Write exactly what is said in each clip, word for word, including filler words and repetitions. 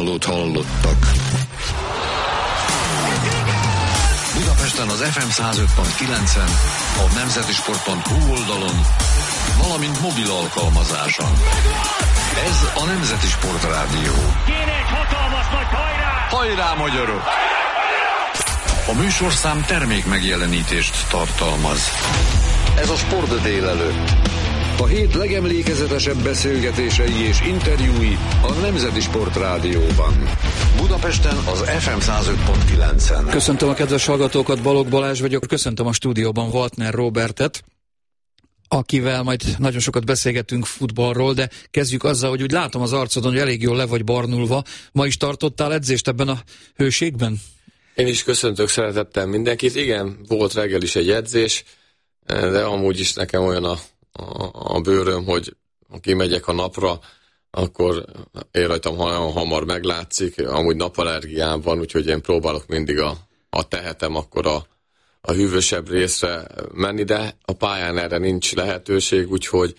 beszámolót hallottak. Budapesten az ef em száz öt pont kilencen, a nemzetisport pont hu oldalon, valamint mobil alkalmazáson. Ez a Nemzeti Sport Rádió. Kéne egy hatalmas nagy hajrá! Hajrá, magyarok! A műsorszám termék megjelenítést tartalmaz. Ez a Sport délelőtt. A hét legemlékezetesebb beszélgetései és interjúi a Nemzeti Sport Rádióban. Budapesten az ef em száz öt pont kilencen. Köszöntöm a kedves hallgatókat, Balogh Balázs vagyok. Köszöntöm a stúdióban Waltner Robertet, akivel majd nagyon sokat beszélgetünk futballról, de kezdjük azzal, hogy úgy látom az arcodon, hogy elég jól le vagy barnulva. Ma is tartottál edzést ebben a hőségben? Én is köszöntök szeretettel mindenkit. Igen, volt reggel is egy edzés, de amúgy is nekem olyan a, a, a bőröm, hogy ha kimegyek a napra, akkor én rajtam nagyon hamar meglátszik. Amúgy napallergiám van, úgyhogy én próbálok mindig a, a tehetem, akkor a, a hűvösebb részre menni, de a pályán erre nincs lehetőség, úgyhogy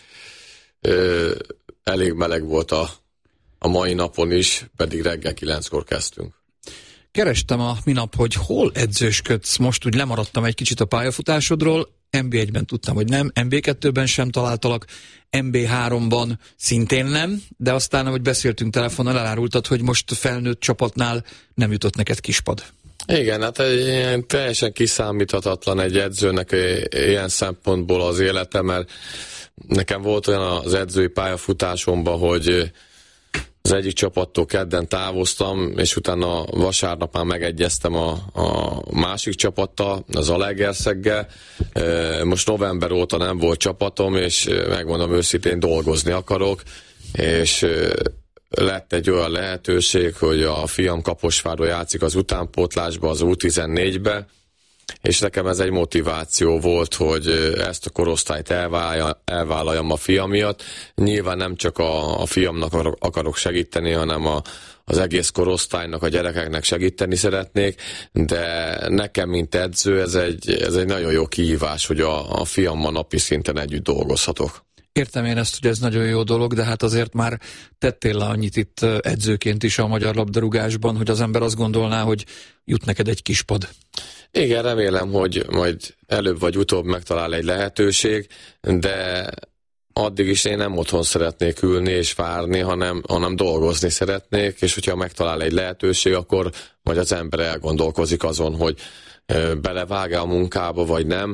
ö, elég meleg volt a, a mai napon is, pedig reggel kilenckor kezdtünk. Kerestem a minap, hogy hol edzősködsz. Most úgy lemaradtam egy kicsit a pályafutásodról. en bé egyben tudtam, hogy nem, en bé kettőben sem találtalak, en bé háromban szintén nem, de aztán, ahogy beszéltünk telefonon, elárultad, hogy most felnőtt csapatnál nem jutott neked kispad. Igen, hát egy, teljesen kiszámíthatatlan egy edzőnek ilyen szempontból az élete, mert nekem volt olyan az edzői pályafutásomban, hogy az egyik csapattól kedden távoztam, és utána vasárnap már megegyeztem a, a másik csapattal, az Zalaegerszeggel. Most november óta nem volt csapatom, és megmondom őszintén, dolgozni akarok, és lett egy olyan lehetőség, hogy a fiam Kaposváron játszik az utánpótlásba, az U tizennégybe, és nekem ez egy motiváció volt, hogy ezt a korosztályt elvállaljam a fiam miatt. Nyilván nem csak a, a fiamnak akarok segíteni, hanem a, az egész korosztálynak, a gyerekeknek segíteni szeretnék, de nekem, mint edző, ez egy, ez egy nagyon jó kihívás, hogy a, a fiammal napi szinten együtt dolgozhatok. Értem én ezt, hogy ez nagyon jó dolog, de hát azért már tettél le annyit itt edzőként is a magyar labdarúgásban, hogy az ember azt gondolná, hogy jut neked egy kispad. Igen, remélem, hogy majd előbb vagy utóbb megtalál egy lehetőség, de addig is én nem otthon szeretnék ülni és várni, hanem, hanem dolgozni szeretnék, és hogyha megtalál egy lehetőség, akkor majd az ember elgondolkozik azon, hogy belevág-e a munkába, vagy nem.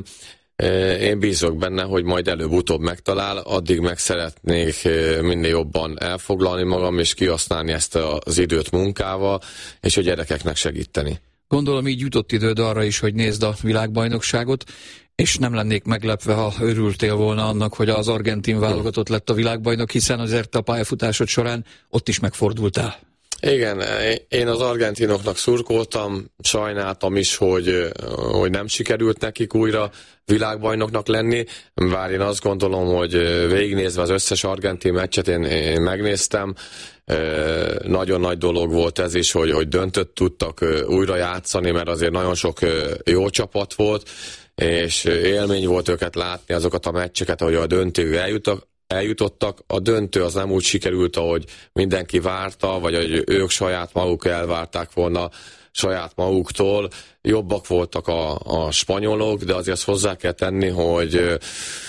Én bízok benne, hogy majd előbb-utóbb megtalál, addig meg szeretnék minél jobban elfoglalni magam, és kihasználni ezt az időt munkával, és a gyerekeknek segíteni. Gondolom, így jutott időd arra is, hogy nézd a világbajnokságot, és nem lennék meglepve, ha örültél volna annak, hogy az argentin válogatott lett a világbajnok, hiszen azért a pályafutásod során ott is megfordultál. Igen, én az argentinoknak szurkoltam, sajnáltam is, hogy, hogy nem sikerült nekik újra világbajnoknak lenni, bár én azt gondolom, hogy végignézve az összes argentin meccset én, én megnéztem, nagyon nagy dolog volt ez is, hogy, hogy döntött tudtak újra játszani, mert azért nagyon sok jó csapat volt, és élmény volt őket látni, azokat a meccseket, ahogy a döntőig eljutak, eljutottak. A döntő az nem úgy sikerült, ahogy mindenki várta, vagy hogy ők saját maguk elvárták volna saját maguktól. Jobbak voltak a, a spanyolok, de azért hozzá kell tenni, hogy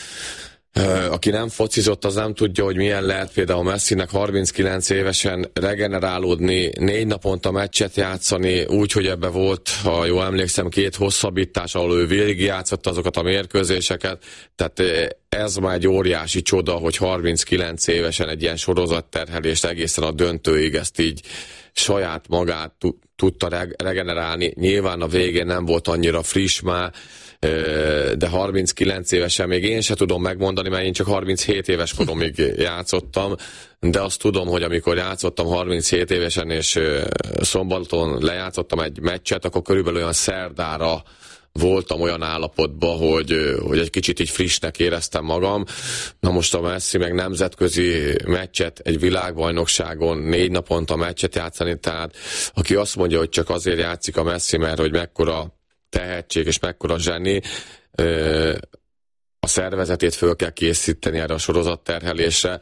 aki nem focizott, az nem tudja, hogy milyen lehet például Messinek harminckilenc évesen regenerálódni, négy naponta meccset játszani, úgy, hogy ebbe volt, ha jól emlékszem, két hosszabbítás, ahol ő végigjátszotta azokat a mérkőzéseket. Tehát ez már egy óriási csoda, hogy harminckilenc évesen egy ilyen sorozatterhelést egészen a döntőig ezt így saját magát tudta regenerálni. Nyilván a végén nem volt annyira friss már, de harminckilenc évesen még én se tudom megmondani, mert én csak harminchét éves koromig játszottam, de azt tudom, hogy amikor játszottam harminchét évesen, és szombaton lejátszottam egy meccset, akkor körülbelül olyan szerdára voltam olyan állapotban, hogy, hogy egy kicsit így frissnek éreztem magam. Na most a Messi meg nemzetközi meccset egy világbajnokságon négy naponta meccset játszani, tehát aki azt mondja, hogy csak azért játszik a Messi, mert hogy mekkora tehetség és mekkora zseni, a szervezetét föl kell készíteni erre a sorozatterhelésre.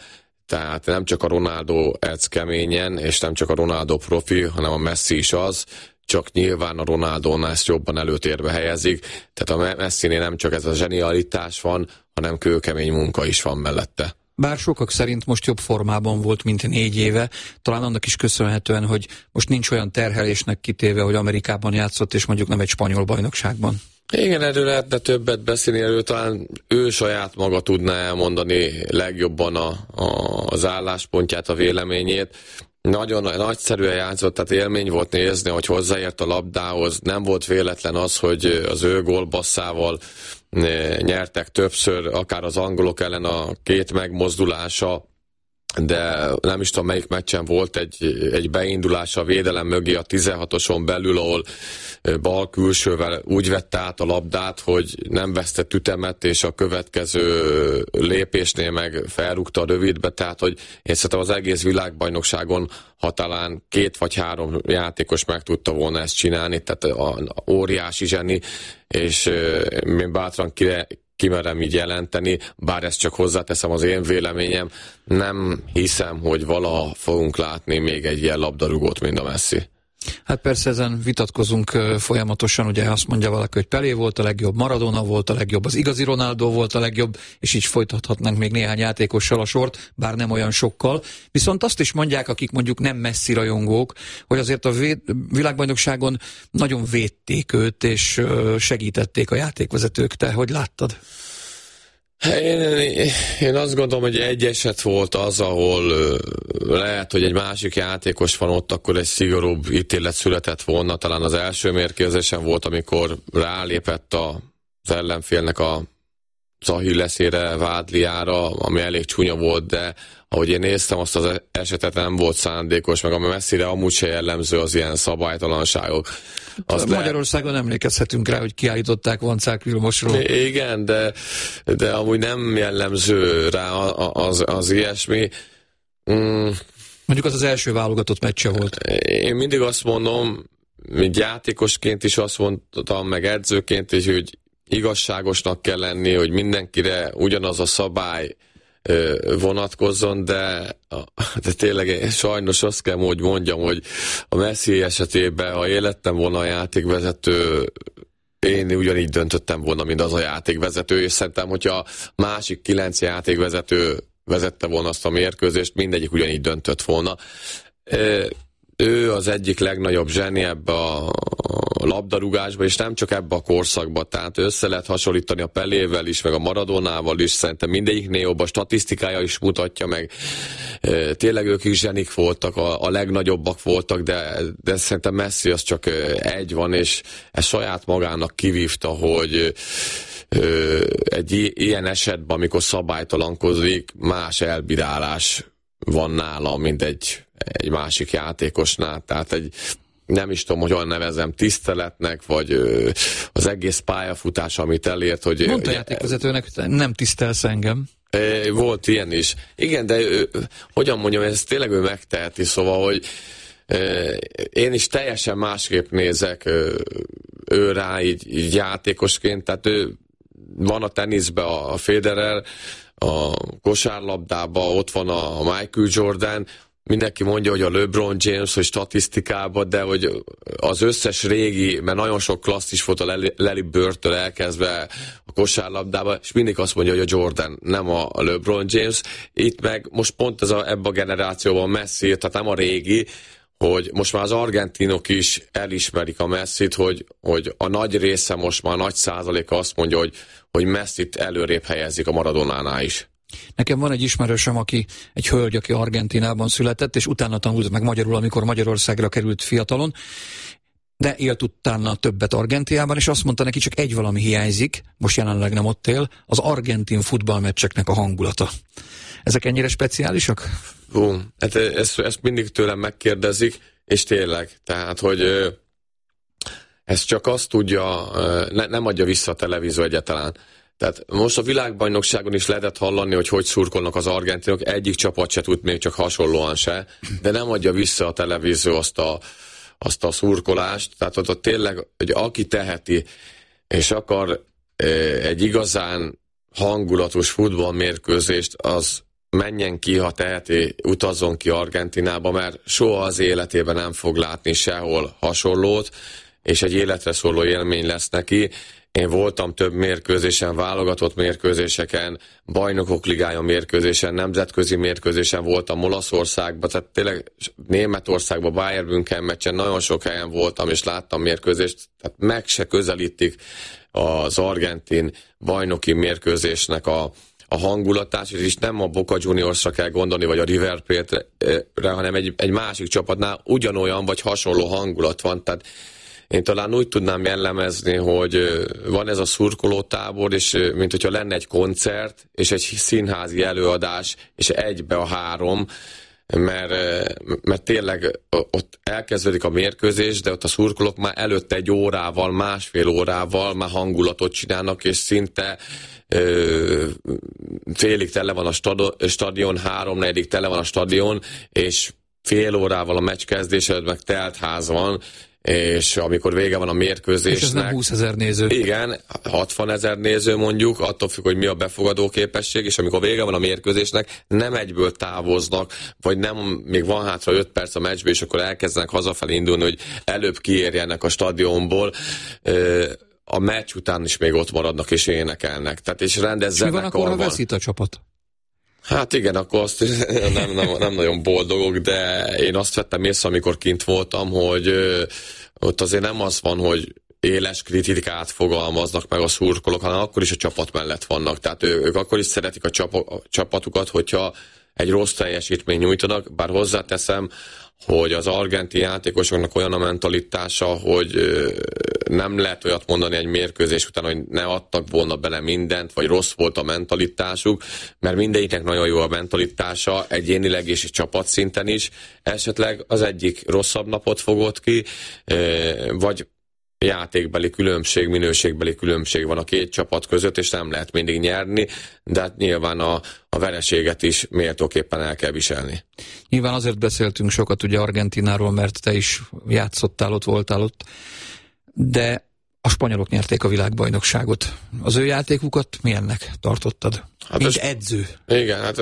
Tehát nem csak a Ronaldo edz keményen, és nem csak a Ronaldo profi, hanem a Messi is az, csak nyilván a Ronaldónál ezt jobban előtérbe helyezik. Tehát a Messinél nem csak ez a zsenialitás van, hanem kőkemény munka is van mellette. Bár sokak szerint most jobb formában volt, mint négy éve, talán annak is köszönhetően, hogy most nincs olyan terhelésnek kitéve, hogy Amerikában játszott, és mondjuk nem egy spanyol bajnokságban. Igen, erről lehetne többet beszélni, erről talán ő saját maga tudná elmondani legjobban a, a, az álláspontját, a véleményét. Nagyon nagyszerűen játszott, tehát élmény volt nézni, hogy hozzáért a labdához. Nem volt véletlen az, hogy az ő gólbasszával nyertek többször, akár az angolok ellen a két megmozdulása, de nem is tudom melyik meccsen volt egy, egy beindulás a védelem mögé a tizenhatoson belül, ahol bal külsővel úgy vette át a labdát, hogy nem vesztett ütemet, és a következő lépésnél meg felrúgta a rövidbe, tehát hogy én szerintem az egész világbajnokságon, ha talán két vagy három játékos meg tudta volna ezt csinálni, tehát a, a óriási zseni, és én bátran kire kimerem így jelenteni, bár ezt csak hozzáteszem az én véleményem, nem hiszem, hogy valaha fogunk látni még egy ilyen labdarúgót, mint a Messi. Hát persze ezen vitatkozunk folyamatosan, ugye azt mondja valaki, hogy Pelé volt a legjobb, Maradona volt a legjobb, az igazi Ronaldo volt a legjobb, és így folytathatnánk még néhány játékossal a sort, bár nem olyan sokkal. Viszont azt is mondják, akik mondjuk nem Messi rajongók, hogy azért a véd, világbajnokságon nagyon védték őt, és segítették a játékvezetők. Te hogy láttad? Én, én azt gondolom, hogy egy eset volt az, ahol lehet, hogy egy másik játékos van ott, akkor egy szigorúbb ítélet született volna. Talán az első mérkőzésen volt, amikor rálépett az ellenfélnek a Achilleszére, vádliára, ami elég csúnya volt, de ahogy én néztem, azt az esetet nem volt szándékos, meg ami Messire amúgy se jellemző az ilyen szabálytalanságok. Azt Magyarországon le... emlékezhetünk rá, hogy kiállították Vancák Vilmosról. Igen, de, de amúgy nem jellemző rá az, az ilyesmi. Mm. Mondjuk az az első válogatott meccse volt. Én mindig azt mondom, mint játékosként is azt mondtam, meg edzőként is, hogy igazságosnak kell lenni, hogy mindenkire ugyanaz a szabály vonatkozzon, de, de tényleg sajnos azt kell, hogy mondjam, hogy a Messi esetében, ha én lettem volna a játékvezető, én ugyanígy döntöttem volna, mint az a játékvezető, és szerintem, hogyha másik kilenc játékvezető vezette volna azt a mérkőzést, mindegyik ugyanígy döntött volna. Ő az egyik legnagyobb zseni ebbe a labdarúgásba, és nem csak ebbe a korszakba, tehát össze lehet hasonlítani a Pelével is, meg a Maradonával is, szerintem mindegyiknél jobb, a statisztikája is mutatja meg, tényleg ők is zsenik voltak, a, a legnagyobbak voltak, de, de szerintem Messi az csak egy van, és ez saját magának kivívta, hogy egy ilyen esetben, amikor szabálytalankozik, más elbírálás van nála, mint egy, egy másik játékosnál, tehát egy, nem is tudom, hogy olyan nevezem, tiszteletnek, vagy ö, az egész pályafutás, amit elért, hogy... Mondta játékvezetőnek, nem tisztelsz engem. Volt ilyen is. Igen, de ö, hogyan mondjam, ez tényleg ő megteheti, szóval, hogy ö, én is teljesen másképp nézek ö, ő rá így, így játékosként, tehát ő van a teniszben a Federer, a kosárlabdában ott van a Michael Jordan, mindenki mondja, hogy a LeBron James, hogy statisztikában, de hogy az összes régi, mert nagyon sok klasszis volt a Larry Bird-től elkezdve a kosárlabdában, és mindig azt mondja, hogy a Jordan, nem a LeBron James. Itt meg most pont ez a, ebben a generációban Messi, tehát nem a régi, hogy most már az argentinok is elismerik a Messit, hogy, hogy a nagy része most már nagy százaléka azt mondja, hogy, hogy Messit előrébb helyezik a Maradonánál is. Nekem van egy ismerősöm, aki egy hölgy, aki Argentinában született, és utána tanult meg magyarul, amikor Magyarországra került fiatalon, de élt utána többet Argentinában, és azt mondta neki, csak egy valami hiányzik, most jelenleg nem ott él, az argentin futballmeccseknek a hangulata. Ezek ennyire speciálisak? Hú, hát ezt, ezt mindig tőlem megkérdezik, és tényleg, tehát, hogy ez csak azt tudja, ne, nem adja vissza a televízió egyáltalán. Tehát most a világbajnokságon is lehetett hallani, hogy hogy szurkolnak az argentinok, egyik csapat se tud még csak hasonlóan se, de nem adja vissza a televízió azt a, azt a szurkolást, tehát ott tényleg, hogy aki teheti, és akar egy igazán hangulatos futballmérkőzést, az menjen ki, ha teheti, utazzon ki Argentinába, mert soha az életében nem fog látni sehol hasonlót, és egy életre szóló élmény lesz neki. Én voltam több mérkőzésen, válogatott mérkőzéseken, bajnokok ligája mérkőzésen, nemzetközi mérkőzésen voltam Olaszországban, tehát tényleg Németországban, Bayern München meccsen nagyon sok helyen voltam, és láttam mérkőzést, tehát meg se közelítik az argentin bajnoki mérkőzésnek a, a hangulatát, és nem a Boca Juniorsra kell gondolni, vagy a River Plate-re, hanem egy, egy másik csapatnál ugyanolyan, vagy hasonló hangulat van, tehát én talán úgy tudnám jellemezni, hogy van ez a szurkolótábor, és mint hogyha lenne egy koncert, és egy színházi előadás, és egybe a három, mert, mert tényleg ott elkezdődik a mérkőzés, de ott a szurkolók már előtte egy órával, másfél órával már hangulatot csinálnak, és szinte ö, félig tele van a stadion, háromnegyedik tele van a stadion, és fél órával a meccs kezdés előtt meg telt ház van, és amikor vége van a mérkőzésnek... És ez nem húszezer néző. Igen, hatvanezer néző mondjuk, attól függ, hogy mi a befogadó képesség, és amikor vége van a mérkőzésnek, nem egyből távoznak, vagy nem, még van hátra öt perc a meccsbe, és akkor elkezdenek hazafelé indulni, hogy előbb kiérjenek a stadionból. A meccs után is még ott maradnak és énekelnek. Tehát és rendezzenek. És mi van akkor, ha veszít a csapat? Hát igen, akkor azt nem, nem, nem nagyon boldogok, de én azt vettem észre, amikor kint voltam, hogy ö, ott azért nem az van, hogy éles kritikát fogalmaznak meg a szurkolók, hanem akkor is a csapat mellett vannak. Tehát ő, ők akkor is szeretik a, csap, a csapatukat, hogyha egy rossz teljesítmény nyújtanak, bár hozzáteszem, hogy az argentin játékosoknak olyan a mentalitása, hogy nem lehet olyat mondani egy mérkőzés után, hogy ne adtak volna bele mindent, vagy rossz volt a mentalitásuk, mert mindegyiknek nagyon jó a mentalitása, egyénileg és csapatszinten is. Esetleg az egyik rosszabb napot fogott ki, vagy játékbeli különbség, minőségbeli különbség van a két csapat között, és nem lehet mindig nyerni, de hát nyilván a, a vereséget is méltóképpen el kell viselni. Nyilván azért beszéltünk sokat ugye Argentináról, mert te is játszottál ott, voltál ott, de a spanyolok nyerték a világbajnokságot. Az ő játékukat milyennek tartottad? Hát mint edző. Igen, hát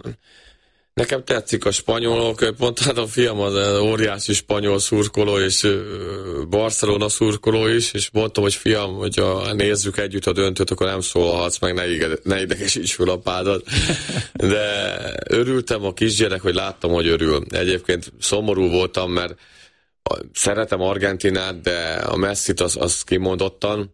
nekem tetszik a spanyolok, pont hát a fiam az óriási spanyol szurkoló, és Barcelona szurkoló is, és mondtam, hogy fiam, hogyha nézzük együtt a döntőt, akkor nem szólhatsz meg, ne, ide, ne idegesíts fel a pádat. De örültem a kisgyerek, hogy láttam, hogy örül. Egyébként szomorú voltam, mert szeretem Argentinát, de a Messit az, az kimondottan,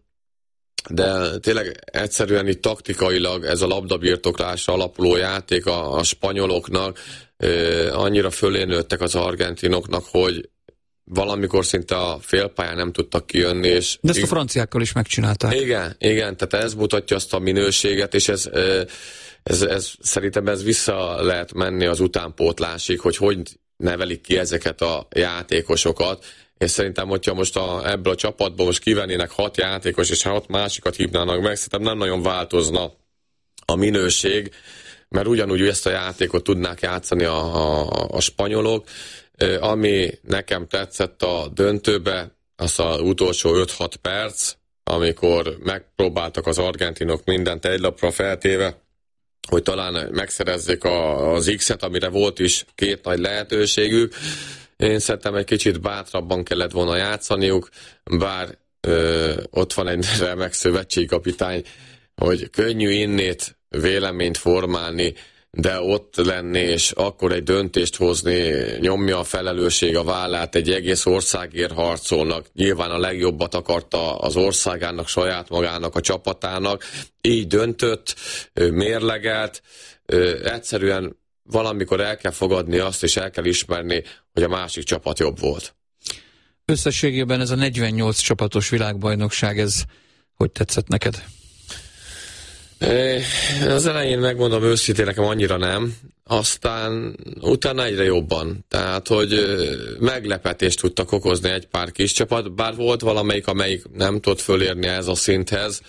de tényleg egyszerűen itt taktikailag ez a labdabirtoklásra alapuló játék a, a spanyoloknak ö, annyira fölé nőttek az argentinoknak, hogy valamikor szinte a félpályán nem tudtak kijönni. És de ezt a franciákkal is megcsinálták. Igen, igen, tehát ez mutatja azt a minőséget, és ez, ez, ez szerintem ez vissza lehet menni az utánpótlásig, hogy hogy nevelik ki ezeket a játékosokat, és szerintem, hogyha most a, ebből a csapatból most kivennének hat játékos, és hat másikat hívnának meg, szerintem nem nagyon változna a minőség, mert ugyanúgy ezt a játékot tudnák játszani a, a, a spanyolok. Ami nekem tetszett a döntőbe, az az utolsó öt-hat perc, amikor megpróbáltak az argentinok mindent egy lapra feltéve, hogy talán megszerezzék a, az X-et, amire volt is két nagy lehetőségük. Én szerintem egy kicsit bátrabban kellett volna játszaniuk, bár ö, ott van egy remek szövetségkapitány, hogy könnyű innét véleményt formálni, de ott lenni, és akkor egy döntést hozni, nyomja a felelősség a vállát, egy egész országért harcolnak. Nyilván a legjobbat akarta az országának, saját magának, a csapatának. Így döntött, mérlegelt, egyszerűen valamikor el kell fogadni azt, és el kell ismerni, hogy a másik csapat jobb volt. Összességében ez a negyvennyolc csapatos világbajnokság, ez hogy tetszett neked? Az elején megmondom őszintén, nekem annyira nem. aztán utána egyre jobban. Tehát, hogy meglepetést tudtak okozni egy pár kis csapat, bár volt valamelyik, amelyik nem tudott fölérni ez a szinthez,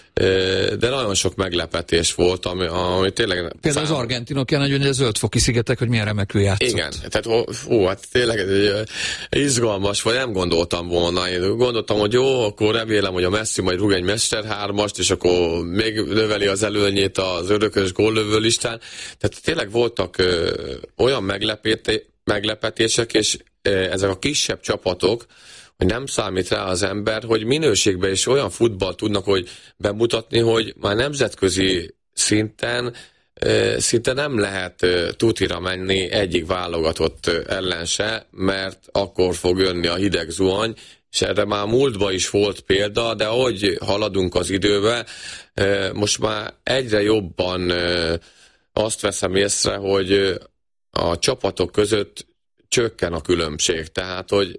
de nagyon sok meglepetés volt, ami, ami tényleg... Például szám... az argentinok ilyen nagyon, hogy a zöldfoki szigetek, hogy milyen remekül játszott. Igen, tehát hú, hát tényleg ez izgalmas, vagy nem gondoltam volna. Én gondoltam, hogy jó, akkor remélem, hogy a Messi majd rúg egy mesterhármast, és akkor még növeli az előnyét az örökös góllövő listán. Tehát tényleg voltak ö, olyan meglepetések, és ö, ezek a kisebb csapatok, hogy nem számít rá az ember, hogy minőségben is olyan futball tudnak, hogy bemutatni, hogy már nemzetközi szinten ö, szinte nem ö, tutira menni egyik válogatott ellen se, mert akkor fog jönni a hideg zuhany, és erre már múltban is volt példa, de ahogy haladunk az időbe, ö, most már egyre jobban ö, azt veszem észre, hogy a csapatok között csökken a különbség. Tehát, hogy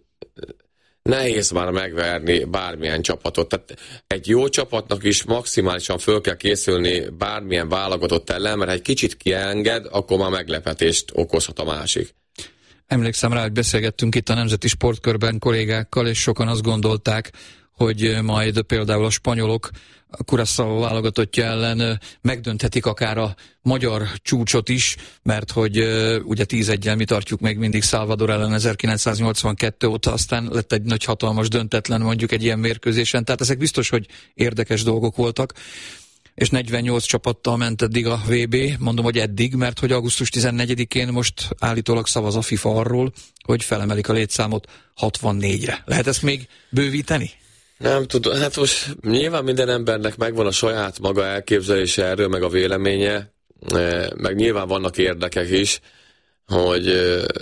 nehéz már megverni bármilyen csapatot. Tehát egy jó csapatnak is maximálisan föl kell készülni bármilyen válogatott ellen, mert ha egy kicsit kienged, akkor már meglepetést okozhat a másik. Emlékszem rá, hogy beszélgettünk itt a Nemzeti Sportkörben kollégákkal, és sokan azt gondolták, hogy majd például a spanyolok a Curaçao válogatottja ellen megdönthetik akár a magyar csúcsot is, mert hogy ugye tíz eggyel mi tartjuk még mindig Salvador ellen ezerkilencszáznyolcvankettő óta, aztán lett egy nagy hatalmas döntetlen mondjuk egy ilyen mérkőzésen, tehát ezek biztos, hogy érdekes dolgok voltak, és negyvennyolc csapattal ment eddig a vé bé, mondom, hogy eddig, mert hogy augusztus tizennegyedikén most állítólag szavaz a FIFA arról, hogy felemelik a létszámot hatvannégyre. Lehet ezt még bővíteni? Nem tudom, hát most nyilván minden embernek megvan a saját maga elképzelése erről, meg a véleménye, meg nyilván vannak érdekek is, hogy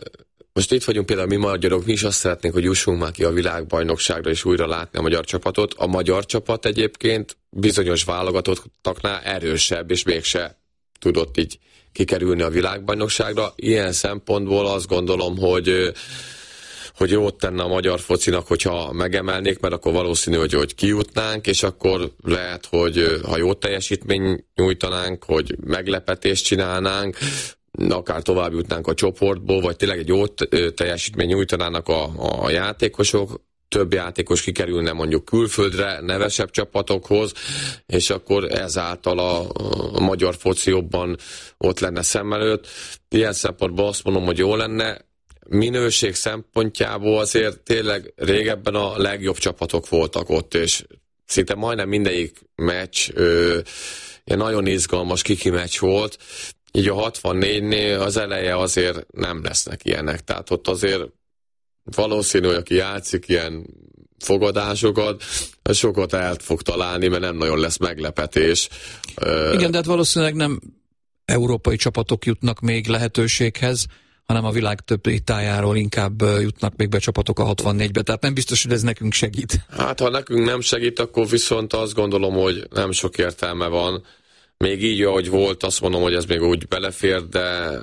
most itt vagyunk például mi magyarok, mi is azt szeretnénk, hogy jussunk már ki a világbajnokságra és újra látni a magyar csapatot. A magyar csapat egyébként bizonyos válogatottaknál erősebb, és mégse tudott így kikerülni a világbajnokságra. Ilyen szempontból azt gondolom, hogy hogy jót tenne a magyar focinak, hogyha megemelnék, mert akkor valószínű, hogy, hogy kijutnánk, és akkor lehet, hogy ha jó teljesítmény nyújtanánk, hogy meglepetést csinálnánk, akár tovább jutnánk a csoportból, vagy tényleg egy jó teljesítmény nyújtanának a, a játékosok, több játékos kikerülne mondjuk külföldre, nevesebb csapatokhoz, és akkor ezáltal a, a magyar foci jobban ott lenne szem előtt. Ilyen szempontból azt mondom, hogy jó lenne. Minőség szempontjából azért tényleg régebben a legjobb csapatok voltak ott, és szinte majdnem mindegyik meccs ö, nagyon izgalmas kiki meccs volt, így a hatvannégynél az eleje azért nem lesznek ilyenek, tehát ott azért valószínű, hogy aki játszik ilyen fogadásokat, sokat el fog találni, mert nem nagyon lesz meglepetés. Igen, de hát valószínűleg nem európai csapatok jutnak még lehetőséghez, hanem a világ többi tájáról inkább jutnak még be csapatok a hatvannégybe, tehát nem biztos, hogy ez nekünk segít. Hát ha nekünk nem segít, akkor viszont azt gondolom, hogy nem sok értelme van. Még így, ahogy volt, azt mondom, hogy ez még úgy belefér, de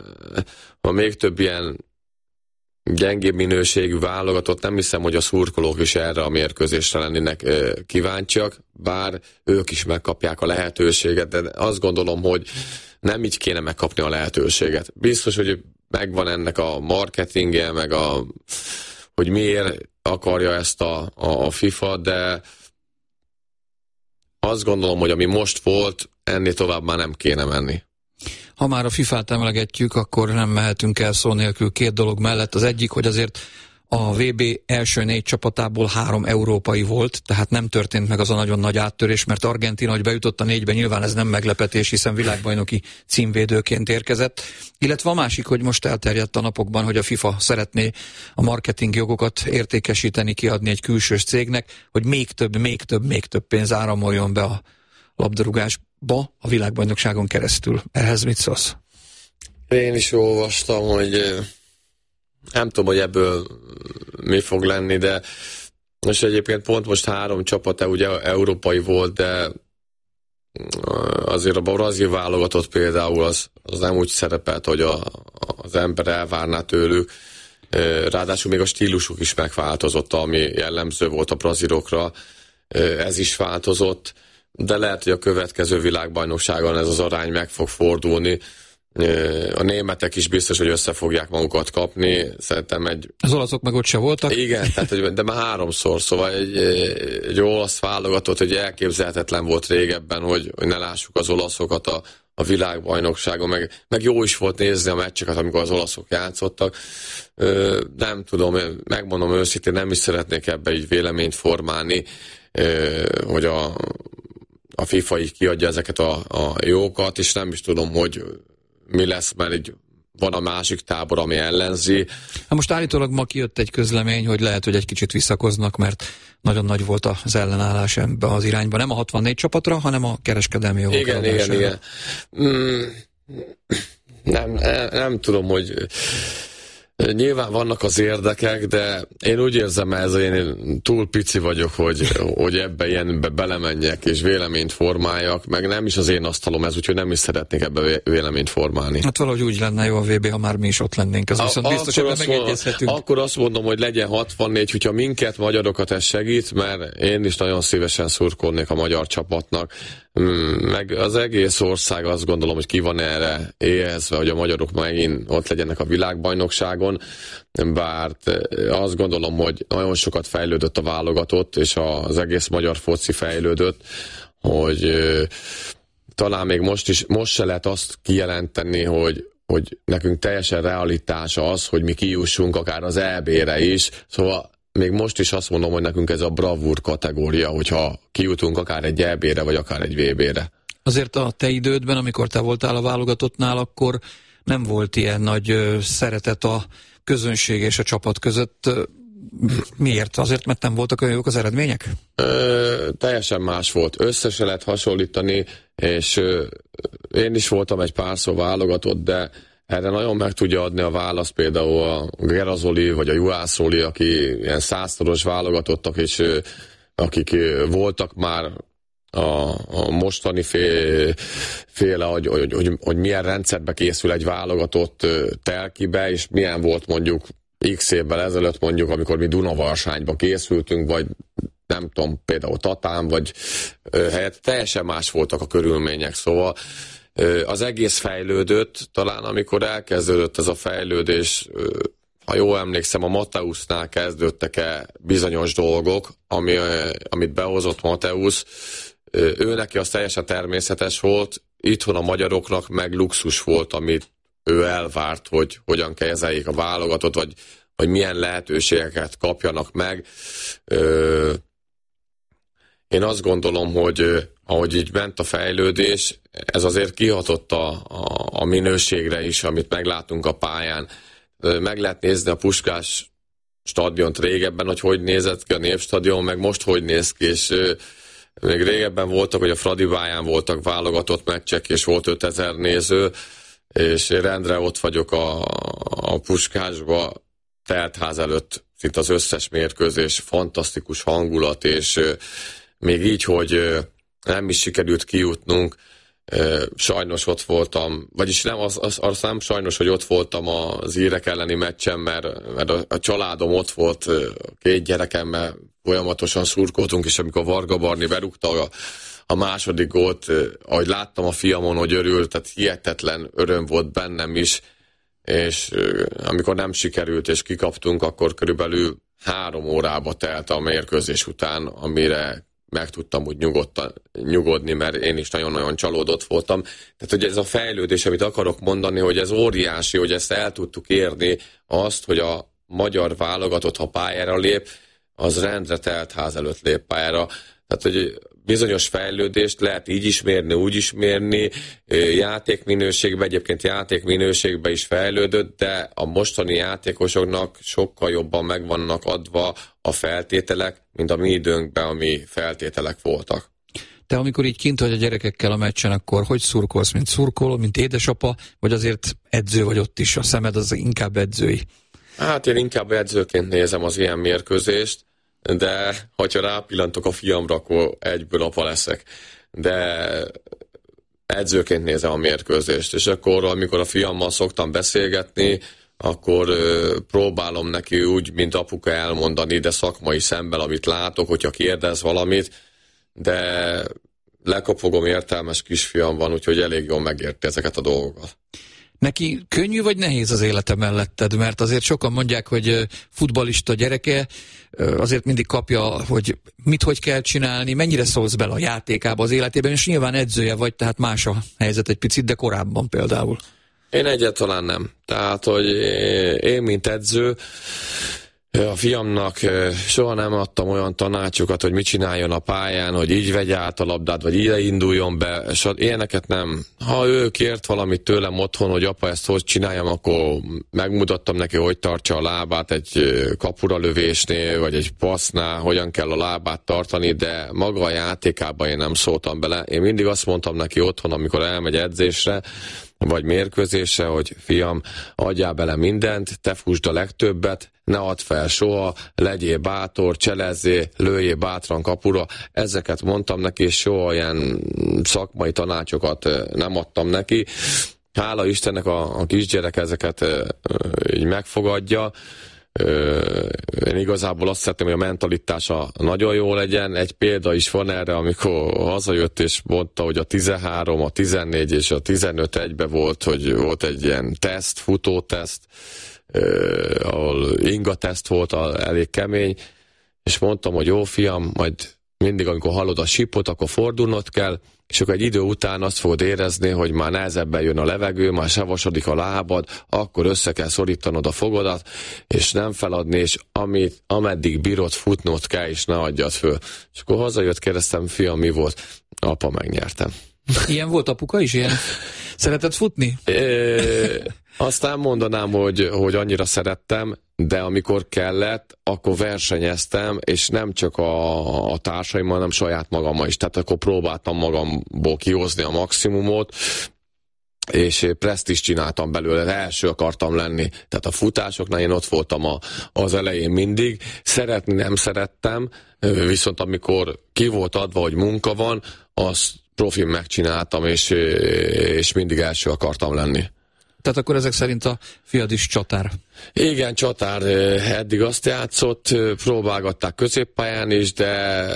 ha még több ilyen gyengébb minőségű válogatott, nem hiszem, hogy a szurkolók is erre a mérkőzésre lennének kíváncsiak, bár ők is megkapják a lehetőséget, de azt gondolom, hogy nem így kéne megkapni a lehetőséget. Biztos, hogy megvan ennek a marketingje, meg a, hogy miért akarja ezt a, a, a FIFA, de azt gondolom, hogy ami most volt, ennél tovább már nem kéne menni. Ha már a fifát emlegetjük, akkor nem mehetünk el szó nélkül két dolog mellett. Az egyik, hogy azért a vé bé első négy csapatából három európai volt, tehát nem történt meg az a nagyon nagy áttörés, mert Argentína, hogy bejutott a négybe, nyilván ez nem meglepetés, hiszen világbajnoki címvédőként érkezett. Illetve a másik, hogy most elterjedt a napokban, hogy a FIFA szeretné a marketing jogokat értékesíteni, kiadni egy külsős cégnek, hogy még több, még több, még több pénz áramoljon be a labdarúgásba a világbajnokságon keresztül. Ehhez mit szólsz? Én is olvastam, hogy nem tudom, hogy ebből mi fog lenni, de most egyébként pont most három csapata ugye európai volt, de azért a brazil válogatott például az, az nem úgy szerepelt, hogy a, az ember elvárná tőlük. Ráadásul még a stílusuk is megváltozott, ami jellemző volt a brazilokra, ez is változott, de lehet, hogy a következő világbajnokságon ez az arány meg fog fordulni. A németek is biztos, hogy össze fogják magukat kapni. Szerintem egy... Az olaszok meg ott se voltak. Igen, tehát, de már háromszor, szóval egy, egy olasz válogatott, hogy elképzelhetetlen volt régebben, hogy, hogy ne lássuk az olaszokat a, a világbajnokságon, meg, meg jó is volt nézni a meccseket, amikor az olaszok játszottak. Ö, nem tudom, megmondom őszintén, nem is szeretnék ebbe így véleményt formálni, ö, hogy a, a FIFA így kiadja ezeket a, a jókat, és nem is tudom, hogy mi lesz, mert így van a másik tábor, ami ellenzi. Hát most állítólag ma kijött egy közlemény, hogy lehet, hogy egy kicsit visszakoznak, mert nagyon nagy volt az ellenállás ebbe az irányba. Nem a hatvannégy csapatra, hanem a kereskedelmi jogok. Igen, igen, igen. Mm, nem, nem, nem tudom, hogy nyilván vannak az érdekek, de én úgy érzem, ez én túl pici vagyok, hogy, hogy ebbe ilyenbe belemenjek és véleményt formáljak, meg nem is az én asztalom ez, úgyhogy nem is szeretnék ebbe véleményt formálni. Hát valahogy úgy lenne jó a vé bé, ha már mi is ott lennénk, ez viszont biztos, hogy megegyezhetünk. Akkor azt mondom, hogy legyen hatvannégy, hogyha minket, magyarokat ez segít, mert én is nagyon szívesen szurkolnék a magyar csapatnak, meg az egész ország azt gondolom, hogy ki van erre éhezve, hogy a magyarok megint ott legyenek a világbajnokságon, bár azt gondolom, hogy nagyon sokat fejlődött a válogatott, és az egész magyar foci fejlődött, hogy talán még most is, most se lehet azt kijelenteni, hogy, hogy nekünk teljesen realitása az, hogy mi kijussunk akár az é bé-re is, szóval még most is azt mondom, hogy nekünk ez a bravúr kategória, hogyha kijutunk akár egy é bé-re, vagy akár egy vé bé-re. Azért a te idődben, amikor te voltál a válogatottnál, akkor nem volt ilyen nagy ö, szeretet a közönség és a csapat között. Miért? Azért, mert nem voltak olyan jók az eredmények? Ö, teljesen más volt. Össze se lehet hasonlítani, és ö, én is voltam egy párszor válogatott, de erre nagyon meg tudja adni a választ például a Gerazoli vagy a Juhászoli, aki ilyen százszoros válogatottak, és ö, akik ö, voltak már a, a mostani fél, féle, hogy, hogy, hogy, hogy milyen rendszerbe készül egy válogatott ö, telkibe, és milyen volt mondjuk x évvel ezelőtt mondjuk, amikor mi Dunavarsányba készültünk, vagy nem tudom, például Tatán, vagy ö, helyett teljesen más voltak a körülmények, szóval ö, az egész fejlődött, talán amikor elkezdődött ez a fejlődés, ö, ha jól emlékszem, a Mateusznál kezdődtek-e bizonyos dolgok, ami, ö, amit behozott Mateusz, ö, ő neki az teljesen természetes volt, itthon a magyaroknak meg luxus volt, amit ő elvárt, hogy hogyan kezeljék a válogatot, vagy, vagy milyen lehetőségeket kapjanak meg. Ö, én azt gondolom, hogy ahogy így ment a fejlődés, ez azért kihatott a, a, a minőségre is, amit meglátunk a pályán. Meg lehet nézni a Puskás stadiont régebben, hogy hogy nézett ki a Népstadion, meg most hogy néz ki, és ö, még régebben voltak, hogy a Fradi pályán voltak válogatott meccsek, és volt ötezer néző, és én rendre ott vagyok a, a Puskásba, teltház előtt, szinte az összes mérkőzés, fantasztikus hangulat, és euh, még így, hogy euh, nem is sikerült kijutnunk, euh, sajnos ott voltam, vagyis nem, az, az, az nem sajnos, hogy ott voltam az írek elleni meccsen, mert, mert a, a családom ott volt, két gyerekemmel folyamatosan szurkoltunk, és amikor Varga Barni berúgta a A második gólt, ahogy láttam a fiamon, hogy örült, tehát hihetetlen öröm volt bennem is, és amikor nem sikerült és kikaptunk, akkor körülbelül három órába telt a mérkőzés után, amire meg tudtam úgy nyugodtan, nyugodni, mert én is nagyon-nagyon csalódott voltam. Tehát, hogy ez a fejlődés, amit akarok mondani, hogy ez óriási, hogy ezt el tudtuk érni, azt, hogy a magyar válogatott, ha pályára lép, az rendre telt ház előtt lép pályára. Tehát, hogy bizonyos fejlődést lehet így is mérni, úgy is mérni, játékminőségben, egyébként játékminőségben is fejlődött, de a mostani játékosoknak sokkal jobban megvannak adva a feltételek, mint a mi időnkben, ami feltételek voltak. Te amikor így kint vagy a gyerekekkel a meccsen, akkor hogy szurkolsz, mint szurkoló, mint édesapa, vagy azért edző vagy ott is, a szemed az inkább edzői? Hát én inkább edzőként nézem az ilyen mérkőzést, de hogyha rápillantok a fiamra, akkor egyből apa leszek. De edzőként nézem a mérkőzést, és akkor, amikor a fiammal szoktam beszélgetni, akkor ö, próbálom neki úgy, mint apuka elmondani, de szakmai szemben, amit látok, hogyha kérdez valamit, de lekopogom, értelmes kisfiam van, úgyhogy elég jól megérti ezeket a dolgokat. Neki könnyű vagy nehéz az élete melletted? Mert azért sokan mondják, hogy futballista gyereke, azért mindig kapja, hogy mit hogy kell csinálni, mennyire szólsz bele a játékába, az életében, és nyilván edzője vagy, tehát más a helyzet egy picit, de korábban például. Én egyáltalán nem. Tehát, hogy én, mint edző, a fiamnak soha nem adtam olyan tanácsokat, hogy mit csináljon a pályán, hogy így vegye át a labdát, vagy ide induljon be, és ilyeneket nem. Ha ő kért valamit tőlem otthon, hogy apa, ezt hogy csináljam, akkor megmutattam neki, hogy tartsa a lábát egy kapura lövésnél, vagy egy passznál, hogyan kell a lábát tartani, de maga a játékában én nem szóltam bele. Én mindig azt mondtam neki otthon, amikor elmegy edzésre, vagy mérkőzésre, hogy fiam, adjál bele mindent, te fusd a legtöbbet, ne add fel soha, legyél bátor, cselezzél, lőjél bátran kapura. Ezeket mondtam neki, és soha ilyen szakmai tanácsokat nem adtam neki. Hála Istennek a, a kisgyerek ezeket így megfogadja. Én igazából azt szeretném, hogy a mentalitása nagyon jó legyen. Egy példa is van erre, amikor hazajött és mondta, hogy a tizenhárom, a tizennégy és a tizenöt egybe volt, hogy volt egy ilyen teszt, futóteszt, ahol inga teszt volt, elég kemény, és mondtam, hogy jó fiam, majd mindig, amikor hallod a sípot, akkor fordulnod kell, és akkor egy idő után azt fogod érezni, hogy már nehezebben jön a levegő, már savasodik a lábad, akkor össze kell szorítanod a fogadat, és nem feladni, és amit, ameddig bírod, futnod kell, és ne adjad föl. És akkor hazajött, kérdeztem, fiam, mi volt? Apa, megnyertem. Ilyen volt apuka is? Ilyen? Szeretett futni? É, azt nem mondanám, hogy, hogy annyira szerettem, de amikor kellett, akkor versenyeztem, és nem csak a, a társaimmal, hanem saját magammal is. Tehát akkor próbáltam magamból kihozni a maximumot, és presztízst csináltam belőle, de első akartam lenni. Tehát a futásoknál én ott voltam a, az elején mindig. Szeretni nem szerettem, viszont amikor ki volt adva, hogy munka van, azt profin megcsináltam, és, és mindig első akartam lenni. Tehát akkor ezek szerint a fiad is csatár. Igen, csatár. Eddig azt játszott, próbálgatták középpályán is, de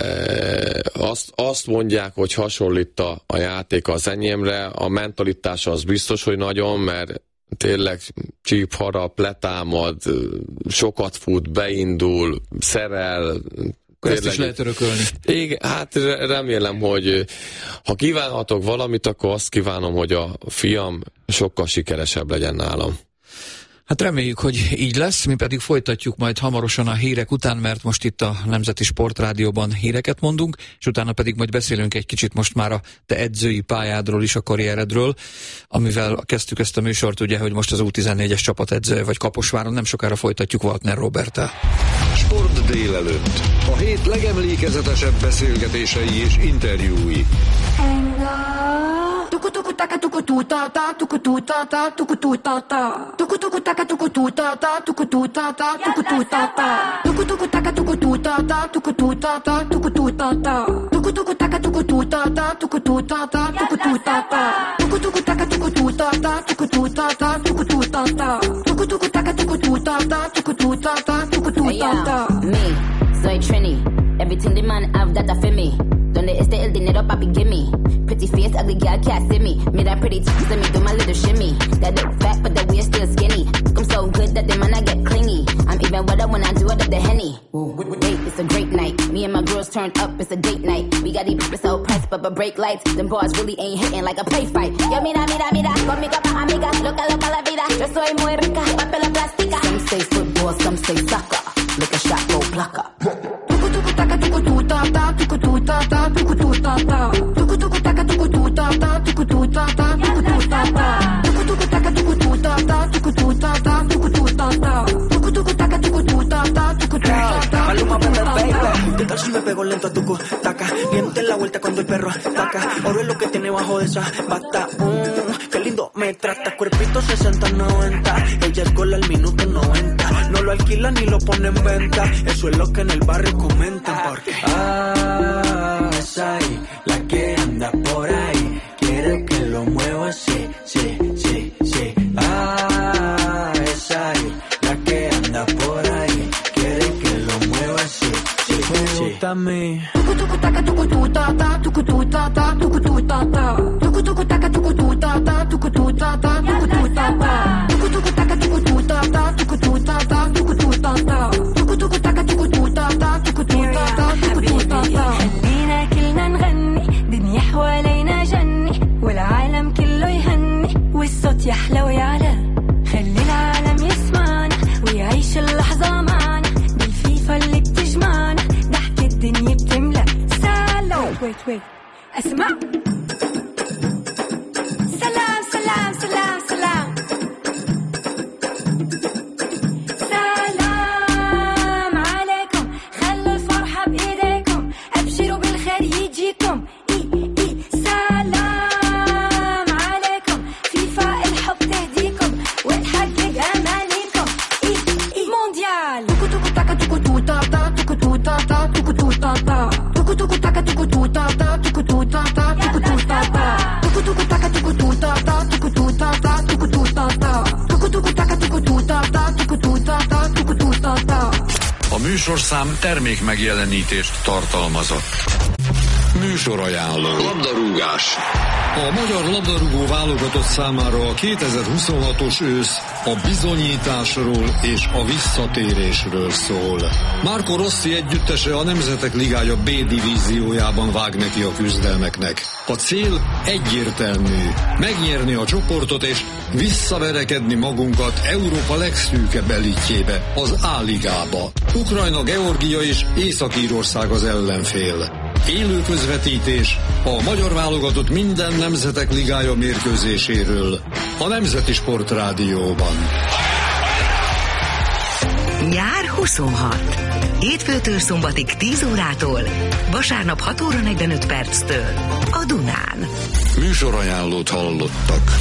azt, azt mondják, hogy hasonlít a, a játék az enyémre. A mentalitása az biztos, hogy nagyon, mert tényleg csíp, harap, letámad, sokat fut, beindul, szerel. Ezt is lehet örökölni. Igen, hát remélem, hogy ha kívánhatok valamit, akkor azt kívánom, hogy a fiam sokkal sikeresebb legyen nálam. Hát reméljük, hogy így lesz, mi pedig folytatjuk majd hamarosan a hírek után, mert most itt a Nemzeti Sportrádióban híreket mondunk, és utána pedig majd beszélünk egy kicsit most már a te edzői pályádról is, a karrieredről, amivel kezdtük ezt a műsort, ugye, hogy most az U tizennégyes csapat edzője vagy Kaposváron, nem sokára folytatjuk Waltner Roberttel. Sport délelőtt. A hét legemlékezetesebb beszélgetései és interjúi. Tuku tuku taka tuku tu ta ta tuku tu ta ta tuku tu ta ta tuku tuku taka tuku tu ta ta tuku tu ta ta tuku tu ta ta tuku tuku taka tuku tu ta ta tuku tu ta ta tuku tu ta ta tuku tuku taka tuku tu ta ta tuku tu ta ta tuku tu ta ta tuku tuku taka tuku tu ta ta tuku tu ta ta tuku tu ta ta tuku tuku taka tuku tu ta ta tuku tu ta ta tuku tu ta ta. Me, soy Trini. Everything the man have that I feel me. Donde esté el dinero, papi, gimme. Pretty face, ugly girl, can't see me. Me that pretty teeth, let me do my little shimmy. That look fat, but the waist still skinny. I'm so good that the man I get clingy. I'm even wetter when I do it up the Henny. Wait, it's a great night. Me and my girls turned up, it's a date night. We got these people so pressed, but but break lights. Them boys really ain't hitting like a play fight. Yo, mira, mira, mira, conmigo pa' amiga. Loca, loca la vida, yo soy muy rica. Papel plástica. Some say football, some say soccer. Look a shot, go plucker. Tuku tuku taka tuku tu ta ta tuku tu ta ta tuku tu ta ta tuku tuku taka tuku tu ta ta tuku tu ta ta tuku tu ta ta tuku tuku taka tuku tu ta ta tuku tu ta ta tuku tu ta ta tuku tuku taka tuku tu ta ta tuku tu ta ta. Maluma, baby, baby. ¿Qué tal si me pego lento a tucu? Taca, viéndote la vuelta cuando el perro ataca. Oro es lo que tiene bajo de esa bata. Mm, qué lindo me trata. Cuerpito sesenta noventa. Ella es gol al minuto noventa. No lo alquilan ni lo ponen en venta. Eso es lo que en el barrio comentan. Porque ah, esa ahí, la que anda por ahí. Quiere que lo mueva así, sí, sí, sí. Ah, esa ahí, la que anda por ahí. Quiere que lo mueva así, sí, sí. Me gusta a mí. Tuku tuku taka tuku tu ta ta tuku tu ta ta tuku tu ta ta tuku tuku taka tuku tuku tu ta ta, tuku tu ta ta, tuku tu ta ta. Tuku tuku taka tuku tu ta ta, tuku tu ta ta, tuku tu ta ta. Tuku tuku taka tuku tu ta ta, tuku tu ta ta, tuku tu ta ta. خلينا كلنا نغني دنيا حوالينا جني والعالم كله يهني والصوت يحلى ويعلى. خلي العالم يسمعنا ويعيش اللحظة معنا بالفيفا اللي بتجمعنا ضحك الدنيا بتملى. سلام ويت ويت اسمع. سلام سلام سلام سلام سلام عليكم. خلوا الفرحة بإيديكم أبشروا بالخير يجيكم. إي إي سلام عليكم. فيفا الحب تهديكم وتحقق أمانيكم. إي إي مونديال. Tuku tuku taka tuku tu ta ta, tuku tu ta ta, tuku tu ta ta. Tuku tuku taka tuku tu ta ta, tuku tu ta ta, tuku tu ta ta. Tuku tuku taka tuku tu ta ta, tuku tu ta ta, tuku tu ta ta. Tuku tuku taka tuku tu ta ta, tuku tu ta ta, tuku tu ta ta. A műsorszám termék megjelenítést tartalmazott. Műsorajánló. Labdarúgás. A magyar labdarúgó válogatott számára a kétezer-huszonhatos ősz a bizonyításról és a visszatérésről szól. Marco Rossi együttese a Nemzetek Ligája B divíziójában vág neki a küzdelmeknek. A cél egyértelmű: megnyerni a csoportot és visszaverekedni magunkat Európa legszűkebb elitjébe, az A-ligába. Ukrajna, Georgia és Észak-Írország az ellenfél. Élő közvetítés a magyar válogatott minden Nemzetek Ligája mérkőzéséről a Nemzeti Sport Rádióban. Nyár huszonhat. Hétfőtől szombatig tíz órától, vasárnap hat óra negyvenöt perctől a Dunán. Műsorajánlót hallottak.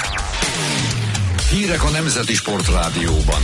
Hírek a Nemzeti Sport Rádióban.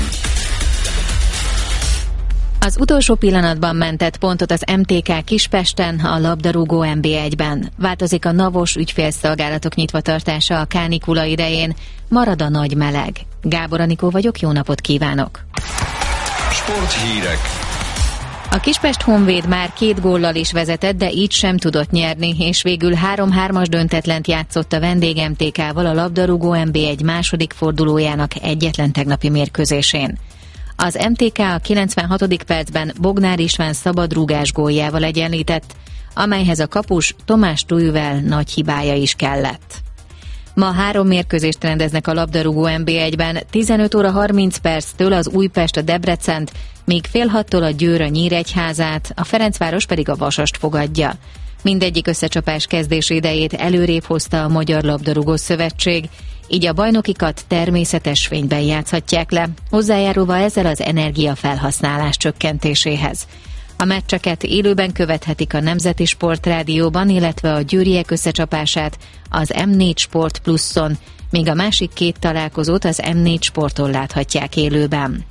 Az utolsó pillanatban mentett pontot az em té ká Kispesten, a labdarúgó en bé egyben. Változik a navos ügyfélszolgálatok nyitvatartása a kánikula idején, marad a nagy meleg. Gábor Anikó vagyok, jó napot kívánok! Sporthírek. A Kispest Honvéd már két góllal is vezetett, de így sem tudott nyerni, és végül három-hármas döntetlent játszott a vendég em té ká-val a labdarúgó en bé egy második fordulójának egyetlen tegnapi mérkőzésén. Az em té ká a kilencvenhatodik percben Bognár István szabadrúgás góljával egyenlített, amelyhez a kapus Tomás Tujvel nagy hibája is kellett. Ma három mérkőzést rendeznek a labdarúgó en bé egyben, tizenöt óra harminc perctől az Újpest a Debrecent, míg fél hattól a Győr a Nyíregyházát, a Ferencváros pedig a Vasast fogadja. Mindegyik összecsapás kezdési idejét előrébb hozta a Magyar Labdarúgó Szövetség, így a bajnokikat természetes fényben játszhatják le, hozzájárulva ezzel az energiafelhasználás csökkentéséhez. A meccseket élőben követhetik a Nemzeti Sport Rádióban, illetve a győriek összecsapását az em négy Sport Pluszon, míg a másik két találkozót az em négy Sporton láthatják élőben.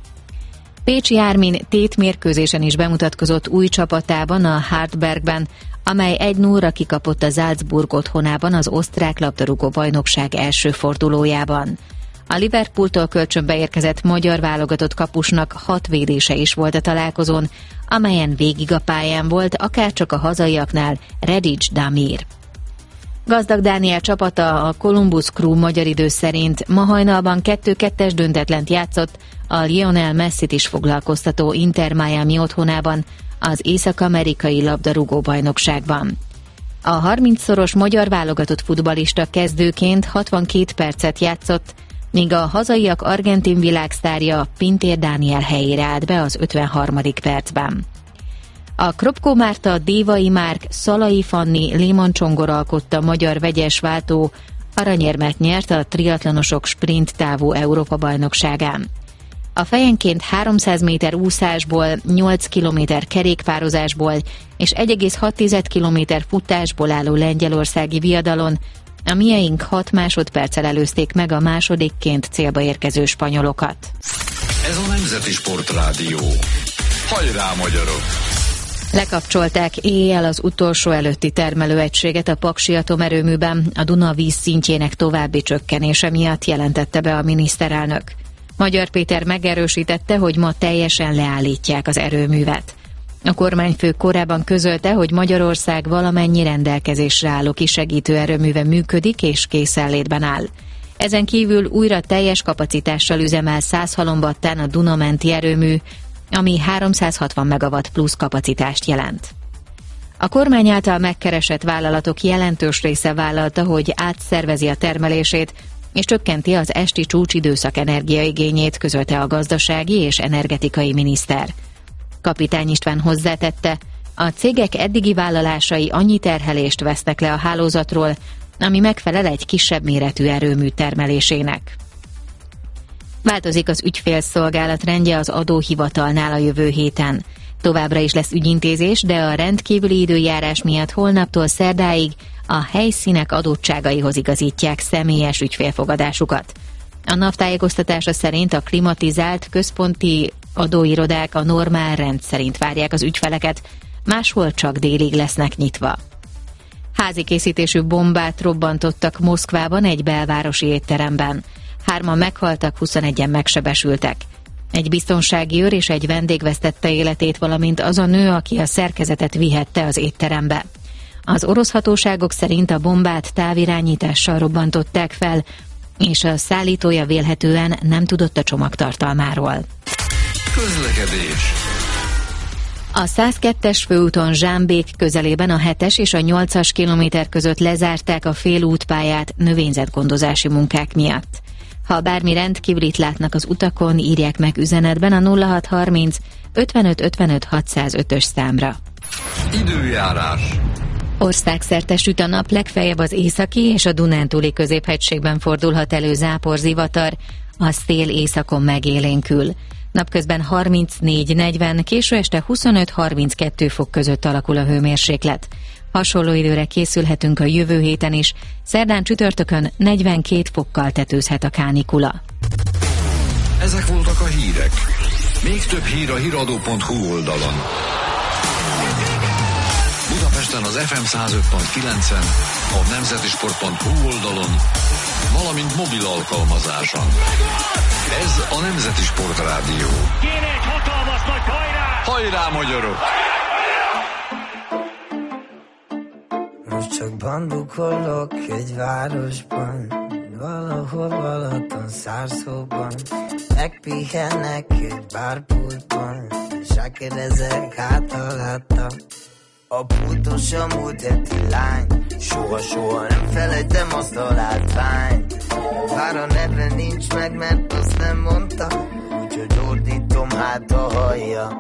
Pécsi Ármin tétmérkőzésen is bemutatkozott új csapatában, a Hartbergben, amely egy nullra kikapott a Salzburg otthonában az osztrák labdarúgó bajnokság első fordulójában. A Liverpooltól kölcsönbe érkezett magyar válogatott kapusnak hat védése is volt a találkozón, amelyen végig a pályán volt, akárcsak a hazaiaknál Redics Damir. Gazdag Dániel csapata, a Columbus Crew magyar idő szerint ma hajnalban kettő-kettes döntetlent játszott a Lionel Messit is foglalkoztató Inter Miami otthonában, az észak-amerikai labdarúgó bajnokságban. A harmincszoros magyar válogatott futballista kezdőként hatvankét percet játszott, míg a hazaiak argentin világsztárja Pintér Dániel helyére állt be az ötvenharmadik percben. A Kropko Márta, Dévai Márk, Szalai Fanni, Léman Csongor alkotta magyar vegyes váltó aranyérmet nyert a triatlonosok sprint távú Európa-bajnokságán. A fejenként háromszáz méter úszásból, nyolc kilométer kerékpározásból és egy egész hat kilométer futásból álló lengyelországi viadalon a mieink hat másodperccel előzték meg a másodikként célba érkező spanyolokat. Ez a Nemzeti Sport Rádió. Hajrá, magyarok! Lekapcsolták éjjel az utolsó előtti termelőegységet a Paksi atomerőműben a Duna víz szintjének további csökkenése miatt, jelentette be a miniszterelnök. Magyar Péter megerősítette, hogy ma teljesen leállítják az erőművet. A kormányfő korábban közölte, hogy Magyarország valamennyi rendelkezésre álló kisegítő erőműve működik és készenlétben áll. Ezen kívül újra teljes kapacitással üzemel Százhalombattán a Duna-menti erőmű, ami háromszázhatvan megawatt plusz kapacitást jelent. A kormány által megkeresett vállalatok jelentős része vállalta, hogy átszervezi a termelését, és csökkenti az esti csúcsidőszak energiaigényét, közölte a gazdasági és energetikai miniszter. Kapitány István hozzátette, a cégek eddigi vállalásai annyi terhelést vesznek le a hálózatról, ami megfelel egy kisebb méretű erőmű termelésének. Változik az ügyfélszolgálat rendje az adóhivatalnál a jövő héten. Továbbra is lesz ügyintézés, de a rendkívüli időjárás miatt holnaptól szerdáig a helyszínek adottságaihoz igazítják személyes ügyfélfogadásukat. A NAV tájékoztatása szerint a klimatizált központi adóirodák a normál rend szerint várják az ügyfeleket, máshol csak délig lesznek nyitva. Házi készítésű bombát robbantottak Moszkvában egy belvárosi étteremben. Hárman meghaltak, huszonegyen megsebesültek. Egy biztonsági őr és egy vendég vesztette életét, valamint az a nő, aki a szerkezetet vihette az étterembe. Az orosz hatóságok szerint a bombát távirányítással robbantották fel, és a szállítója vélhetően nem tudott a csomagtartalmáról. Közlekedés. A százkettes főúton Zsámbék közelében a hetes és a nyolcas kilométer között lezárták a félútpályát növényzetgondozási munkák miatt. Ha bármi rendkívülit látnak az utakon, írják meg üzenetben a nulla hat harminc ötvenöt ötvenöt hatszázötös számra. Időjárás. Országszerte süt a nap, legfeljebb az északi és a Dunántúli középhegységben fordulhat elő zápor, zivatar, a szél északon megélénkül. Napközben harmincnégy negyven, késő este huszonöt harminckettő fok között alakul a hőmérséklet. Hasonló időre készülhetünk a jövő héten is, szerdán csütörtökön negyvenkét fokkal tetőzhet a kánikula. Ezek voltak a hírek. Még több hír a híradó pont hu oldalon. Budapesten az ef em száz öt pont kilencen, a nemzetisport pont hu oldalon, valamint mobil alkalmazáson. Ez a Nemzeti Sport Rádió. Kéne egy hatalmas nagy hajrá! Hajrá, magyarok! Most csak bandukolok egy városban, valahol Balaton szárszóban, megpihennek egy bárpultban, és rákérdezek hátaláltam. A pultos a múlteti lány, soha-soha nem felejtem azt a látványt. Bár a neve nincs meg, mert azt nem mondta, úgyhogy ordítom, hát a hallja.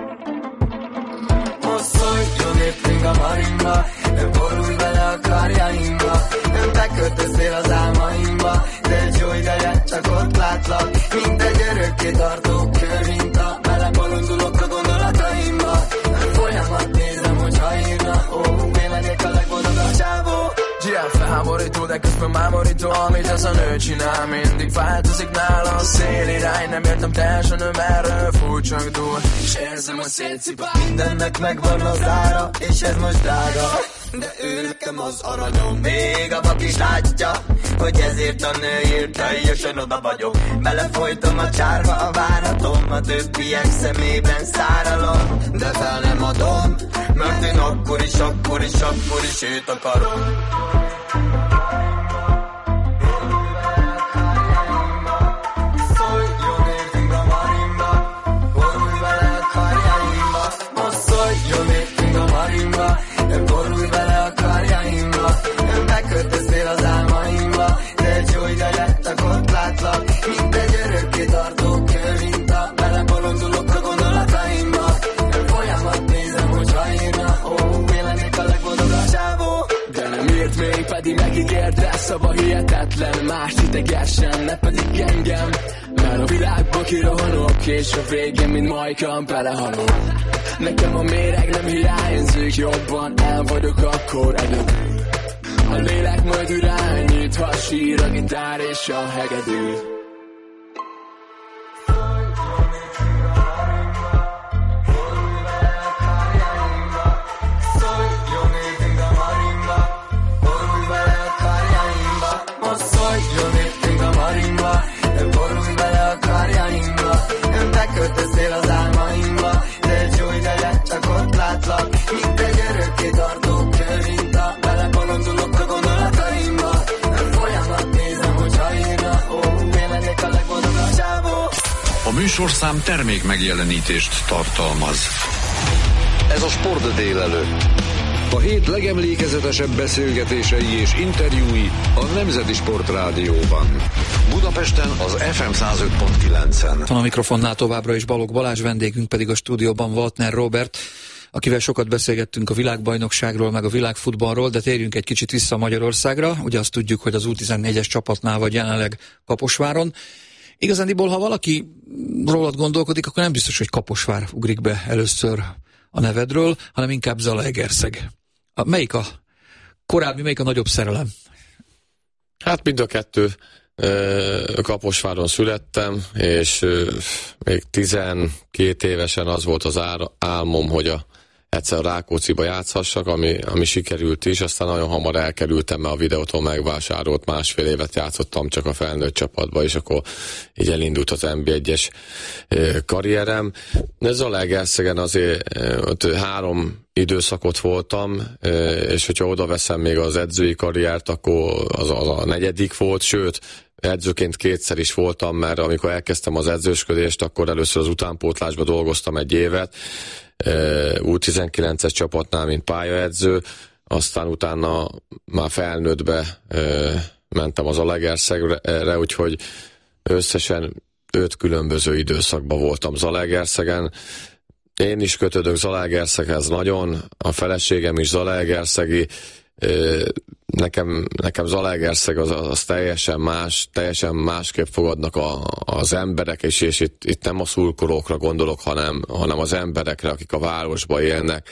Mosszoljon értünk a marimba, nem borulj bele a karjaimba, nem beköltöztél az álmaimba, de egy jó ideje csak ott látlak, mint egy örökké tartó körhinta, belebolondulok a gondolataimba, nem folyamat nézem, hogyha írna, ó, én lennék a legboldogabb csávó. gé ef felháborító, de közben mámorító, amit ez a nő csinál, mindig változik nála a szélirány, nem értem teljesen ő merről fúj, csak dúl, és érzem a szétszipát. Mindennek megvan az ára, és ez most drága, de ő nekem az aranyom. Még a vak is látja, hogy ezért a nőért teljesen oda vagyok. Belefolytom a csárba a váratom, a többiek szemében száralom, de fel nem adom, mert én akkor is, akkor is, akkor is őt akarom. Szóljon értünk a marimba, borulj bele a karjaimba. Szóljon értünk a marimba, borulj bele a karjaimba. Nem beköltöztél az álmaimba, de egy jó ideje csak ott látlak, mint egy örökké tartó körhinta, belebolondulok a gondolataimba. Nem folyamat nézem, hogyha írna, ó, én lennék a legboldogabb csávó. De nem írt még, pedig megígérte, szava hihetetlen, más idegessen, ne pedig engem, mert a világba kirohanok, és a végén, mint majka, belehalok. Nekem a méreg nem hiányzik, jobban el vagyok akkor egyedül. A lélek majd irányít, ha sír a gitár és a hegedű. Szóljon értünk a marimba, borulj bele a karjaimba. Szóljon értünk a marimba, borulj bele a karjaimba. Nem beköltöztél az álmaimba, de egy jó ideje csak műsorszám termék megjelenítést tartalmaz. Ez a Sport délelőtt. A hét legemlékezetesebb beszélgetései és interjúi a Nemzeti Sport Rádióban. Budapesten az ef em száz öt pont kilencen. Van a mikrofonnál továbbra is Balogh Balázs, vendégünk pedig a stúdióban Waltner Róbert, akivel sokat beszélgettünk a világbajnokságról, meg a világfutballról, de térjünk egy kicsit vissza Magyarországra. Ugye azt tudjuk, hogy az U tizennégyes csapatnál vagy jelenleg Kaposváron. Igazándiból, ha valaki rólad gondolkodik, akkor nem biztos, hogy Kaposvár ugrik be először a nevedről, hanem inkább Zalaegerszeg. A, melyik a korábbi, melyik a nagyobb szerelem? Hát mind a kettő. Kaposváron születtem, és még tizenkét évesen az volt az álmom, hogy a, egyszer a Rákócziba játszhassak, ami, ami sikerült is, aztán nagyon hamar elkerültem, mert a Videóton megvásárolt, másfél évet játszottam csak a felnőtt csapatba, és akkor így elindult az en bé egyes karrierem. Zalaegerszegen azért ott három időszakot voltam, és hogyha oda veszem még az edzői karriert, akkor az, az a negyedik volt, sőt, edzőként kétszer is voltam, mert amikor elkezdtem az edzősködést, akkor először az utánpótlásban dolgoztam egy évet, U tizenkilences csapatnál, mint pályaedző, aztán utána már felnőttbe mentem az Zalaegerszegre, úgyhogy összesen öt különböző időszakban voltam Zalaegerszegen. Én is kötődök Zalaegerszeghez nagyon, a feleségem is zalaegerszegi, nekem, nekem Zalaegerszeg az, az teljesen más, teljesen másképp fogadnak a, az emberek, és, és itt, itt nem a szurkolókra gondolok, hanem, hanem az emberekre, akik a városban élnek.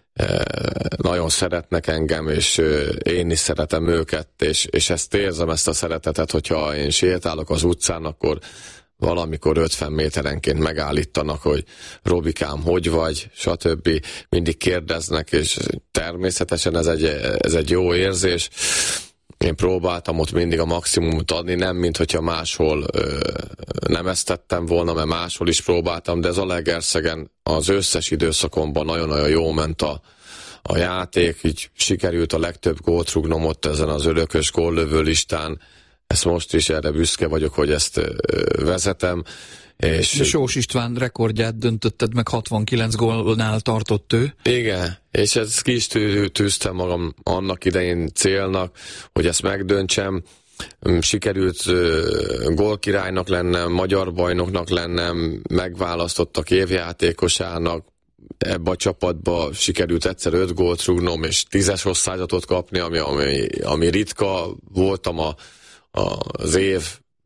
Nagyon szeretnek engem, és én is szeretem őket, és, és ezt érzem, ezt a szeretetet, hogyha én sétálok az utcán, akkor valamikor ötven méterenként megállítanak, hogy Robikám, hogy vagy, stb. Mindig kérdeznek, és természetesen ez egy, ez egy jó érzés. Én próbáltam ott mindig a maximumot adni, nem mint hogyha máshol ö, nem ezt tettem volna, mert máshol is próbáltam, de Zalaegerszegen az összes időszakomban nagyon-nagyon jó ment a, a játék, így sikerült a legtöbb gólt rúgnom ott ezen az örökös góllövő listán. Ezt most is erre büszke vagyok, hogy ezt ö, vezetem. És de Sós István rekordját döntötted meg, hatvankilenc gólnál tartott ő. Igen, és ezt ki is tűztem magam annak idején célnak, hogy ezt megdöntsem. Sikerült uh, gólkirálynak lennem, magyar bajnoknak lennem, megválasztottak évjátékosának, ebbe a csapatba sikerült egyszer öt gólt rúgnom, és tízes osztályzatot kapni, ami, ami, ami ritka. Voltam a, a, az év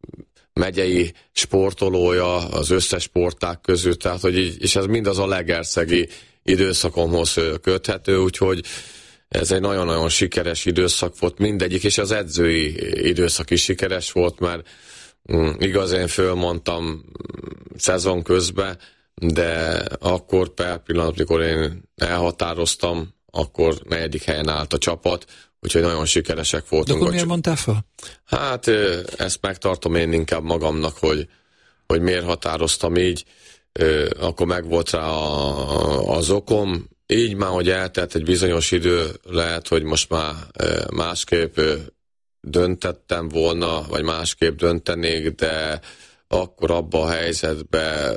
megyei sportolója az összes sportág között, tehát, hogy így, és ez mind az Zalaegerszegi időszakomhoz köthető, úgyhogy ez egy nagyon-nagyon sikeres időszak volt mindegyik, és az edzői időszak is sikeres volt, mert mm, igaz, én fölmondtam szezon közben, de akkor per pillanat, amikor én elhatároztam, akkor negyedik helyen állt a csapat, úgyhogy nagyon sikeresek voltunk. De akkor miért mondtál fel? Hát ezt megtartom én inkább magamnak, hogy, hogy miért határoztam így, akkor megvolt rá a, az okom. Így már, hogy eltelt egy bizonyos idő, lehet, hogy most már másképp döntettem volna, vagy másképp döntenék, de akkor abban a helyzetben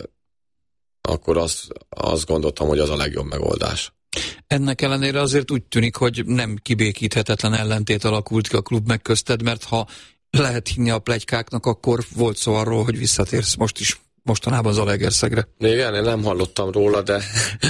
akkor azt, azt gondoltam, hogy az a legjobb megoldás. Ennek ellenére azért úgy tűnik, hogy nem kibékíthetetlen ellentét alakult ki a klub meg közted, mert ha lehet hinni a pletykáknak, akkor volt szó arról, hogy visszatérsz most is mostanában Zalaegerszegre. Igen, én nem hallottam róla, de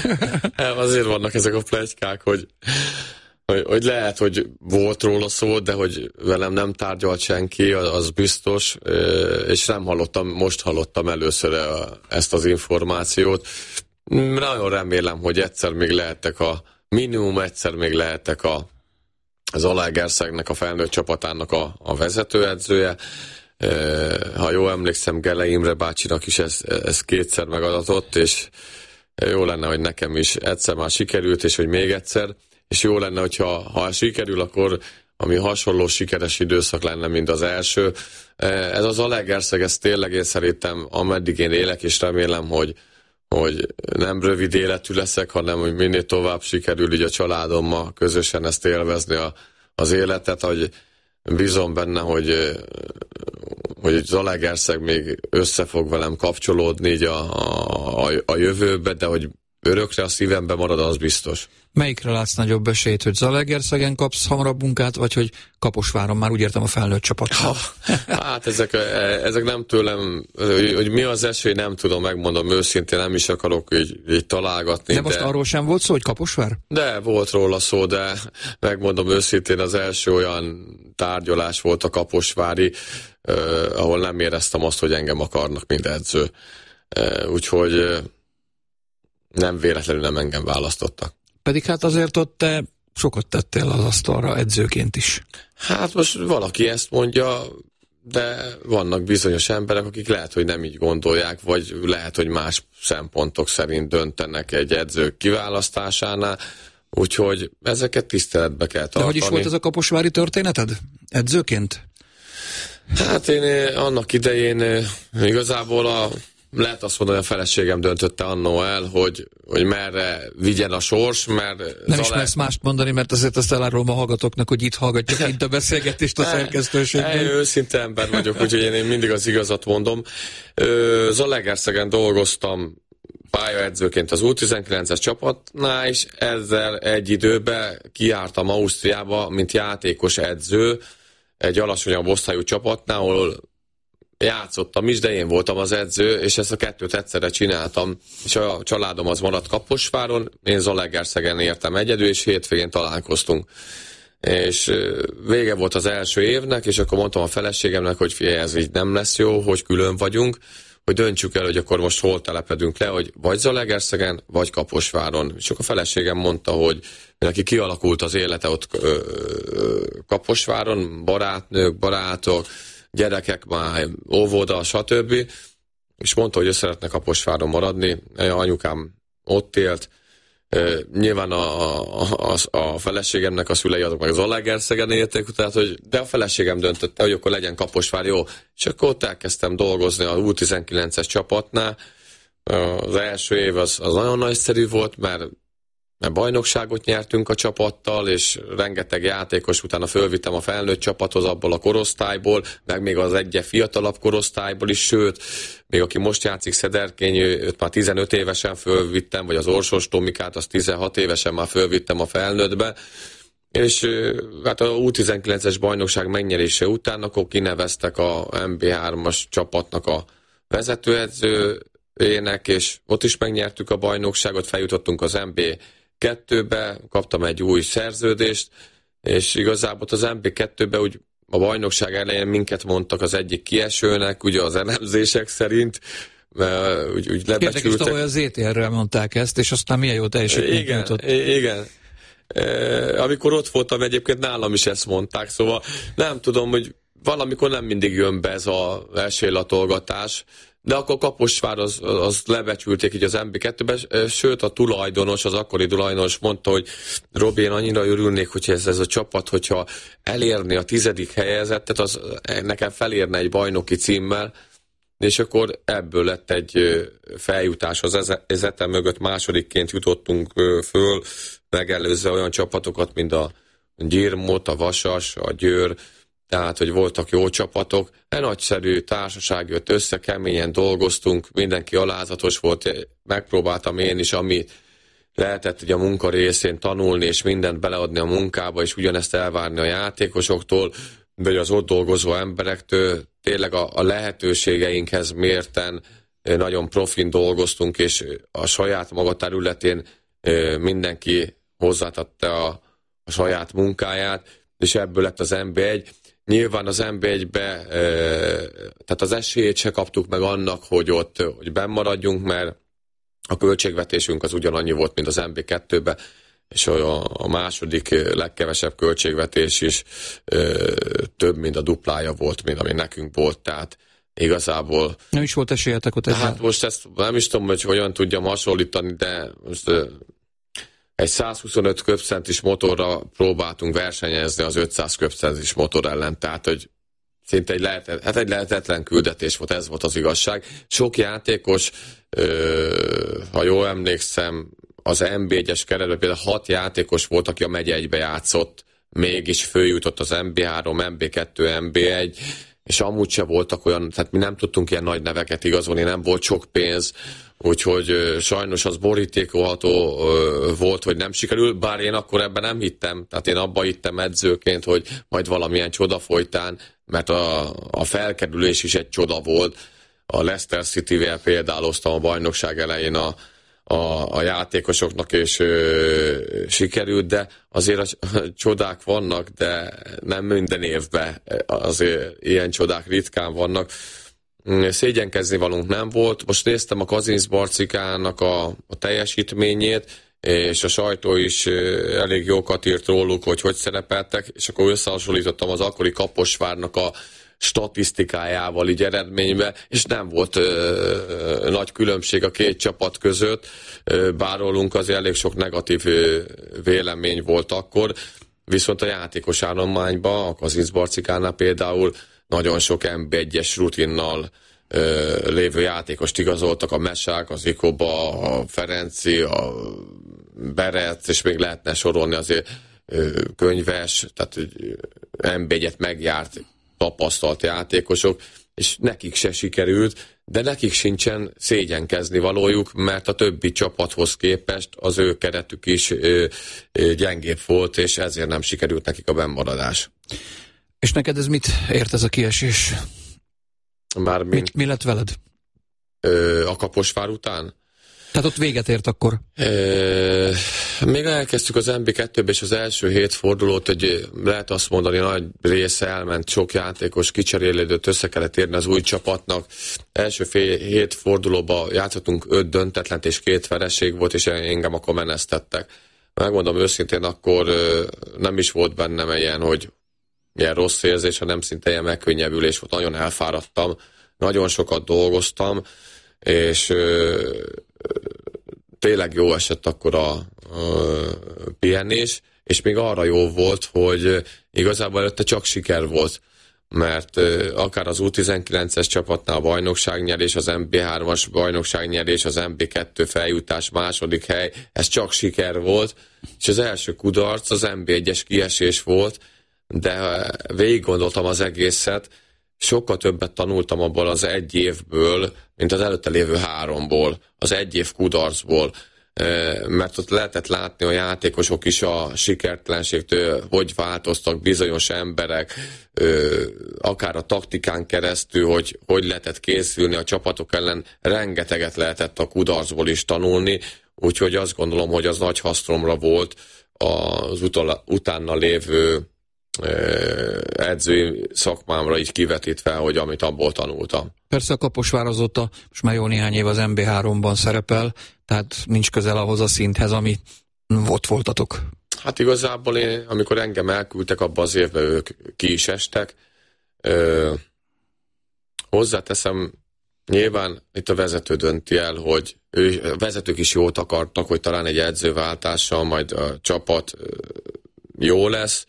azért vannak ezek a pletykák, hogy, hogy, hogy lehet, hogy volt róla szó, de hogy velem nem tárgyalt senki, az biztos, és nem hallottam, most hallottam először ezt az információt. Nagyon remélem, hogy egyszer még lehettek a, minimum egyszer még lehettek a az Zalaegerszegnek a felnőtt csapatának a, a vezetőedzője. E, ha jól emlékszem, Gele Imre bácsinak is ez, ez kétszer megadatott, és jó lenne, hogy nekem is egyszer már sikerült, és hogy még egyszer, és jó lenne, hogyha ha sikerül, akkor ami hasonló sikeres időszak lenne, mint az első. E, ez az Zalaegerszeg, ez tényleg én szerintem, ameddig én élek, és remélem, hogy hogy nem rövid életű leszek, hanem hogy minél tovább sikerül így a családommal közösen ezt élvezni a, az életet, hogy bízom benne, hogy hogy Zalaegerszeg még össze fog velem kapcsolódni így a, a, a jövőbe, de hogy örökre a szívembe marad, az biztos. Melyikre látsz nagyobb esélyt, hogy Zalaegerszegen kapsz hamarabb munkát, vagy hogy Kaposváron, már úgy értem a felnőtt csapatnál? Hát ezek, ezek nem tőlem, hogy, hogy mi az esély, nem tudom, megmondom őszintén, nem is akarok így, így találgatni. De most de... arról sem volt szó, hogy Kaposvár? De volt róla szó, de megmondom őszintén, az első olyan tárgyalás volt a kaposvári, eh, ahol nem éreztem azt, hogy engem akarnak, mint edző. Eh, úgyhogy eh, nem véletlenül nem engem választottak. Pedig hát azért ott te sokat tettél az asztalra edzőként is. Hát most valaki ezt mondja, de vannak bizonyos emberek, akik lehet, hogy nem így gondolják, vagy lehet, hogy más szempontok szerint döntenek egy edző kiválasztásánál, úgyhogy ezeket tiszteletbe kell tartani. De hogy is volt ez a kaposvári történeted? Edzőként? Hát én annak idején igazából a lehet azt mondani, hogy a feleségem döntötte annó el, hogy, hogy merre vigyen a sors, mert... Nem Zale... ismersz mást mondani, mert azért azt elárulom a hallgatóknak, hogy itt hallgatjuk itt a beszélgetést a szerkesztőségben. Őszinte ember vagyok, úgyhogy én mindig az igazat mondom. Zalaegerszegen dolgoztam pályaedzőként az U tizenkilences csapatnál, és ezzel egy időben kijártam Ausztriába, mint játékos edző, egy alacsonyabb osztályú csapatnál, ahol játszottam is, de én voltam az edző, és ezt a kettőt egyszerre csináltam, és a családom az maradt Kaposváron, én Zalaegerszegen értem egyedül, és hétvégén találkoztunk. És vége volt az első évnek, és akkor mondtam a feleségemnek, hogy figyelj, ez így nem lesz jó, hogy külön vagyunk, hogy döntsük el, hogy akkor most hol telepedünk le, hogy vagy Zalaegerszegen, vagy Kaposváron. És akkor a feleségem mondta, hogy neki kialakult az élete ott ö, ö, Kaposváron, barátnők, barátok, gyerekek már, óvoda, stb. És mondta, hogy ő szeretne Kaposváron maradni. Anyukám ott élt. Nyilván a, a, a, a feleségemnek a szülei azok meg Zalaegerszegen élték, tehát, hogy, de a feleségem döntötte, hogy akkor legyen Kaposvár, jó. És akkor ott elkezdtem dolgozni a U tizenkilences csapatnál. Az első év az, az nagyon nagyszerű volt, mert mert bajnokságot nyertünk a csapattal, és rengeteg játékos, utána fölvittem a felnőtt csapathoz abból a korosztályból, meg még az egyre fiatalabb korosztályból is, sőt, még aki most játszik Szederkény, őt már tizenöt évesen fölvittem, vagy az Orsos Tomikát, az tizenhat évesen már fölvittem a felnőttbe, és hát a U tizenkilences bajnokság megnyerése után akkor kineveztek a em bé hármas csapatnak a vezetőedzőjének, és ott is megnyertük a bajnokságot, feljutottunk az em bé kettőbe, kaptam egy új szerződést, és igazából az em bé kettőbe úgy a bajnokság elején minket mondtak az egyik kiesőnek, ugye az elemzések szerint, mert úgy, úgy lebecsültek. Érdekes, tavaly az zé té er-rel mondták ezt, és aztán milyen jó teljesítményt igen, nyújtott. Igen. E, amikor ott voltam, egyébként nálam is ezt mondták, szóval nem tudom, hogy valamikor nem mindig jön be ez az esélylatolgatás, de akkor Kaposvár az, az lebecsülték így az em bé kettőben, sőt a tulajdonos, az akkori tulajdonos mondta, hogy Robi, én annyira örülnék, hogy ez, ez a csapat, hogyha elérni a tizedik helyezettet, az nekem felérne egy bajnoki címmel, és akkor ebből lett egy feljutás az ezetem mögött, másodikként jutottunk föl, megelőzve olyan csapatokat, mint a Gyirmot, a Vasas, a Győr, tehát, hogy voltak jó csapatok. Egy nagyszerű társaság jött össze, keményen dolgoztunk, mindenki alázatos volt, megpróbáltam én is, ami lehetett ugye a munka részén tanulni, és mindent beleadni a munkába, és ugyanezt elvárni a játékosoktól, vagy az ott dolgozó emberektől. Tényleg a, a lehetőségeinkhez mérten nagyon profin dolgoztunk, és a saját maga területén mindenki hozzátette a, a saját munkáját, és ebből lett az em bé egy. Nyilván az em bé egybe, tehát az esélyét se kaptuk meg annak, hogy ott hogy benn maradjunk, mert a költségvetésünk az ugyanannyi volt, mint az em bé kettőbe, és a, a második legkevesebb költségvetés is több, mint a duplája volt, mint ami nekünk volt, tehát igazából... Nem is volt esélyetek ott egyáltalán. Hát most ezt nem is tudom, hogy hogyan tudjam hasonlítani, de most egy százhuszonöt köbcentis motorra próbáltunk versenyezni az ötszáz köbcentis motor ellen, tehát hogy szinte egy, lehetet, hát egy lehetetlen küldetés volt, ez volt az igazság. Sok játékos, ö, ha jól emlékszem, az em bé egyes keretben például hat játékos volt, aki a megye egybe játszott, mégis följutott az em bé három, em bé kettő, em bé egy, és amúgy se voltak olyan, tehát mi nem tudtunk ilyen nagy neveket igazolni, nem volt sok pénz, úgyhogy sajnos az borítékolható volt, hogy nem sikerül, bár én akkor ebben nem hittem, tehát én abba hittem edzőként, hogy majd valamilyen csoda folytán, mert a, a felkerülés is egy csoda volt. A Leicester City-vel példáloztam a bajnokság elején a, a, a játékosoknak, és ö, sikerült, de azért a csodák vannak, de nem minden évben azért ilyen csodák ritkán vannak. Szégyenkezni valunk nem volt. Most néztem a Kazincbarcikának a, a teljesítményét, és a sajtó is elég jókat írt róluk, hogy hogy szerepeltek, és akkor összehasonlítottam az akkori Kaposvárnak a statisztikájával így eredményben, és nem volt ö, nagy különbség a két csapat között, ö, bár rólunk azért elég sok negatív ö, vélemény volt akkor, viszont a játékos állományban, a Kazincbarcikánál például nagyon sok em bé egyes rutinnal ö, lévő játékost igazoltak, a Mesák, az Ikoba, a Ferenci, a Berec, és még lehetne sorolni azért ö, Könyves, tehát em bé egyet megjárt tapasztalt játékosok, és nekik se sikerült, de nekik sincsen szégyenkezni valójuk, mert a többi csapathoz képest az ő keretük is ö, ö, gyengébb volt, és ezért nem sikerült nekik a bennmaradás. És neked ez mit ért ez a kiesés? Már mit, mi lett veled? Ö, a Kaposvár után? Tehát ott véget ért akkor? Ö, még elkezdtük az em bé kettőbe, és az első hét fordulót, hogy lehet azt mondani, nagy része elment, sok játékos kicserélődött, össze kellett érni az új csapatnak. Első fél hét fordulóba játszottunk öt döntetlent, és két vereség volt, és engem akkor menesztettek. Megmondom őszintén, akkor nem is volt bennem ilyen, hogy ilyen rossz érzés, hanem szinte ilyen megkönnyebbülés volt. Nagyon elfáradtam, nagyon sokat dolgoztam, és ö, tényleg jó esett akkor a, a pihenés, és még arra jó volt, hogy igazából előtte csak siker volt, mert ö, akár az U tizenkilences csapatnál a bajnokságnyerés, az em bé hármas bajnokságnyerés, az em bé kettő feljutás, második hely, ez csak siker volt, és az első kudarc az em bé egyes kiesés volt, de végig gondoltam az egészet, sokkal többet tanultam abból az egy évből, mint az előtte lévő háromból, az egy év kudarcból, mert ott lehetett látni a játékosok is a sikertelenségtől, hogy változtak bizonyos emberek, akár a taktikán keresztül, hogy hogy lehetett készülni a csapatok ellen, rengeteget lehetett a kudarcból is tanulni, úgyhogy azt gondolom, hogy az nagy hasznomra volt az utána lévő edzői szakmámra így kivetítve, hogy amit abból tanultam. Persze a Kaposvár azóta most már jó néhány év az em bé háromban szerepel, tehát nincs közel ahhoz a szinthez, ami ott voltatok. Hát igazából én, amikor engem elküldtek abba az évben, ők ki is estek. Ö, hozzáteszem, nyilván itt a vezető dönti el, hogy ő, a vezetők is jót akartak, hogy talán egy edzőváltással majd a csapat jó lesz.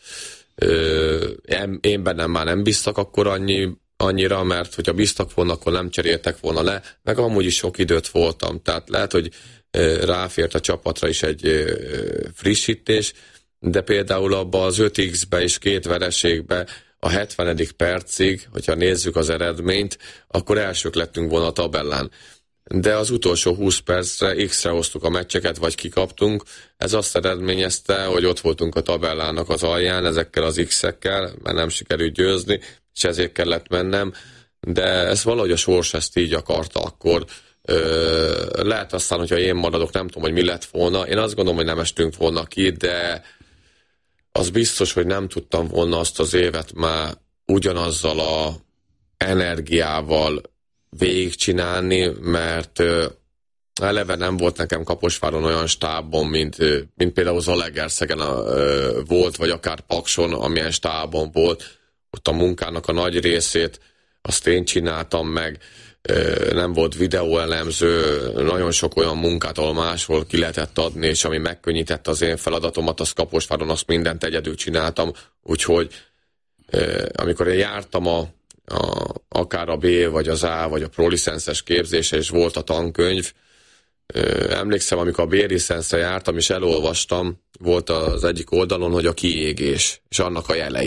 Én bennem már nem bíztak akkor annyi, annyira, mert hogyha bíztak volna, akkor nem cseréltek volna le, meg amúgy is sok időt voltam, tehát lehet, hogy ráfért a csapatra is egy frissítés, de például abban az öt iksz-be és két vereségbe a hetvenedik percig, hogyha nézzük az eredményt, akkor elsők lettünk volna a tabellán. De az utolsó húsz percre X-re hoztuk a meccseket, vagy kikaptunk. Ez azt eredményezte, hogy ott voltunk a tabellának az alján, ezekkel az X-ekkel, mert nem sikerült győzni, és ezért kellett mennem. De ez valahogy a sors ezt így akarta akkor. Ö, lehet aztán, hogyha én maradok, nem tudom, hogy mi lett volna. Én azt gondolom, hogy nem estünk volna ki, de az biztos, hogy nem tudtam volna azt az évet már ugyanazzal a energiával végigcsinálni, mert uh, eleve nem volt nekem Kaposváron olyan stábon, mint, uh, mint például Zalaegerszegen uh, volt, vagy akár Pakson, amilyen stábon volt. Ott a munkának a nagy részét azt én csináltam meg, uh, nem volt videóelemző, nagyon sok olyan munkát, ahol máshol ki lehetett adni, és ami megkönnyítette az én feladatomat, az Kaposváron azt mindent egyedül csináltam, úgyhogy uh, amikor én jártam a A, akár a B, vagy az A, vagy a prolicenszes képzése, és volt a tankönyv. Emlékszem, amikor a B-licenszre jártam, és elolvastam, volt az egyik oldalon, hogy a kiégés, és annak a jelei.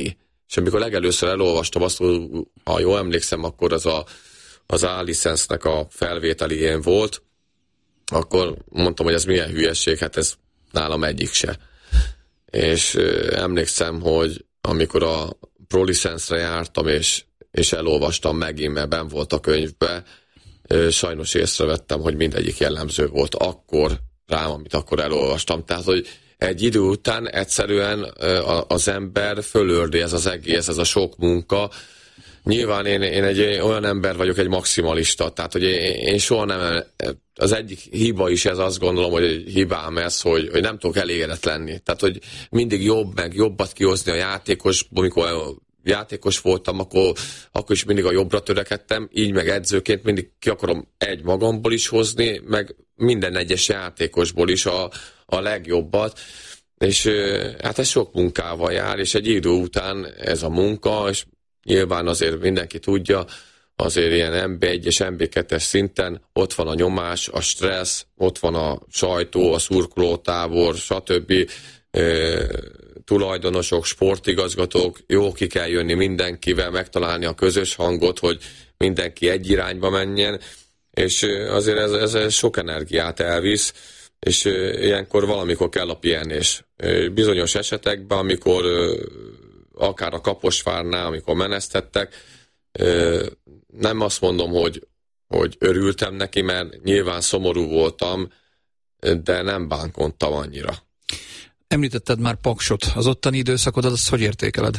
És amikor legelőször elolvastam azt, ha jól emlékszem, akkor az a, az A-licensznek a felvételi ilyen volt, akkor mondtam, hogy ez milyen hülyeség, hát ez nálam egyik se. És emlékszem, hogy amikor a ProLicenszre jártam, és, és elolvastam megint, mert benn volt a könyvbe, sajnos észrevettem, hogy mindegyik jellemző volt akkor rám, amit akkor elolvastam. Tehát, hogy egy idő után egyszerűen az ember fölördi ez az egész, ez a sok munka. Nyilván én, én egy olyan ember vagyok, egy maximalista, tehát hogy én, én soha nem, az egyik hiba is ez, azt gondolom, hogy hibám ez, hogy, hogy nem tudok elégedett lenni. Tehát, hogy mindig jobb, meg jobbat kihozni a játékos, amikor játékos voltam, akkor, akkor is mindig a jobbra törekedtem, így meg edzőként mindig ki akarom egy magamból is hozni, meg minden egyes játékosból is a, a legjobbat, és hát ez sok munkával jár, és egy idő után ez a munka, és nyilván azért mindenki tudja, azért ilyen em bé egy és em bé kettes szinten ott van a nyomás, a stressz, ott van a sajtó, a szurkolótábor, stb. E, tulajdonosok, sportigazgatók, jó ki kell jönni mindenkivel, megtalálni a közös hangot, hogy mindenki egy irányba menjen, és azért ez, ez sok energiát elvisz, és ilyenkor valamikor kell a pihenés. Bizonyos esetekben, amikor akár a Kaposvárnál, amikor menesztettek, nem azt mondom, hogy, hogy örültem neki, mert nyilván szomorú voltam, de nem bánkodtam annyira. Említetted már Paksot. Az ottani időszakodat, azt hogy értékeled?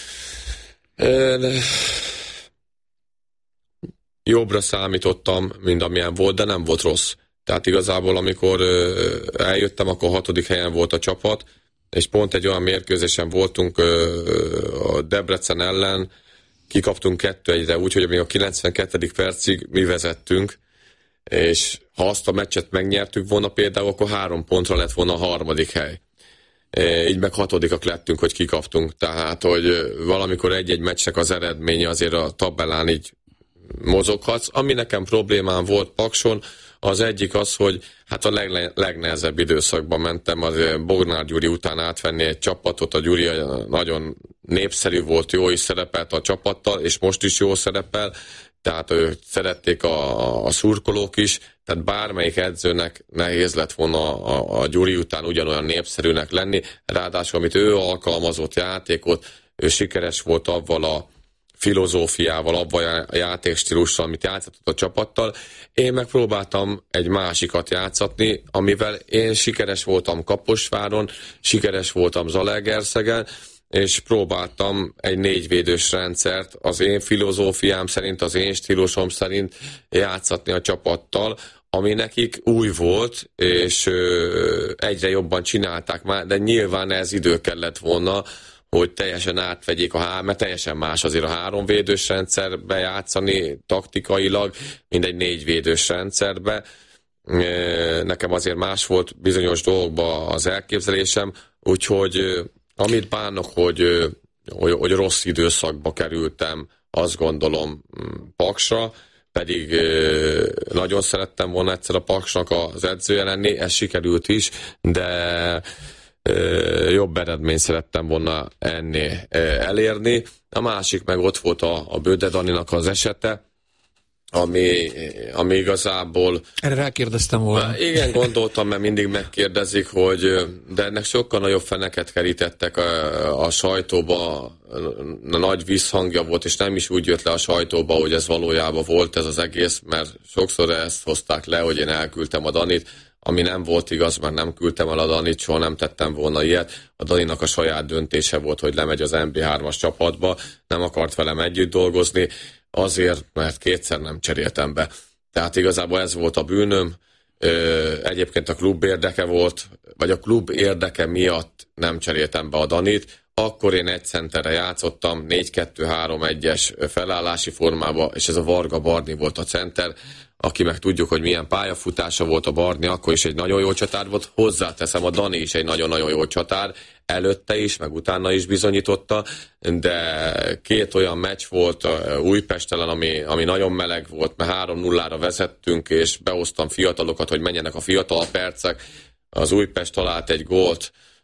Jobbra számítottam, mint amilyen volt, de nem volt rossz. Tehát igazából, amikor eljöttem, akkor hatodik helyen volt a csapat, és pont egy olyan mérkőzésen voltunk a Debrecen ellen, kikaptunk kettő egyre, úgyhogy még a kilencvenkettedik percig mi vezettünk, és ha azt a meccset megnyertük volna például, akkor három pontra lett volna a harmadik hely. Így meg hatodikak lettünk, hogy kikaptunk. Tehát, hogy valamikor egy-egy meccsnek az eredménye azért a tabellán így mozoghatsz. Ami nekem problémám volt Pakson, az egyik az, hogy hát a leg, legnehezebb időszakban mentem, az Bognár Gyuri után átvenni egy csapatot, a Gyuri nagyon népszerű volt, jó is szerepelt a csapattal, és most is jó szerepel, tehát ő szerették a, a szurkolók is, tehát bármelyik edzőnek nehéz lett volna a, a Gyuri után ugyanolyan népszerűnek lenni, ráadásul amit ő alkalmazott játékot, ő sikeres volt avval a filozófiával, abban a játékstílussal, amit játszott a csapattal. Én megpróbáltam egy másikat játszatni, amivel én sikeres voltam Kaposváron, sikeres voltam Zalaegerszegen, és próbáltam egy négyvédős rendszert az én filozófiám szerint, az én stílusom szerint játszatni a csapattal, ami nekik új volt, és egyre jobban csinálták már, de nyilván ez idő kellett volna, hogy teljesen átvegyék a há, mert teljesen más azért a háromvédős rendszerbe játszani taktikailag, mint egy négyvédős rendszerbe. Nekem azért más volt bizonyos dolgokban az elképzelésem, úgyhogy amit bánok, hogy, hogy, hogy rossz időszakba kerültem, azt gondolom Paksra, pedig nagyon szerettem volna egyszer a Paksnak az edzője lenni, ez sikerült is, de jobb eredményt szerettem volna ennél elérni. A másik meg ott volt a, a Böde Daninak az esete, ami, ami igazából... Erre rákérdeztem volna. Igen, gondoltam, mert mindig megkérdezik, hogy de ennek sokkal nagyobb feneket kerítettek a, a sajtóba, a nagy visszhangja volt, és nem is úgy jött le a sajtóba, hogy ez valójában volt ez az egész, mert sokszor ezt hozták le, hogy én elküldtem a Danit, ami nem volt igaz, mert nem küldtem el a Danit, soha nem tettem volna ilyet. A Daninak a saját döntése volt, hogy lemegy az em bé hármas csapatba, nem akart velem együtt dolgozni, azért, mert kétszer nem cseréltem be. Tehát igazából ez volt a bűnöm. Egyébként a klub érdeke volt, vagy a klub érdeke miatt nem cseréltem be a Danit. Akkor én egy centerre játszottam, négy kettő három egyes felállási formába, és ez a Varga Barni volt a center, aki meg tudjuk, hogy milyen pályafutása volt a Barni, akkor is egy nagyon jó csatár volt. Hozzáteszem, a Dani is egy nagyon-nagyon jó csatár, előtte is, meg utána is bizonyította, de két olyan meccs volt Újpest ellen, ami, ami nagyon meleg volt, mert három nullára vezettünk, és behoztam fiatalokat, hogy menjenek a fiatal percek. Az Újpest talált egy gólt,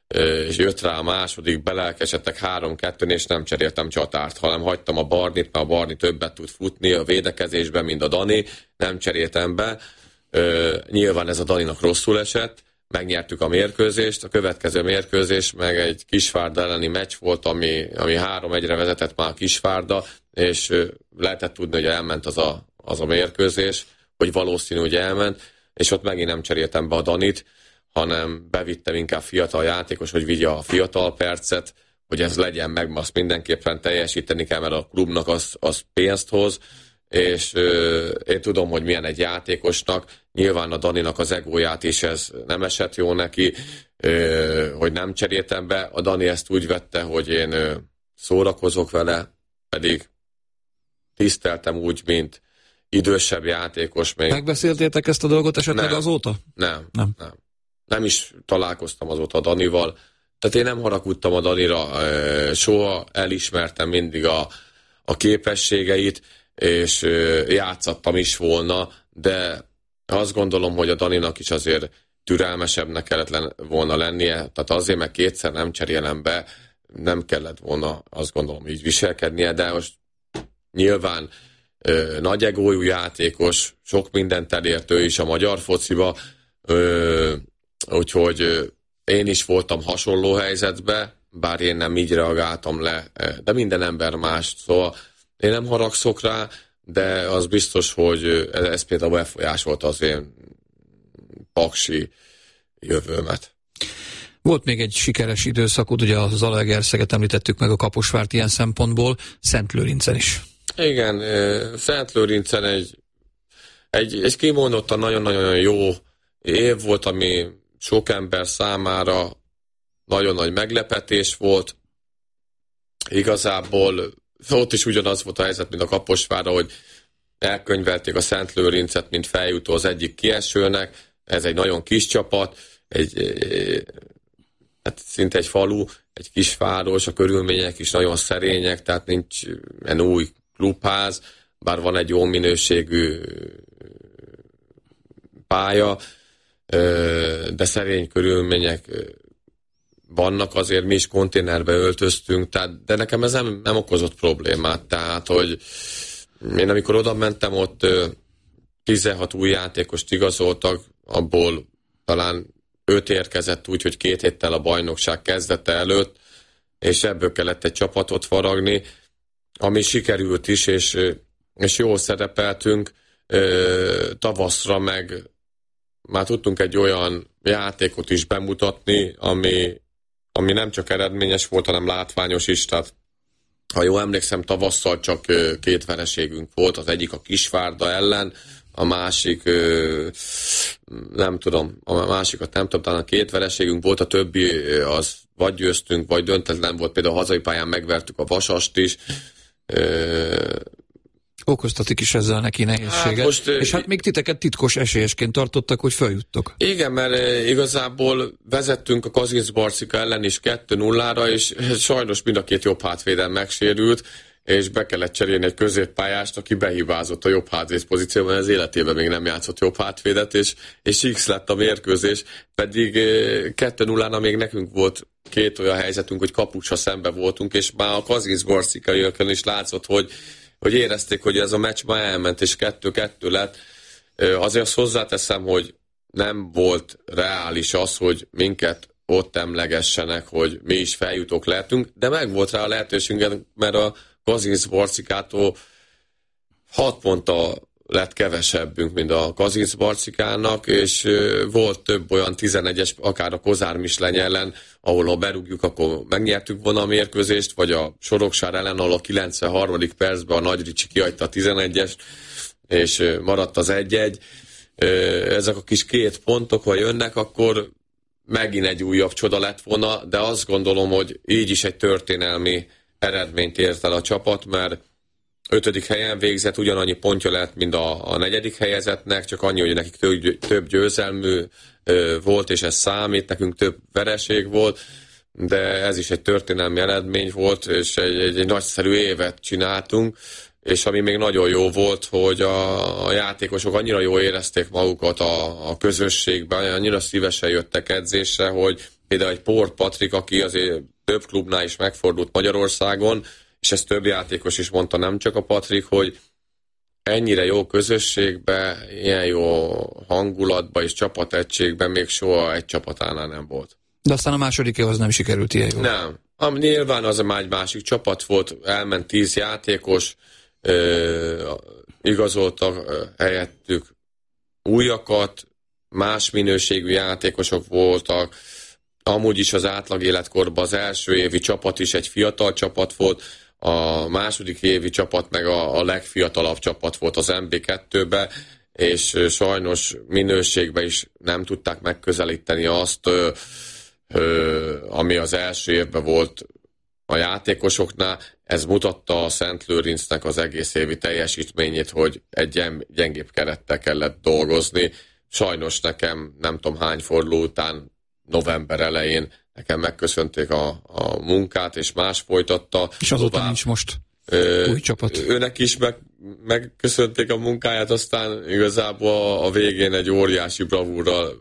és jött rá a második, belelkesedtek három-kettőn, és nem cseréltem csatárt, hanem hagytam a Barnit, mert a Barni többet tud futni a védekezésben, mint a Dani, nem cseréltem be. Nyilván ez a Daninak rosszul esett, megnyertük a mérkőzést, a következő mérkőzés meg egy Kisvárda elleni meccs volt, ami, ami három egyre vezetett már a Kisvárda, és lehetett tudni, hogy elment az a, az a mérkőzés, hogy valószínű, hogy elment, és ott megint nem cseréltem be a Danit, hanem bevittem inkább fiatal játékos, hogy vigye a fiatal percet, hogy ez legyen meg, azt mindenképpen teljesíteni kell, mert a klubnak az, az pénzt hoz, és ö, én tudom, hogy milyen egy játékosnak, nyilván a Daninak az egóját is ez nem esett jó neki, ö, hogy nem cseréltem be, a Dani ezt úgy vette, hogy én ö, szórakozok vele, pedig tiszteltem úgy, mint idősebb játékos. Még... Megbeszéltétek ezt a dolgot esetleg nem, azóta? Nem, nem, nem. Nem is találkoztam azóta a Danival. Tehát én nem haragudtam a Danira, soha elismertem mindig a, a képességeit, és játszattam is volna, de azt gondolom, hogy a Daninak is azért türelmesebbnek kellett volna lennie, tehát azért, meg kétszer nem cserélem be, nem kellett volna, azt gondolom, így viselkednie, de most nyilván ö, nagy egójú játékos, sok mindent elért ő is a magyar fociba, ö, úgyhogy ö, én is voltam hasonló helyzetbe, bár én nem így reagáltam le, de minden ember más, szóval én nem haragszok rá, de az biztos, hogy ez például befolyásolta az én paksi jövőmet. Volt még egy sikeres időszakod, ugye a Zalaegerszeget említettük meg, a Kaposvárt ilyen szempontból, Szentlőrincen is. Igen, Szentlőrincen egy, egy, egy kimondottan nagyon-nagyon jó év volt, ami sok ember számára nagyon nagy meglepetés volt. Igazából ott is ugyanaz volt a helyzet, mint a Kaposvárra, hogy elkönyvelték a Szentlőrincet, mint feljutó az egyik kiesőnek. Ez egy nagyon kis csapat, egy, hát szinte egy falu, egy kisváros, a körülmények is nagyon szerények, tehát nincs egy új klubház, bár van egy jó minőségű pálya, de szerény körülmények vannak, azért mi is konténerbe öltöztünk, tehát, de nekem ez nem, nem okozott problémát, tehát, hogy én amikor oda mentem, ott tizenhat új játékost igazoltak, abból talán öt érkezett úgy, hogy két héttel a bajnokság kezdete előtt, és ebből kellett egy csapatot faragni, ami sikerült is, és, és jól szerepeltünk. Tavaszra meg már tudtunk egy olyan játékot is bemutatni, ami, ami nem csak eredményes volt, hanem látványos is, tehát ha jól emlékszem, tavasszal csak két vereségünk volt, az egyik a Kisvárda ellen, a másik, nem tudom, a másikat nem tudom, talán két vereségünk volt, a többi az vagy győztünk, vagy döntetlen volt, például a hazai pályán megvertük a Vasast is. Okoztatik is ezzel neki nehézséget. Hát most, és hát még titeket titkos esélyesként tartottak, hogy feljuttok. Igen, mert igazából vezettünk a Kazincbarcika ellen is kettő nullára, és sajnos mind a két jobb hátvéden megsérült, és be kellett cserélni egy középpályást, aki behibázott a jobb hátvéd pozícióban, az életében még nem játszott jobb hátvédet, és, és X lett a mérkőzés, pedig kettő nullára még nekünk volt két olyan helyzetünk, hogy kapucsa szembe voltunk, és már a Kazincbarcikaiakon is látszott, hogy hogy érezték, hogy ez a meccs már elment, és kettő-kettő lett. Azért azt hozzáteszem, hogy nem volt reális az, hogy minket ott emlegessenek, hogy mi is feljutók lehetünk, de meg volt rá a lehetőségünk, mert a Kazincbarcikától hat ponttal lett kevesebbünk, mint a Kazincbarcikának, és volt több olyan tizenegyes, akár a Kozármislány ellen, ahol ha berúgjuk, akkor megnyertük volna a mérkőzést, vagy a Soroksár ellen, ahol a kilencvenharmadik percben a Nagy Ricsi kihagyta a tizenegyest, és maradt az egy-egy. Ezek a kis két pontok, ha jönnek, akkor megint egy újabb csoda lett volna, de azt gondolom, hogy így is egy történelmi eredményt ért el a csapat, mert ötödik helyen végzett, ugyanannyi pontja lett, mint a, a negyedik helyezetnek, csak annyi, hogy nekik több, több győzelmű ö, volt, és ez számít, nekünk több vereség volt, de ez is egy történelmi eredmény volt, és egy, egy, egy nagyszerű évet csináltunk, és ami még nagyon jó volt, hogy a, a játékosok annyira jól érezték magukat a, a közösségben, annyira szívesen jöttek edzésre, hogy például egy Port Patrik, aki azért több klubnál is megfordult Magyarországon, és ezt több játékos is mondta, nem csak a Patrik, hogy ennyire jó közösségben, ilyen jó hangulatban és csapategységben még soha egy csapatánál nem volt. De aztán a másodikéhoz nem sikerült ilyen jó. Nem. Am, nyilván az már egy másik csapat volt, elment tíz játékos, ö, igazoltak ö, helyettük újakat, más minőségű játékosok voltak, amúgy is az átlag életkorban az első évi csapat is egy fiatal csapat volt, a második évi csapat meg a, a legfiatalabb csapat volt az em bé kettőbe, és sajnos minőségben is nem tudták megközelíteni azt, ö, ö, ami az első évben volt a játékosoknál. Ez mutatta a Szent Lőrincnek az egész évi teljesítményét, hogy egy gyengébb kerettel kellett dolgozni. Sajnos nekem nem tudom hány forduló után november elején nekem megköszönték a, a munkát, és más folytatta. És azóta tovább. Nincs most ö, új csapat. Őnek is meg, megköszönték a munkáját, aztán igazából a, a végén egy óriási bravúrral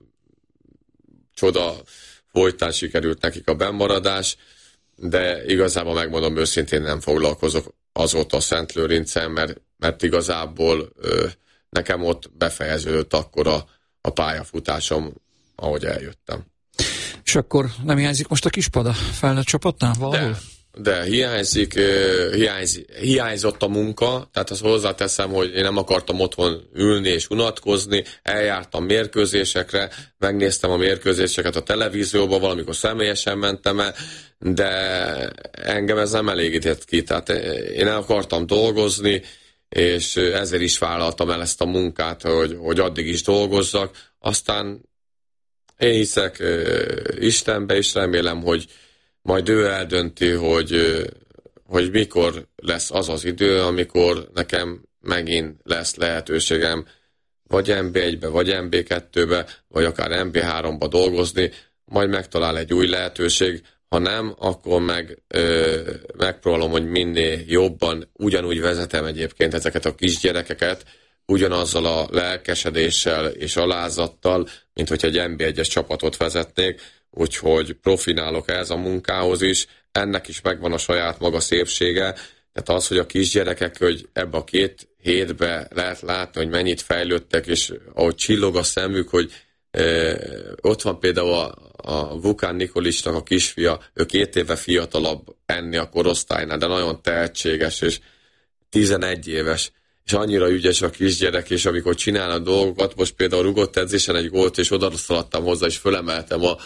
csoda folytán sikerült nekik a bennmaradás, de igazából megmondom őszintén nem foglalkozok azóta a Szent Lőrincen, mert, mert igazából ö, nekem ott befejeződött akkor a, a pályafutásom, ahogy eljöttem. És akkor nem hiányzik most a kispad a felnőtt csapatnál valahol? De, de hiányzik, hiányzik, hiányzott a munka, tehát azt hozzáteszem, hogy én nem akartam otthon ülni és unatkozni, eljártam mérkőzésekre, megnéztem a mérkőzéseket a televízióban, valamikor személyesen mentem el, de engem ez nem elégített ki, tehát én el akartam dolgozni, és ezért is vállaltam el ezt a munkát, hogy, hogy addig is dolgozzak, aztán én hiszek uh, Istenbe, és remélem, hogy majd ő eldönti, hogy, uh, hogy mikor lesz az az idő, amikor nekem megint lesz lehetőségem vagy em bé egybe, vagy em bé kettőbe, vagy akár em bé háromba dolgozni, majd megtalál egy új lehetőség, ha nem, akkor meg uh, megpróbálom, hogy minél jobban ugyanúgy vezetem egyébként ezeket a kisgyerekeket, ugyanazzal a lelkesedéssel és alázattal, mint hogy egy en bé egyes csapatot vezetnék, úgyhogy profinálok ez a munkához is, ennek is megvan a saját maga szépsége, tehát az, hogy a kisgyerekek, hogy ebbe a két hétbe lehet látni, hogy mennyit fejlődtek, és ahogy csillog a szemük, hogy e, ott van például a, a Vukán Nikolicsnak a kisfia, ő két éve fiatalabb enni a korosztálynál, de nagyon tehetséges, és tizenegy éves, és annyira ügyes a kisgyerek, és amikor csinál a dolgokat, most például rugott edzésen egy gólt, és oda szaladtam hozzá, és fölemeltem a,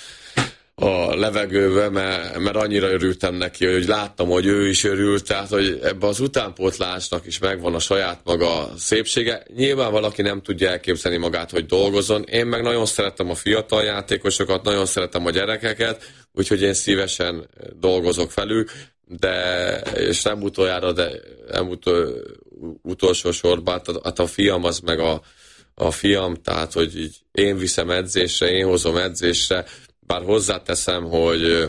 a levegőbe, mert, mert annyira örültem neki, hogy láttam, hogy ő is örült, tehát, hogy ebben az utánpótlásnak is megvan a saját maga szépsége. Nyilván valaki nem tudja elképzelni magát, hogy dolgozzon. Én meg nagyon szeretem a fiatal játékosokat, nagyon szeretem a gyerekeket, úgyhogy én szívesen dolgozok velük, de, és nem utoljára, de nem utol, utolsó sorban, hát a fiam az meg a, a fiam, tehát, hogy így én viszem edzésre, én hozom edzésre, bár hozzáteszem, hogy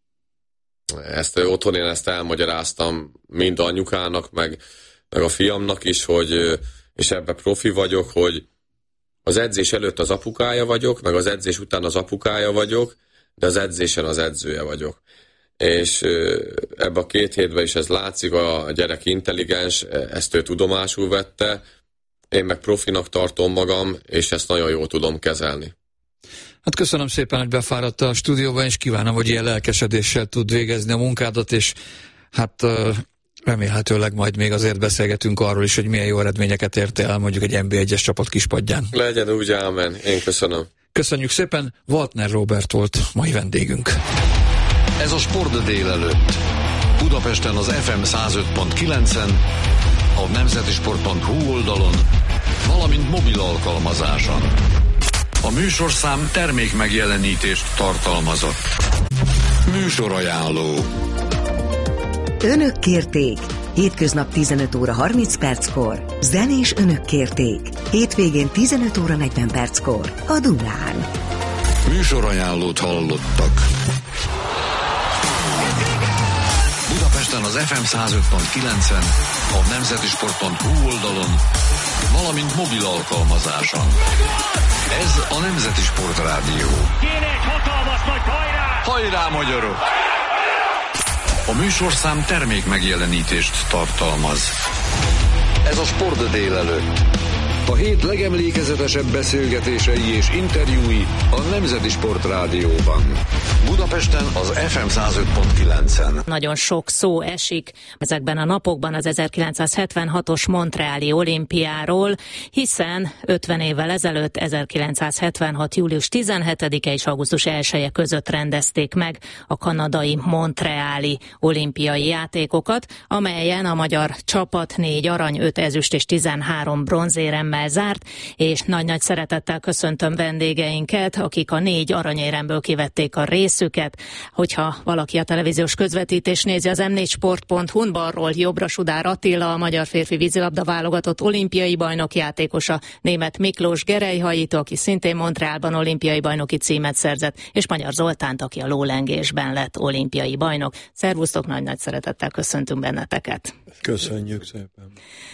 ezt otthon én ezt elmagyaráztam mind anyukának, meg, meg a fiamnak is, hogy, és ebbe profi vagyok, hogy az edzés előtt az apukája vagyok, meg az edzés után az apukája vagyok, de az edzésen az edzője vagyok. És ebbe a két hétben is ez látszik, a gyerek intelligens, ezt ő tudomásul vette, én meg profinak tartom magam, és ezt nagyon jól tudom kezelni. Hát köszönöm szépen, hogy befáradt a stúdióban, és kívánom, hogy ilyen lelkesedéssel tud végezni a munkádat, és hát remélhetőleg majd még azért beszélgetünk arról is, hogy milyen jó eredményeket érte el mondjuk egy en bé egyes csapat kispadján. Legyen úgy, ámen. Én köszönöm. Köszönjük szépen, Waltner Róbert volt mai vendégünk. Ez a Sport délelőtt. Budapesten az ef em száz öt pont kilencen, a nemzetisport pont hu oldalon, valamint mobil alkalmazáson. A műsorszám termék megjelenítést tartalmazott. Műsorajánló. Önök kérték. Hétköznap tizenöt óra harminc perckor. Zenés önök kérték. Hétvégén tizenöt óra negyven perckor. A Dunán. Műsorajánlót hallottak. Budapesten az ef em száz öt pont kilencen, a nemzetisport pont hu oldalon, valamint mobil alkalmazáson. Ez a Nemzeti Sportrádió. Kéne egy hatalmas nagy hajrá! Hajrá, magyarok! A műsorszám termék megjelenítést tartalmaz. Ez a Sport délelőtt. A hét legemlékezetesebb beszélgetései és interjúi a Nemzeti Sportrádióban. Budapesten az ef em száz öt pont kilencen. Nagyon sok szó esik ezekben a napokban az ezerkilencszázhetvenhatos Montreali olimpiáról, hiszen ötven évvel ezelőtt ezerkilencszázhetvenhat. július tizenhetedike és augusztus elseje között rendezték meg a kanadai Montreali olimpiai játékokat, amelyen a magyar csapat négy arany, öt ezüst és tizenhárom bronzéremmel zárt, és nagy-nagy szeretettel köszöntöm vendégeinket, akik a négy aranyéremből kivették a részüket. Hogyha valaki a televíziós közvetítés nézi az em négy sport pont hu-n, balról jobbra Sudár Attila, a magyar férfi vízilabda válogatott olimpiai bajnok játékosa, német Miklós gerelyhajító, aki szintén Montrealban olimpiai bajnoki címet szerzett, és Magyar Zoltánt, aki a lólengésben lett olimpiai bajnok. Szervusztok, nagy-nagy szeretettel köszöntünk benneteket. Köszönjük szépen.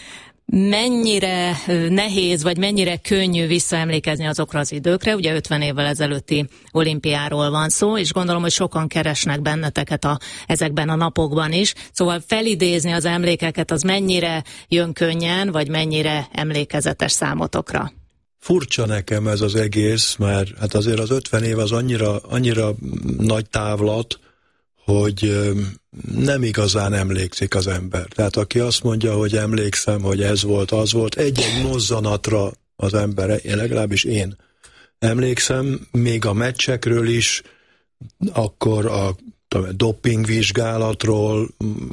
Mennyire nehéz, vagy mennyire könnyű visszaemlékezni azokra az időkre, ugye ötven évvel ezelőtti olimpiáról van szó, és gondolom, hogy sokan keresnek benneteket a, ezekben a napokban is, szóval felidézni az emlékeket, az mennyire jön könnyen, vagy mennyire emlékezetes számotokra? Furcsa nekem ez az egész, mert hát azért az ötven év az annyira, annyira nagy távlat, hogy nem igazán emlékszik az ember. Tehát aki azt mondja, hogy emlékszem, hogy ez volt, az volt, egy-egy mozzanatra az ember, én legalábbis én emlékszem, még a meccsekről is, akkor a dopingvizsgálatról,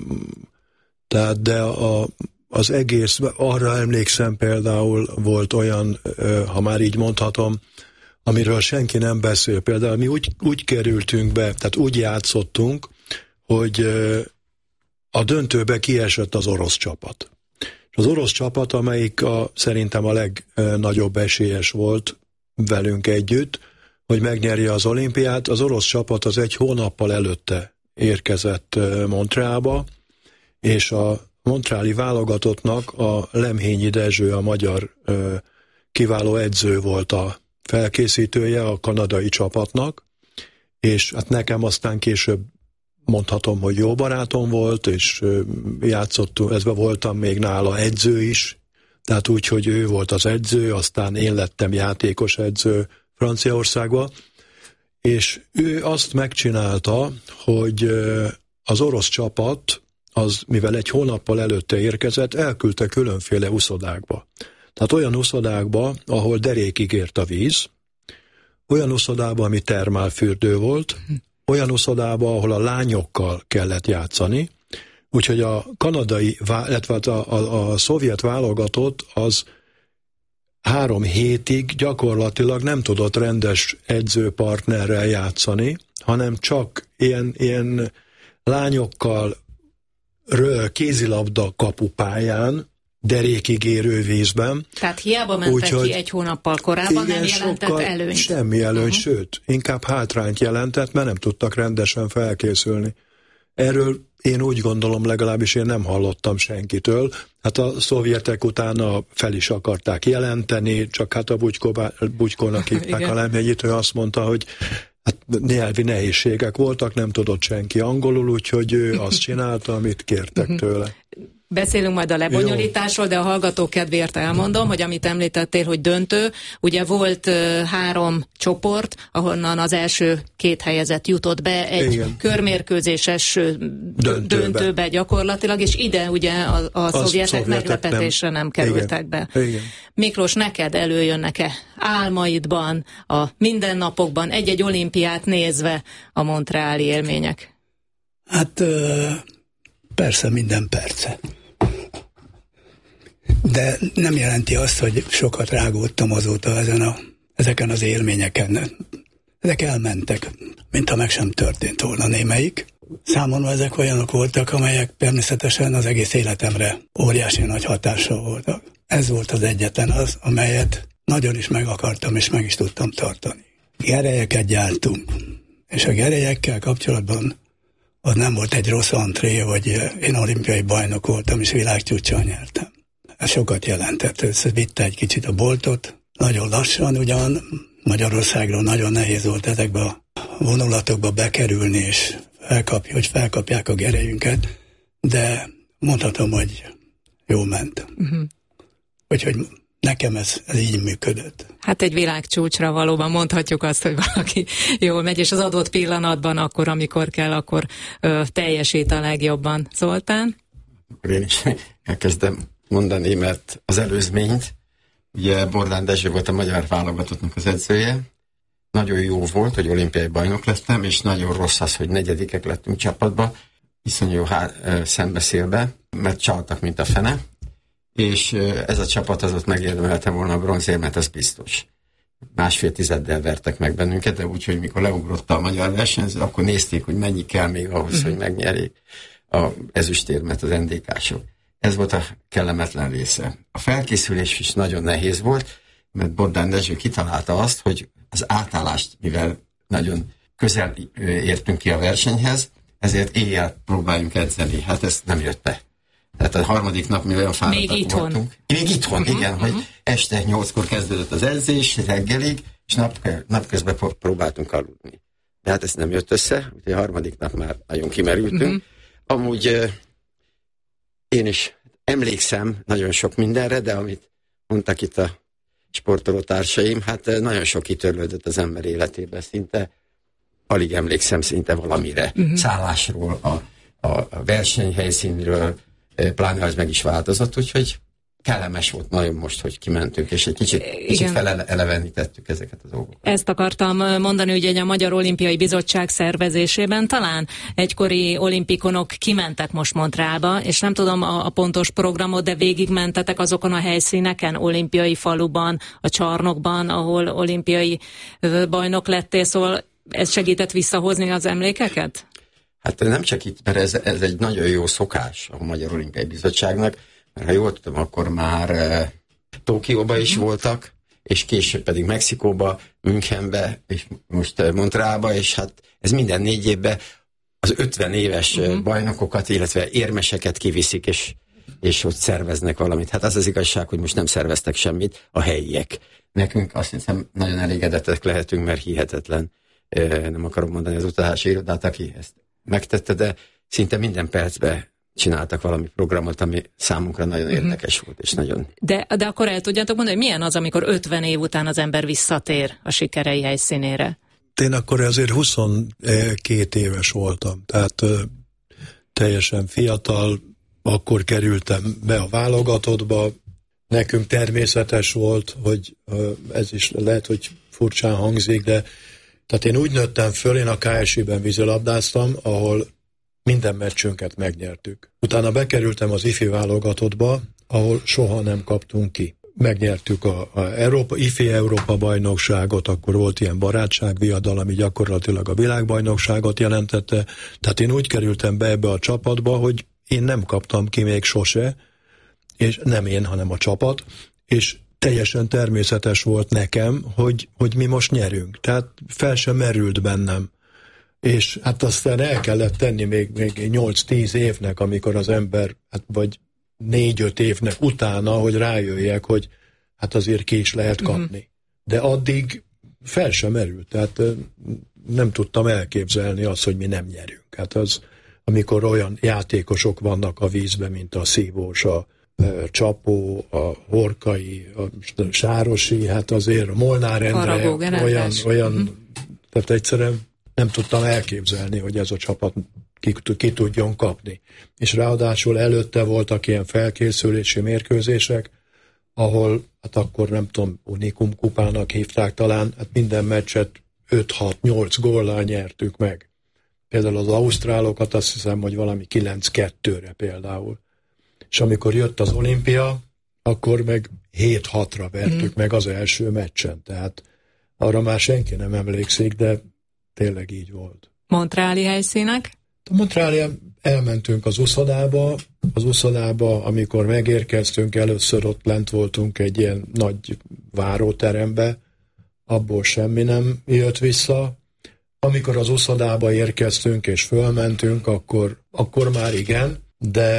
tehát de a, az egész, arra emlékszem például volt olyan, ha már így mondhatom, amiről senki nem beszél. Például mi úgy, úgy kerültünk be, tehát úgy játszottunk, hogy a döntőbe kiesett az orosz csapat. Az orosz csapat, amelyik a, szerintem a legnagyobb esélyes volt velünk együtt, hogy megnyerje az olimpiát, az orosz csapat az egy hónappal előtte érkezett Montrealba, és a montreali válogatottnak a Lemhényi Dezső, a magyar kiváló edző volt a felkészítője a kanadai csapatnak, és hát nekem aztán később mondhatom, hogy jó barátom volt, és játszottunk, ezben voltam még nála edző is, tehát úgy, hogy ő volt az edző, aztán én lettem játékos edző Franciaországba, és ő azt megcsinálta, hogy az orosz csapat, az, mivel egy hónappal előtte érkezett, elküldte különféle uszodákba. Tehát olyan uszodákba, ahol derékig ért a víz, olyan uszodába, ami termálfürdő volt, olyan uszodába, ahol a lányokkal kellett játszani, úgyhogy a kanadai, illetve a, a, a szovjet válogatott az három hétig gyakorlatilag nem tudott rendes edzőpartnerrel játszani, hanem csak ilyen, ilyen lányokkal kézilabda kapupályán, derékig érő vízben. Tehát hiába mentek Úgyhogy, ki egy hónappal korábban, igen, nem jelentett előnyt. Semmi előnyt, uh-huh. Sőt, inkább hátrányt jelentett, mert nem tudtak rendesen felkészülni. Erről én úgy gondolom, legalábbis én nem hallottam senkitől. Hát a szovjetek utána fel is akarták jelenteni, csak hát a Bugykónak hívták a Lemhényit, ő azt mondta, hogy hát nyelvi nehézségek voltak, nem tudott senki angolul, úgyhogy ő azt csinálta, amit kértek tőle. Beszélünk majd a lebonyolításról, de a hallgatók kedvéért elmondom, hogy amit említettél, hogy döntő, ugye volt uh, három csoport, ahonnan az első két helyezett jutott be egy Igen. körmérkőzéses döntőbe. döntőbe gyakorlatilag, és ide ugye a, a szovjetek meglepetésre nem, nem kerültek Igen. be. Igen. Miklós, neked előjönnek-e álmaidban, a mindennapokban, egy-egy olimpiát nézve a montreali élmények? Hát uh, persze minden perce. De nem jelenti azt, hogy sokat rágódtam azóta ezen a, ezeken az élményeken. Ezek elmentek, mintha meg sem történt volna némelyik. Számomra ezek olyanok voltak, amelyek természetesen az egész életemre óriási nagy hatással voltak. Ez volt az egyetlen az, amelyet nagyon is meg akartam, és meg is tudtam tartani. Gerelyeket gyártunk, és a gerelyekkel kapcsolatban az nem volt egy rossz antré, hogy én olimpiai bajnok voltam, és világcsúccsal nyertem. ez sokat jelentett. Ez vitte egy kicsit a boltot, nagyon lassan ugyan, Magyarországról nagyon nehéz volt ezekbe a vonulatokba bekerülni, és felkapja, hogy felkapják a gerejünket, de mondhatom, hogy jól ment. Uh-huh. Úgyhogy nekem ez, ez így működött. Hát egy világcsúcsra valóban mondhatjuk azt, hogy valaki jól megy, és az adott pillanatban, akkor, amikor kell, akkor ö, teljesít a legjobban. Zoltán? Én is elkezdem mondani, mert az előzményt, ugye Bordán Dezső volt a magyar válogatottnak az edzője, nagyon jó volt, hogy olimpiai bajnok lettem, és nagyon rossz az, hogy negyedikek lettünk csapatba, iszonyú jó há- szembeszélbe, mert csaltak, mint a fene, és ez a csapat az ott megérdemelte volna a bronzérmet, ez biztos. Másfél tizeddel vertek meg bennünket, de úgy, hogy mikor leugrott a magyar versenyző, akkor nézték, hogy mennyi kell még ahhoz, uh-huh. hogy megnyerjék a ezüstérmet az en dé ká-sok. Ez volt a kellemetlen része. A felkészülés is nagyon nehéz volt, mert Bordán Dezső kitalálta azt, hogy az átállást, mivel nagyon közel értünk ki a versenyhez, ezért éjjel próbáljunk edzeni. Hát ez nem jött be. Tehát a harmadik nap mi olyan fáradtak voltunk. Még itthon, uh-huh, igen, uh-huh. hogy este nyolckor kezdődött az edzés, reggelig, és nap, napközben próbáltunk aludni. De hát ez nem jött össze, úgyhogy a harmadik nap már nagyon kimerültünk. Uh-huh. Amúgy uh, én is emlékszem nagyon sok mindenre, de amit mondtak itt a sportolótársaim, hát nagyon sok kitörlődött az ember életében, szinte alig emlékszem szinte valamire. Uh-huh. Szállásról, a, a, a versenyhelyszínről, pláne az meg is változott, úgyhogy kellemes volt nagyon most, hogy kimentünk, és egy kicsit, kicsit felelevenítettük ezeket az dolgokat. Ezt akartam mondani, ugye a Magyar Olimpiai Bizottság szervezésében talán egykori olimpikonok kimentek most Montrealba, és nem tudom a, a pontos programot, de végigmentetek azokon a helyszíneken, olimpiai faluban, a csarnokban, ahol olimpiai bajnok lettél, szóval ez segített visszahozni az emlékeket? Hát nem csak itt, mert ez, ez egy nagyon jó szokás a Magyar Olimpiai Bizottságnak, mert ha jól tudom, akkor már uh, Tokióba is voltak, és később pedig Mexikóba, Münchenbe, és most uh, Montrealba, és hát ez minden négy évben az ötven éves uh, bajnokokat, illetve érmeseket kiviszik, és, és ott szerveznek valamit. Hát az az igazság, hogy most nem szerveztek semmit a helyiek. Nekünk azt hiszem nagyon elégedettek lehetünk, mert hihetetlen. Uh, nem akarom mondani az utazási irodát, aki ezt megtette, de szinte minden percben csináltak valami programot, ami számunkra nagyon érdekes volt, és nagyon... De, de akkor el tudjátok mondani, hogy milyen az, amikor ötven év után az ember visszatér a sikerei helyszínére? Én akkor azért huszonkét éves voltam, tehát ö, teljesen fiatal, akkor kerültem be a válogatottba. Nekünk természetes volt, hogy ö, ez is lehet, hogy furcsán hangzik, de tehát én úgy nőttem föl, én a ká es i-ben vízilabdáztam, ahol minden meccsünket megnyertük. Utána bekerültem az ifi válogatottba, ahol soha nem kaptunk ki. Megnyertük a, a Európa, ifi Európa bajnokságot, akkor volt ilyen barátságviadal, ami gyakorlatilag a világbajnokságot jelentette. Tehát én úgy kerültem be ebbe a csapatba, hogy én nem kaptam ki még sose, és nem én, hanem a csapat, és teljesen természetes volt nekem, hogy, hogy mi most nyerünk. Tehát fel sem merült bennem. És hát aztán el kellett tenni még, még nyolc-tíz évnek, amikor az ember, hát vagy négy-öt évnek utána, hogy rájöjjek, hogy hát azért ki is lehet kapni. Mm-hmm. De addig fel sem merült. Tehát nem tudtam elképzelni azt, hogy mi nem nyerünk. Hát az, amikor olyan játékosok vannak a vízben, mint a Szívós, a Csapó, a Horkai, a Sárosi, hát azért a Molnár Endre, olyan, olyan mm-hmm. tehát egyszerűen nem tudtam elképzelni, hogy ez a csapat ki, ki tudjon kapni. És ráadásul előtte voltak ilyen felkészülési mérkőzések, ahol, hát akkor nem tudom, Unikum kupának hívták talán, hát minden meccset öt-hat-nyolc góllal nyertük meg. Például az ausztrálokat azt hiszem, hogy valami kilenc kettőre például. És amikor jött az olimpia, akkor meg hét-hatra vertük mm. meg az első meccsen. Tehát arra már senki nem emlékszik, de tényleg így volt. Montreali helyszínek? A Montreali elmentünk az uszodába, az uszodába, amikor megérkeztünk, először ott lent voltunk egy ilyen nagy váróterembe, abból semmi nem jött vissza. Amikor az uszodába érkeztünk és fölmentünk, akkor, akkor már igen, de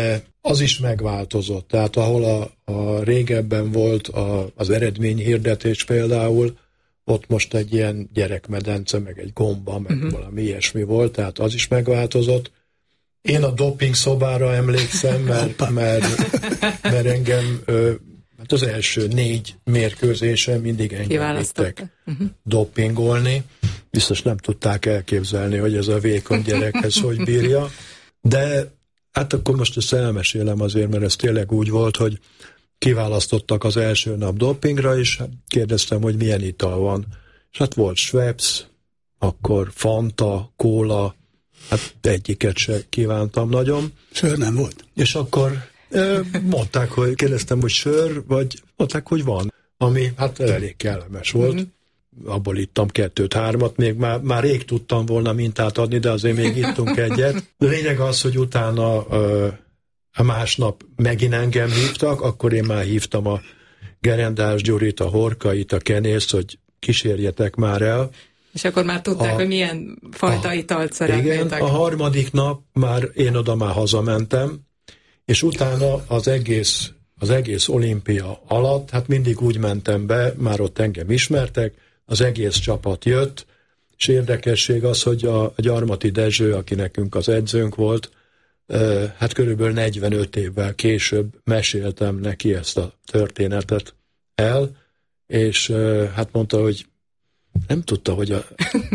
az is megváltozott. Tehát ahol a, a régebben volt a, az eredményhirdetés például, ott most egy ilyen gyerekmedence, meg egy gomba, meg uh-huh. valami ilyesmi volt, tehát az is megváltozott. Én a doping szobára emlékszem, mert, mert, mert engem hát az első négy mérkőzésen mindig engem vittek uh-huh. dopingolni. Biztos nem tudták elképzelni, hogy ez a vékony gyerekhez hogy bírja. De hát akkor most ezt elmesélem azért, mert ez tényleg úgy volt, hogy kiválasztottak az első nap dopingra, és kérdeztem, hogy milyen ital van. És hát volt Schweppes, akkor Fanta, Kóla, hát egyiket se kívántam nagyon. Sör nem volt. És akkor eh, mondták, hogy kérdeztem, hogy sör, vagy mondták, hogy van, ami hát elég kellemes volt. Mm-hmm. Abból ittam kettőt-hármat, még már, már rég tudtam volna mintát adni, de azért még ittunk egyet. De lényeg az, hogy utána uh, a másnap megint engem hívtak, akkor én már hívtam a Gerendás Gyurit, a Horkait, a Kenészt, hogy kísérjetek már el. És akkor már tudták, a, hogy milyen fajta a, italt szeretnétek. Igen, a harmadik nap már én oda már hazamentem, és utána az egész, az egész olimpia alatt, hát mindig úgy mentem be, már ott engem ismertek, az egész csapat jött, és érdekesség az, hogy a Gyarmati Dezső, aki nekünk az edzőnk volt, hát körülbelül negyvenöt évvel később meséltem neki ezt a történetet el, és hát mondta, hogy nem tudta, hogy a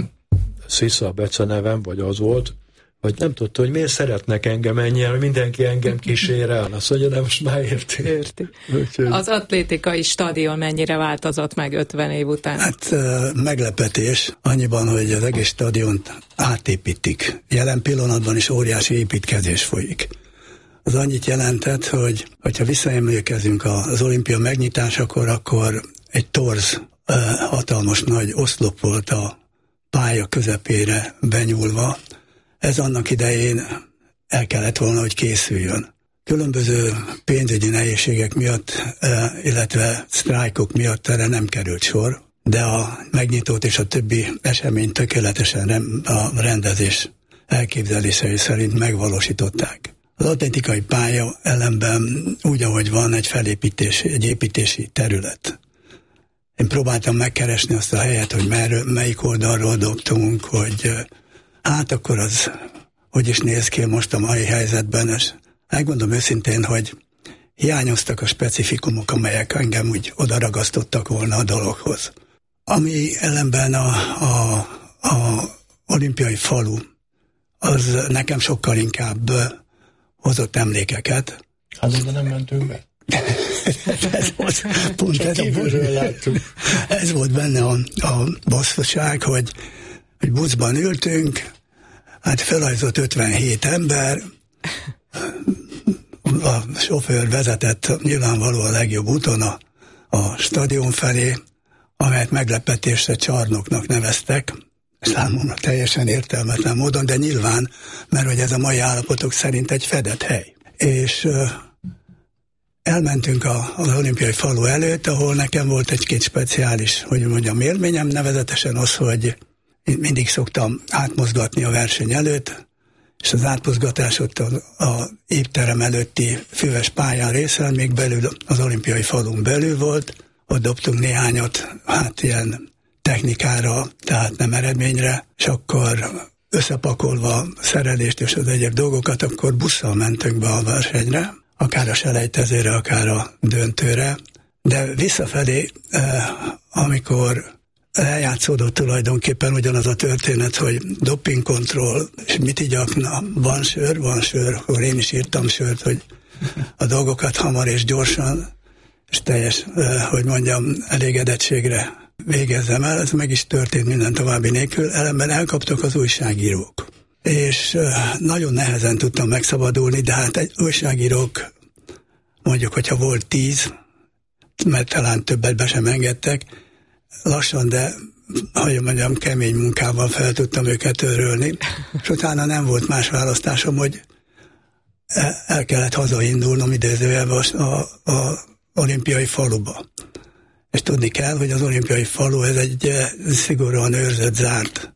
Szisza Bece nevem, vagy az volt, hogy nem tudta, hogy miért szeretnek engem ennyien, mindenki engem kísér el. Azt mondja, de most már érti. érti. Az atlétikai stadion mennyire változott meg ötven év után? Hát meglepetés annyiban, hogy az egész stadiont átépítik. Jelen pillanatban is óriási építkezés folyik. Az annyit jelentett, hogy hogyha visszaemlékezünk az olimpia megnyitásakor, akkor egy torz, hatalmas nagy oszlop volt a pálya közepére benyúlva. Ez annak idején el kellett volna, hogy készüljön. Különböző pénzügyi nehézségek miatt, illetve sztrájkok miatt erre nem került sor, de a megnyitót és a többi esemény tökéletesen a rendezés elképzelései szerint megvalósították. Az atlétikai pálya ellenben úgy, ahogy van, egy felépítési, egy építési terület. Én próbáltam megkeresni azt a helyet, hogy merről, melyik oldalról dobtunk, hogy hát akkor az hogy is néz ki most a mai helyzetben, és megmondom őszintén, hogy hiányoztak a specifikumok, amelyek engem úgy odaragasztottak volna a dologhoz. Ami ellenben a, a, a olimpiai falu, az nekem sokkal inkább hozott emlékeket. Hát de nem mentünk be. ez volt, pont ez, a, ez volt benne a, a bosszúság, hogy, hogy buszban ültünk, hát felajzott ötvenhét ember, a sofőr vezetett nyilvánvalóan a legjobb úton a, a stadion felé, amelyet meglepetésre csarnoknak neveztek, számomra teljesen értelmetlen módon, de nyilván, mert hogy ez a mai állapotok szerint egy fedett hely. És uh, elmentünk a, az olimpiai falu előtt, ahol nekem volt egy-két speciális, hogy mondjam, élményem, nevezetesen az, hogy mindig szoktam átmozgatni a verseny előtt, és az átmozgatás ott a, a étterem előtti füves pályán részen, még belül az olimpiai falun belül volt, ott dobtunk néhányat, hát ilyen technikára, tehát nem eredményre, és akkor összepakolva szerelést és az egyéb dolgokat, akkor busszal mentünk be a versenyre, akár a selejtezőre, akár a döntőre, de visszafelé, eh, amikor eljátszódott tulajdonképpen ugyanaz a történet, hogy dopingkontroll, és mit igyak, na, van sör, van sör, akkor én is írtam sört, hogy a dolgokat hamar és gyorsan, és teljes, eh, hogy mondjam, elégedettségre végezzem el, ez meg is történt minden további nélkül, ellenben elkaptak az újságírók. És eh, nagyon nehezen tudtam megszabadulni, de hát egy újságírók, mondjuk, hogyha volt tíz, mert talán többet be sem engedtek, lassan, de hogy mondjam, kemény munkával fel tudtam őket örülni, és utána nem volt más választásom, hogy el kellett hazaindulnom idézőjelben a, a olimpiai faluba. És tudni kell, hogy az olimpiai falu ez egy szigorúan őrzött, zárt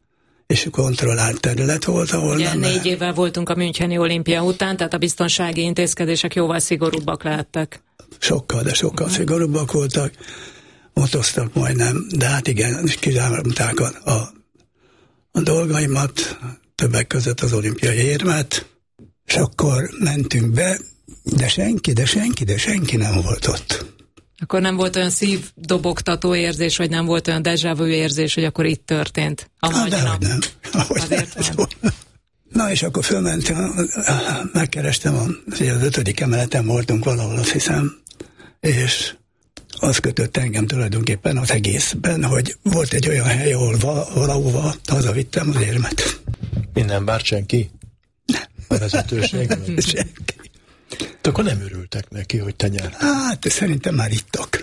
és kontrollált terület volt, ahol ugye nem... négy évvel voltunk a Müncheni olimpia után, tehát a biztonsági intézkedések jóval szigorúbbak lehettek. Sokkal, de sokkal szigorúbbak voltak, motoztak majdnem, de hát igen, és kizárulták a, a, a dolgaimat, többek között az olimpiai érmet, és akkor mentünk be, de senki, de senki, de senki nem volt ott. Akkor nem volt olyan szívdobogtató érzés, vagy nem volt olyan déjà vu érzés, hogy akkor itt történt a nagy nap? Ahogy nem. Ahogy Azért nem. Na és akkor fölmentem, megkerestem, az ötödik emeleten voltunk valahol, azt hiszem, és az kötött engem tulajdonképpen az egészben, hogy volt egy olyan hely, ahol valahova hazavittem az érmet. Minden bár senki? Nem. A vezetőség? Senki. De akkor nem örültek neki, hogy te nyertél. Hát, szerintem már ittak.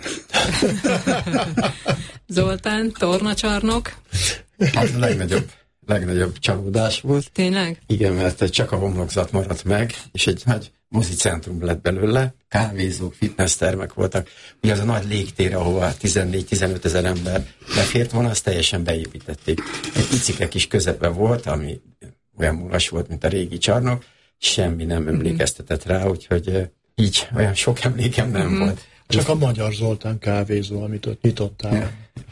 Zoltán, tornacsarnok? Az a legnagyobb, legnagyobb csalódás volt. Tényleg? Igen, mert csak a homlokzat maradt meg, és egy nagy mozicentrum lett belőle, kávézók, fitnesstermek voltak. Ugye az a nagy légtér, ahova tizennégy-tizenöt ezer ember befért volna, azt teljesen beépítették. Egy picike kis közepe volt, ami olyan magas volt, mint a régi csarnok, semmi nem emlékeztetett rá, úgyhogy így olyan sok emlékem nem mm-hmm. volt. Csak a Magyar Zoltán kávézó, amit ott nyitottál.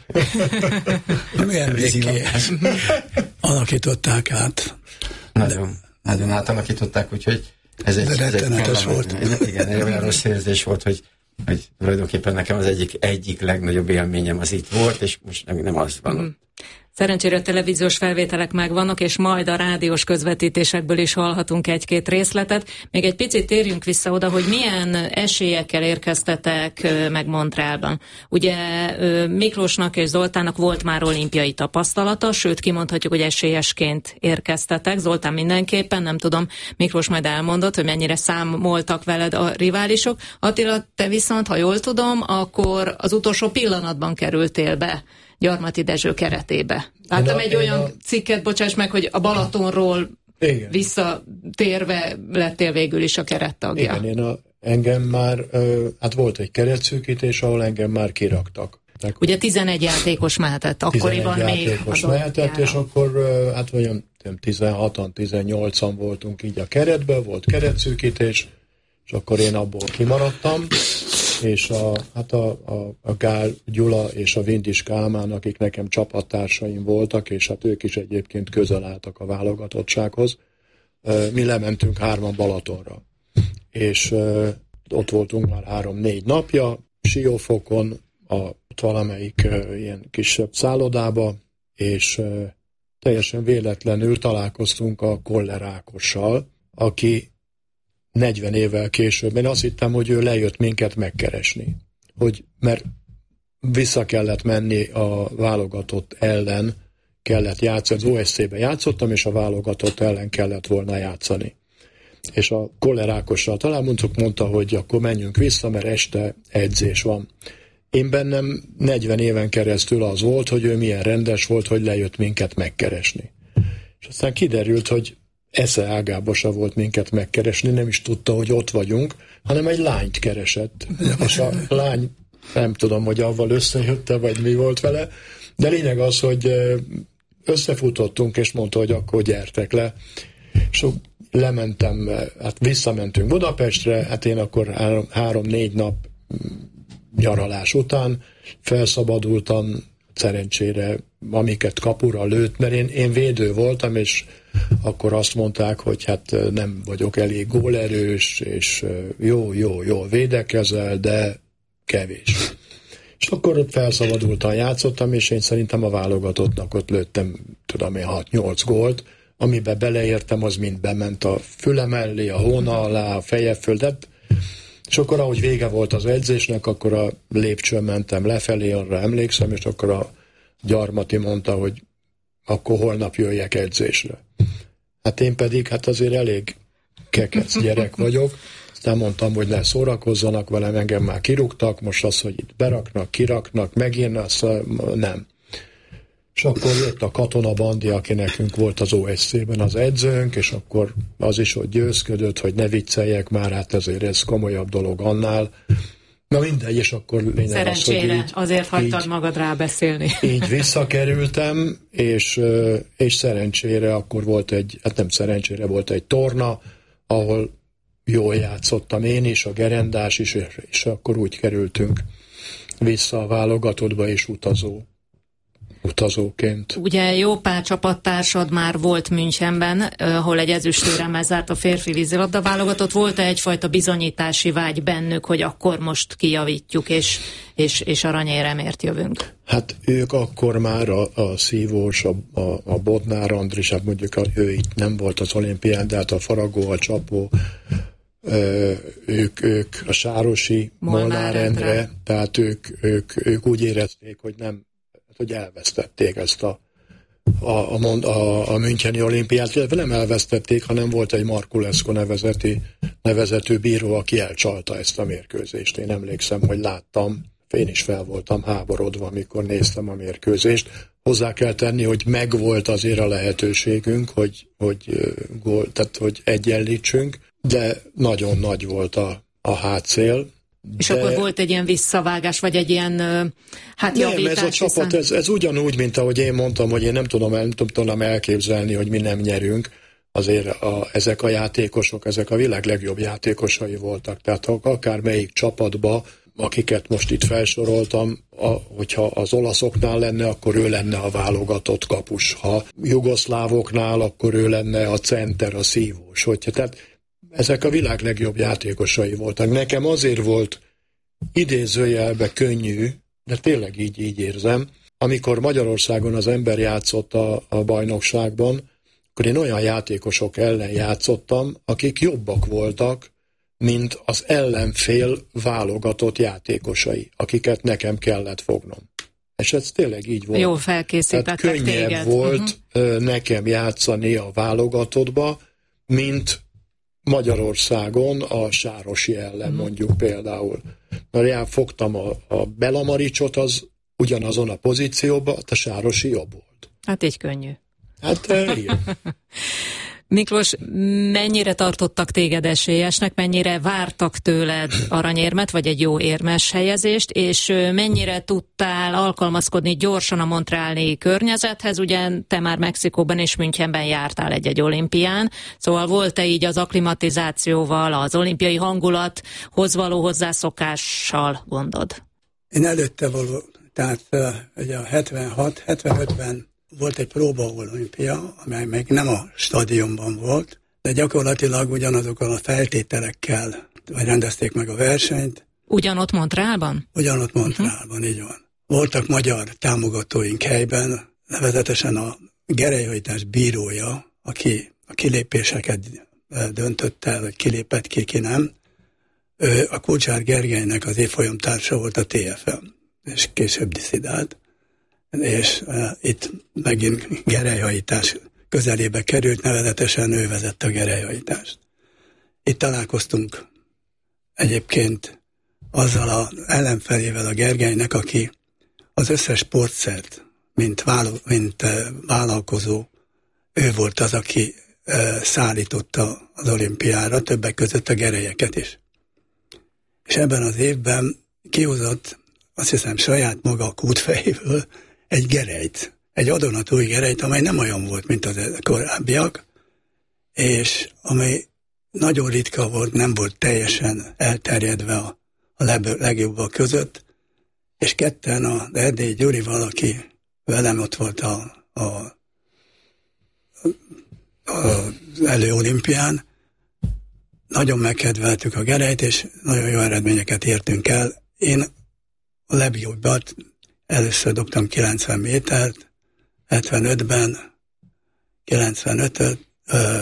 Milyen emlékés. Alakították át. Nagyon, de... nagyon átalakították, úgyhogy ez egy, ez egy volt. Igen, egy olyan rossz érzés volt, hogy, hogy tulajdonképpen nekem az egyik, egyik legnagyobb élményem az itt volt, és most nem, nem az van. Mm. Szerencsére televíziós felvételek megvannak, és majd a rádiós közvetítésekből is hallhatunk egy-két részletet. Még egy picit térjünk vissza oda, hogy milyen esélyekkel érkeztetek meg Montrealban. Ugye Miklósnak és Zoltánnak volt már olimpiai tapasztalata, sőt kimondhatjuk, hogy esélyesként érkeztetek. Zoltán mindenképpen, nem tudom, Miklós majd elmondott, hogy mennyire számoltak veled a riválisok. Attila, te viszont, ha jól tudom, akkor az utolsó pillanatban kerültél be Gyarmati Dezső keretébe. Láttam egy olyan a... cikket, bocsáss meg, hogy a Balatonról igen. visszatérve lettél végül is a kerettagja. Igen, én a, engem már, hát volt egy keretszűkítés, ahol engem már kiraktak. Ugye tizenegy játékos mehetett, akkoriban még. tizenegy játékos mehetett, és akkor hát olyan tizenhatan, tizennyolcan voltunk így a keretben, volt keretszűkítés, és akkor én abból kimaradtam, és a, hát a, a, a Gál Gyula és a Vindis Kálmán, akik nekem csapattársaim voltak, és hát ők is egyébként közel álltak a válogatottsághoz. Mi lementünk hárman Balatonra, és ott voltunk már három-négy napja, Siófokon, a, ott valamelyik ilyen kisebb szállodába, és teljesen véletlenül találkoztunk a Koller Ákossal, aki negyven évvel később, én azt hittem, hogy ő lejött minket megkeresni. Hogy, mert vissza kellett menni a válogatott ellen, kellett játszani, az o es cé-be játszottam, és a válogatott ellen kellett volna játszani. És a Koller Ákossal talán mondtuk, mondta, hogy akkor menjünk vissza, mert este edzés van. Én bennem negyven éven keresztül az volt, hogy ő milyen rendes volt, hogy lejött minket megkeresni. És aztán kiderült, hogy esze ágába se volt minket megkeresni, nem is tudta, hogy ott vagyunk, hanem egy lányt keresett. És a lány, nem tudom, hogy avval összejötte, vagy mi volt vele, de lényeg az, hogy összefutottunk, és mondta, hogy akkor gyertek le. És lementem, hát visszamentünk Budapestre, hát én akkor három-négy nap nyaralás után felszabadultam, szerencsére, amiket kapura lőtt, mert én, én védő voltam, és akkor azt mondták, hogy hát nem vagyok elég gólerős, és jó, jó, jó védekezel, de kevés. És akkor felszabadultan játszottam, és én szerintem a válogatottnak ott lőttem, tudom én, hat-nyolc gólt, amiben beleértem, az mind bement a füle mellé, a hóna alá, a feje földet, és akkor, ahogy vége volt az edzésnek, akkor a lépcsőn mentem lefelé, arra emlékszem, és akkor a Gyarmati mondta, hogy akkor holnap jöjjek edzésre. Hát én pedig, hát azért elég kekec gyerek vagyok, aztán mondtam, hogy ne szórakozzanak velem, engem már kirúgtak, most az, hogy itt beraknak, kiraknak, megint azt nem. És akkor jött a Katona Bandi, aki nekünk volt az o es cé-ben az edzőnk, és akkor az is, hogy győzködött, hogy ne vicceljek már, hát ezért ez komolyabb dolog annál. Na mindegy, és akkor lényeg Szerencsére, az, hogy így, azért hagytad így, magad rábeszélni. Így visszakerültem, és, és szerencsére akkor volt egy, hát nem szerencsére, volt egy torna, ahol jól játszottam én is, a gerendás is, és, és akkor úgy kerültünk vissza a válogatottba, és utazó. utazóként. Ugye jó pár csapattársad már volt Münchenben, ahol egy ezüstéremmel zárt a férfi vízilabda válogatott. Volt-e egyfajta bizonyítási vágy bennük, hogy akkor most kijavítjuk, és, és, és aranyéremért jövünk? Hát ők akkor már a, a Szívós, a, a, a Bodnár Andris, hát mondjuk a, ő itt nem volt az olimpián, de hát a Faragó, a Csapó, ö, ők, ők a Sárosi, Molnár Endre, tehát ők, ők, ők úgy érezték, hogy nem hogy elvesztették ezt a, a, a, a, a Müncheni olimpiát, illetve nem elvesztették, hanem volt egy Marculescu nevezeti, nevezetű bíró, aki elcsalta ezt a mérkőzést. Én emlékszem, hogy láttam, én is fel voltam háborodva, amikor néztem a mérkőzést. Hozzá kell tenni, hogy megvolt azért a lehetőségünk, hogy, hogy, gól, tehát, hogy egyenlítsünk, de nagyon nagy volt a, a hátszél. És de... akkor volt egy ilyen visszavágás, vagy egy ilyen hát nem, javítás? ez a csapat, hiszen... ez, ez ugyanúgy, mint ahogy én mondtam, hogy én nem tudom, nem tudom elképzelni, hogy mi nem nyerünk. Azért a, ezek a játékosok, ezek a világ legjobb játékosai voltak. Tehát ha akármelyik csapatba, akiket most itt felsoroltam, a, hogyha az olaszoknál lenne, akkor ő lenne a válogatott kapus. Ha jugoszlávoknál, akkor ő lenne a center, a szívós. Hogyha, tehát ezek a világ legjobb játékosai voltak. Nekem azért volt idézőjelbe könnyű, de tényleg így, így érzem, amikor Magyarországon az ember játszott a, a bajnokságban, akkor én olyan játékosok ellen játszottam, akik jobbak voltak, mint az ellenfél válogatott játékosai, akiket nekem kellett fognom. És ez tényleg így volt. Jó felkészítettek Tehát könnyebb téged. volt uh-huh. nekem játszani a válogatottba, mint Magyarországon a Sárosi ellen mm. mondjuk például. Mert én fogtam a, a Belamaricsot, az ugyanazon a pozícióban, a Sárosi jobb volt. Hát így könnyű. Hát igen. Miklós, mennyire tartottak téged esélyesnek, mennyire vártak tőled aranyérmet, vagy egy jó érmes helyezést, és mennyire tudtál alkalmazkodni gyorsan a montreali környezethez, ugye te már Mexikóban és Münchenben jártál egy-egy olimpián, szóval volt-e így az akklimatizációval, az olimpiai hangulathoz való hozzászokással gondod? Én előtte való, tehát ugye a hetvenhat hetvenötben volt egy próba olimpia, amely még nem a stadionban volt, de gyakorlatilag ugyanazokkal a feltételekkel vagy rendezték meg a versenyt. Ugyanott Montrealban? Ugyanott Montrealban, uh-huh. így van. Voltak magyar támogatóink helyben, nevezetesen a gerelyhajtás bírója, aki a kilépéseket döntött el, hogy kilépett ki, ki nem. Ő a Kulcsár Gergelynek az évfolyamtársa volt a té ef em, és később disszidált. És uh, itt megint gerelyhajítás közelébe került, nevezetesen ő vezette a gerelyhajítást. Itt találkoztunk egyébként azzal az ellenfelével a Gergelynek, aki az összes sportszert, mint, válo, mint uh, vállalkozó, ő volt az, aki uh, szállította az olimpiára, többek között a gerelyeket is. És ebben az évben kihozott, azt hiszem saját maga a kútfejéből, egy gerelyt, egy adónatói gerelyt, amely nem olyan volt, mint az korábbiak, és amely nagyon ritka volt, nem volt teljesen elterjedve a, a legjobbak között, és ketten a Erdélyi Gyurival, aki velem ott volt a, a, a, az előolimpián, nagyon megkedveltük a gerelyt, és nagyon jó eredményeket értünk el. Én a legjobbat először dobtam kilencven métert, hetvenötben, kilencvenötöt,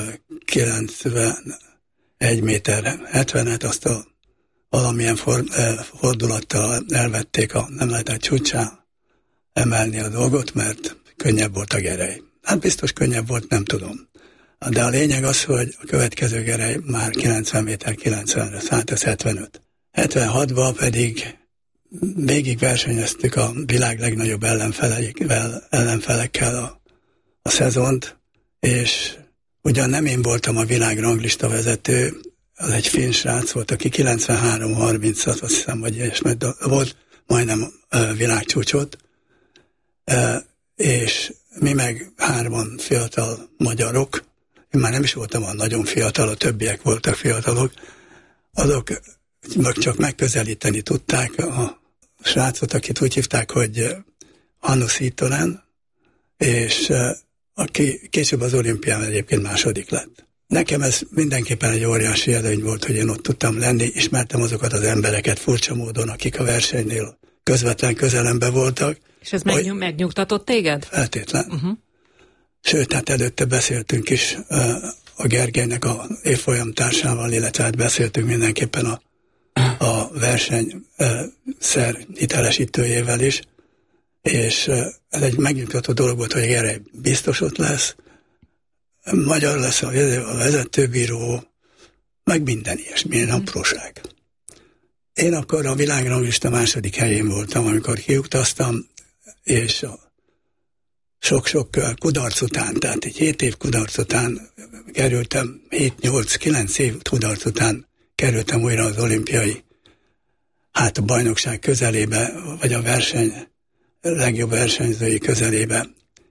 kilencvenegy méter hetvenet, azt a valamilyen for, fordulattal elvették, a, nem lehetett csúcsá emelni a dolgot, mert könnyebb volt a gerej. Hát biztos könnyebb volt, nem tudom. De a lényeg az, hogy a következő gerej már kilencven méter kilencvenre szállt, ez hetvenöt. hetvenhatban pedig végig versenyeztük a világ legnagyobb ellenfelekkel, ellenfelekkel a, a szezont, és ugyan nem én voltam a világ ranglista vezető, az egy finn srác volt, aki kilencvenhárom harminc, azt hiszem, vagy ilyesmi, volt majdnem világcsúcsot, és mi meg hárman fiatal magyarok, én már nem is voltam olyan nagyon fiatal, a többiek voltak fiatalok, azok csak megközelíteni tudták a srácot, akit úgy hívták, hogy Hannu Siitonen, és aki később az olimpián egyébként második lett. Nekem ez mindenképpen egy óriási előny volt, hogy én ott tudtam lenni, ismertem azokat az embereket furcsa módon, akik a versenynél közvetlen közelemben voltak. És ez megnyug, megnyugtatott téged? Feltétlen. Uh-huh. Sőt, hát előtte beszéltünk is a Gergelynek a évfolyam társával, illetve hát beszéltünk mindenképpen a, a versenyszer hitelesítőjével is, és ez egy megnyugtató dolog volt, hogy Gergely biztos ott lesz, magyar lesz a vezetőbíró, meg minden ilyesmi, apróság. Én akkor a világranglista második helyén voltam, amikor kiutaztam, és a sok-sok kudarc után, tehát egy hét év kudarc után kerültem, hét-nyolc-kilenc év kudarc után kerültem újra az olimpiai, hát a bajnokság közelébe, vagy a verseny, legjobb versenyzői közelébe.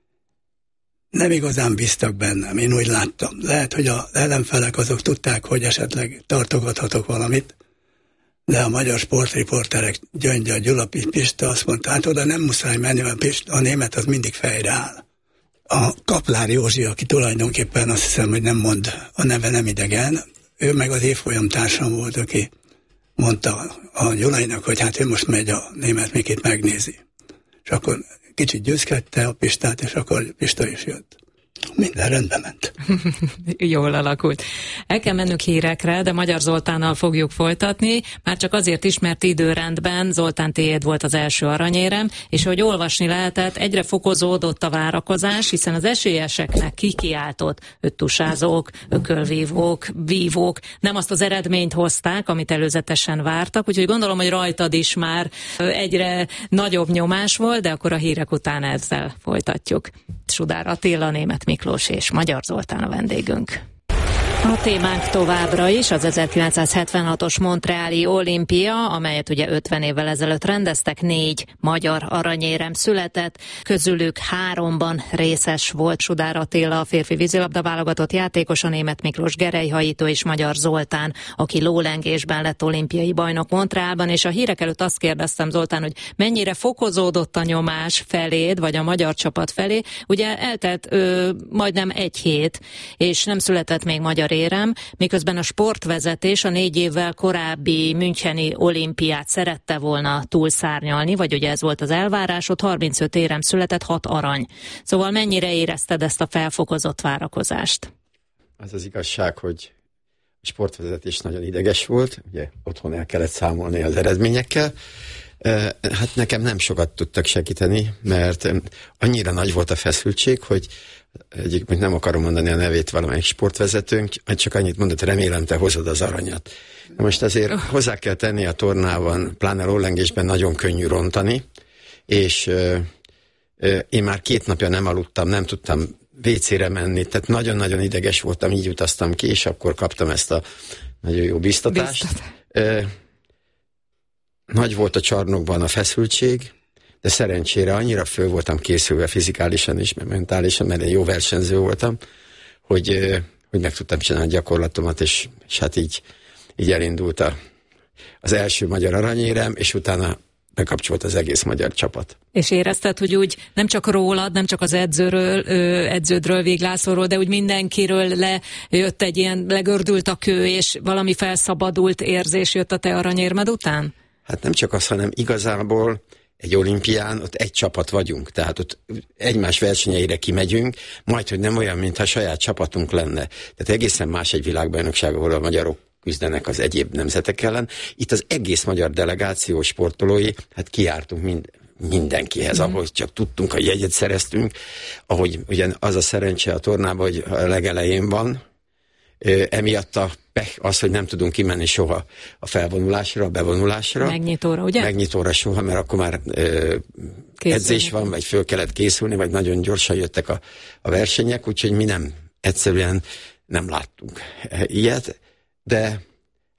Nem igazán bíztak bennem, én úgy láttam. Lehet, hogy az ellenfelek azok tudták, hogy esetleg tartogathatok valamit, de a magyar sportriporterek, Gyöngya, Gyula, Pista azt mondta, hát oda nem muszáj menni, mert Pista, a német az mindig fejre áll. A Kaplár Józsi, aki tulajdonképpen azt hiszem, hogy nem mond, a neve nem idegen, ő meg az évfolyam társam volt, aki mondta a Gyulainak, hogy hát ő most megy a német Mikit megnézi. És akkor kicsit győzkedte a Pistát, és akkor Pista is jött. Minden rendben ment. Jól alakult. El kell mennünk hírekre, de Magyar Zoltánnal fogjuk folytatni, már csak azért is, mert időrendben Zoltán tiéd volt az első aranyérem, és hogy olvasni lehetett, egyre fokozódott a várakozás, hiszen az esélyeseknek kikiáltott öttusázók, ökölvívók, vívók nem azt az eredményt hozták, amit előzetesen vártak, úgyhogy gondolom, hogy rajtad is már egyre nagyobb nyomás volt, de akkor a hírek után ezzel folytatjuk. Sudár Attila, Németh Miklós és Magyar Zoltán a vendégünk. A témánk továbbra is az ezerkilencszázhetvenhatos Montreali olimpia, amelyet ugye ötven évvel ezelőtt rendeztek, négy magyar aranyérem született, közülük háromban részes volt Sudár Attila, a férfi vízilabda válogatott játékos, a Németh Miklós gerelyhajító és Magyar Zoltán, aki lólengésben lett olimpiai bajnok Montrealban, és a hírek előtt azt kérdeztem, Zoltán, hogy mennyire fokozódott a nyomás feléd, vagy a magyar csapat felé. Ugye eltelt ö, majdnem egy hét, és nem született még magyar érem, miközben a sportvezetés a négy évvel korábbi müncheni olimpiát szerette volna túlszárnyalni, vagy ugye ez volt az elvárás, ott harmincöt érem született, hat arany. Szóval mennyire érezted ezt a felfokozott várakozást? Az az igazság, hogy a sportvezetés nagyon ideges volt, ugye otthon el kellett számolni az eredményekkel. Hát nekem nem sokat tudtak segíteni, mert annyira nagy volt a feszültség, hogy egyébként nem akarom mondani a nevét valamelyik sportvezetőnk, csak annyit mondott, remélem te hozod az aranyat. Na most azért hozzá kell tenni a tornában, pláne lólengésben nagyon könnyű rontani, és ö, ö, én már két napja nem aludtam, nem tudtam vécére menni, tehát nagyon-nagyon ideges voltam, így utaztam ki, és akkor kaptam ezt a nagyon jó biztatást. Ö, nagy volt a csarnokban a feszültség, de szerencsére annyira föl voltam készülve fizikálisan is, mert mentálisan, mert én jó versenyző voltam, hogy, hogy meg tudtam csinálni a gyakorlatomat, és, és hát így, így elindult a, az első magyar aranyérem, és utána bekapcsolt az egész magyar csapat. És érezted, hogy úgy nem csak rólad, nem csak az edzőről, edződről, Véglászlóról, de úgy mindenkiről lejött egy ilyen, legördült a kő, és valami felszabadult érzés jött a te aranyérmed után? Hát nem csak az, hanem igazából egy olimpián ott egy csapat vagyunk, tehát ott egymás versenyeire kimegyünk, majd, hogy nem olyan, mintha saját csapatunk lenne. Tehát egészen más egy világbajnokság, ahol a magyarok küzdenek az egyéb nemzetek ellen. Itt az egész magyar delegáció sportolói, hát kijártunk mind, mindenkihez, mm. ahogy csak tudtunk, a jegyet szereztünk, ahogy ugyan az a szerencse a tornában, hogy a legelején van, emiatt a pech az, hogy nem tudunk kimenni soha a felvonulásra, a bevonulásra. Megnyitóra, ugye? Megnyitóra soha, mert akkor már ö, edzés van, vagy föl kellett készülni, vagy nagyon gyorsan jöttek a, a versenyek, úgyhogy mi nem, egyszerűen nem láttunk ilyet, de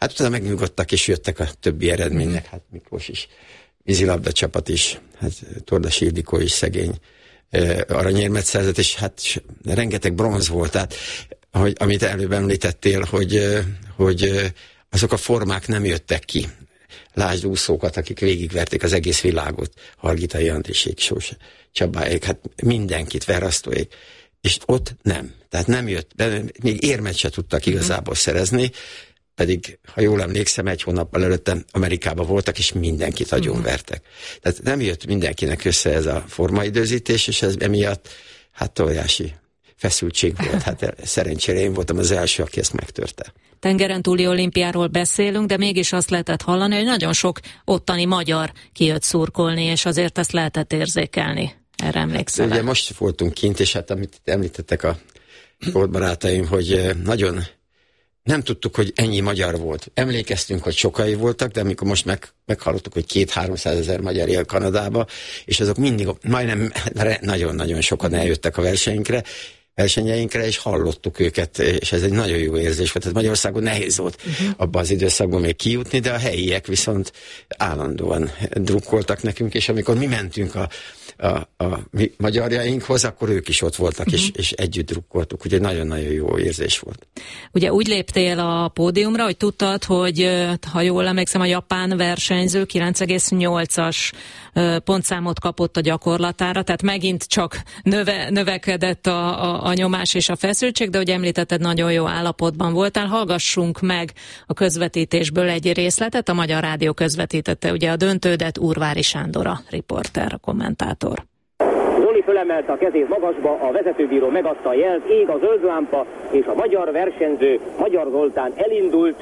Hát utána megnyugodtak, és jöttek a többi eredmények. Hát Miklós is, vízilabda csapat is, hát Tordas Ildikó is szegény aranyérmet szerzett, és hát rengeteg bronz volt. Tehát, ahogy, amit előbb említettél, hogy, hogy azok a formák nem jöttek ki. Lásd úszókat, akik végigverték az egész világot, Hargitai Andrisék, Sós Csabáék, hát mindenkit, Verasztóék, és ott nem. Tehát nem jött, még érmet se tudtak igazából szerezni, pedig, ha jól emlékszem, egy hónappal előtte Amerikában voltak, és mindenkit agyonvertek. Tehát nem jött mindenkinek össze ez a formaidőzítés, és ez emiatt hát óriási feszültség volt. Hát szerencsére én voltam az első, aki ezt megtörte. Tengeren túli olimpiáról beszélünk, de mégis azt lehetett hallani, hogy nagyon sok ottani magyar kijött szurkolni, és azért ezt lehetett érzékelni. Erre emlékszel? Hát, ugye most voltunk kint, és hát amit említettek a sportbarátaim, hogy nagyon nem tudtuk, hogy ennyi magyar volt. Emlékeztünk, hogy sokai voltak, de amikor most meg, meghallottuk, hogy két-háromszázezer magyar él Kanadába, és azok mindig, majdnem nagyon-nagyon sokan eljöttek a versenyünkre, versenyeinkre, és hallottuk őket, és ez egy nagyon jó érzés volt. Tehát Magyarországon nehéz volt uh-huh. abban az időszakban még kijutni, de a helyiek viszont állandóan drukkoltak nekünk, és amikor mi mentünk a, a, a mi magyarjainkhoz, akkor ők is ott voltak, uh-huh. és, és együtt drukkoltuk, úgyhogy nagyon-nagyon jó érzés volt. Ugye úgy léptél a pódiumra, hogy tudtad, hogy ha jól emlékszem, a japán versenyző kilenc egész nyolcas pontszámot kapott a gyakorlatára, tehát megint csak növe, növekedett a, a, a nyomás és a feszültség, de hogy említetted, nagyon jó állapotban voltál. Hallgassunk meg a közvetítésből egy részletet, a Magyar Rádió közvetítette ugye a döntődet, Úrvári Sándor a riporter, a kommentátor. Zoli fölemelte a kezét magasba, a vezetőbíró megadta a jelt, ég a zöld lámpa, és a magyar versenyző, Magyar Zoltán elindult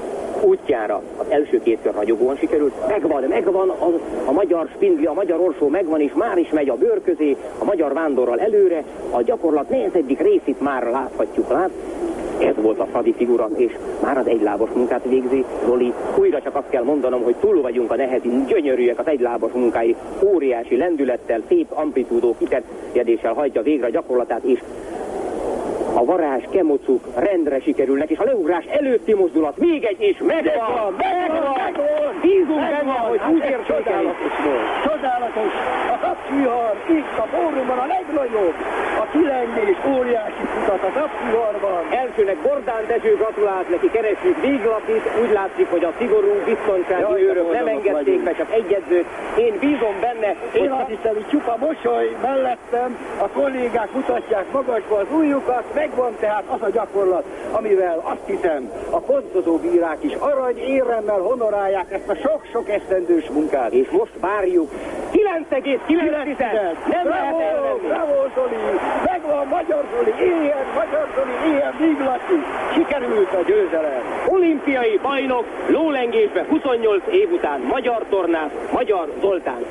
útjára. Az első kétszer ragyogóan sikerült, megvan, megvan a, a magyar spindli, a magyar orsó megvan, és már is megy a bőr közé, a magyar vándorral előre, a gyakorlat nehezedik részét már láthatjuk, lát. Ez volt a Fradi figura, és már az egylábos munkát végzi Zoli. Újra csak azt kell mondanom, hogy túl vagyunk a nehezin, gyönyörűek az egylábos munkái, óriási lendülettel, szép amplitúdó kiterjedéssel hajtja végre a gyakorlatát, és a varázs, kemocuk rendre sikerülnek, és a leugrás előtti mozdulat még egy, és megvan, megvan, megvan, bízunk benne, hogy úgy értékeljük. Csodálatos, a tapsvihar, itt a fórumban a legnagyobb, a kilengés óriási kutat a tapsviharban. Elsőnek Bordán Dezső gratulált neki, keresjük Víglapit, úgy látszik, hogy a szigorú biztonsági őrök nem engedték be, csak egy edzőt. Én bízom benne, hogy... Én azt hiszem, hogy csupa mosoly mellettem, a kollégák mutatják magasba az ujjukat, megvan tehát az a gyakorlat, amivel azt hiszem, a pontozó bírák is arany éremmel honorálják ezt a sok-sok esztendős munkát. És most várjuk kilenc egész kilenc nem bravo, lehet bravo Zoli, megvan Magyar Zoli, éljen Magyar Zoli, éljen Víglati, sikerült a győzelem. Olimpiai bajnok lólengésbe huszonnyolc év után, magyar tornász, Magyar Zoltán.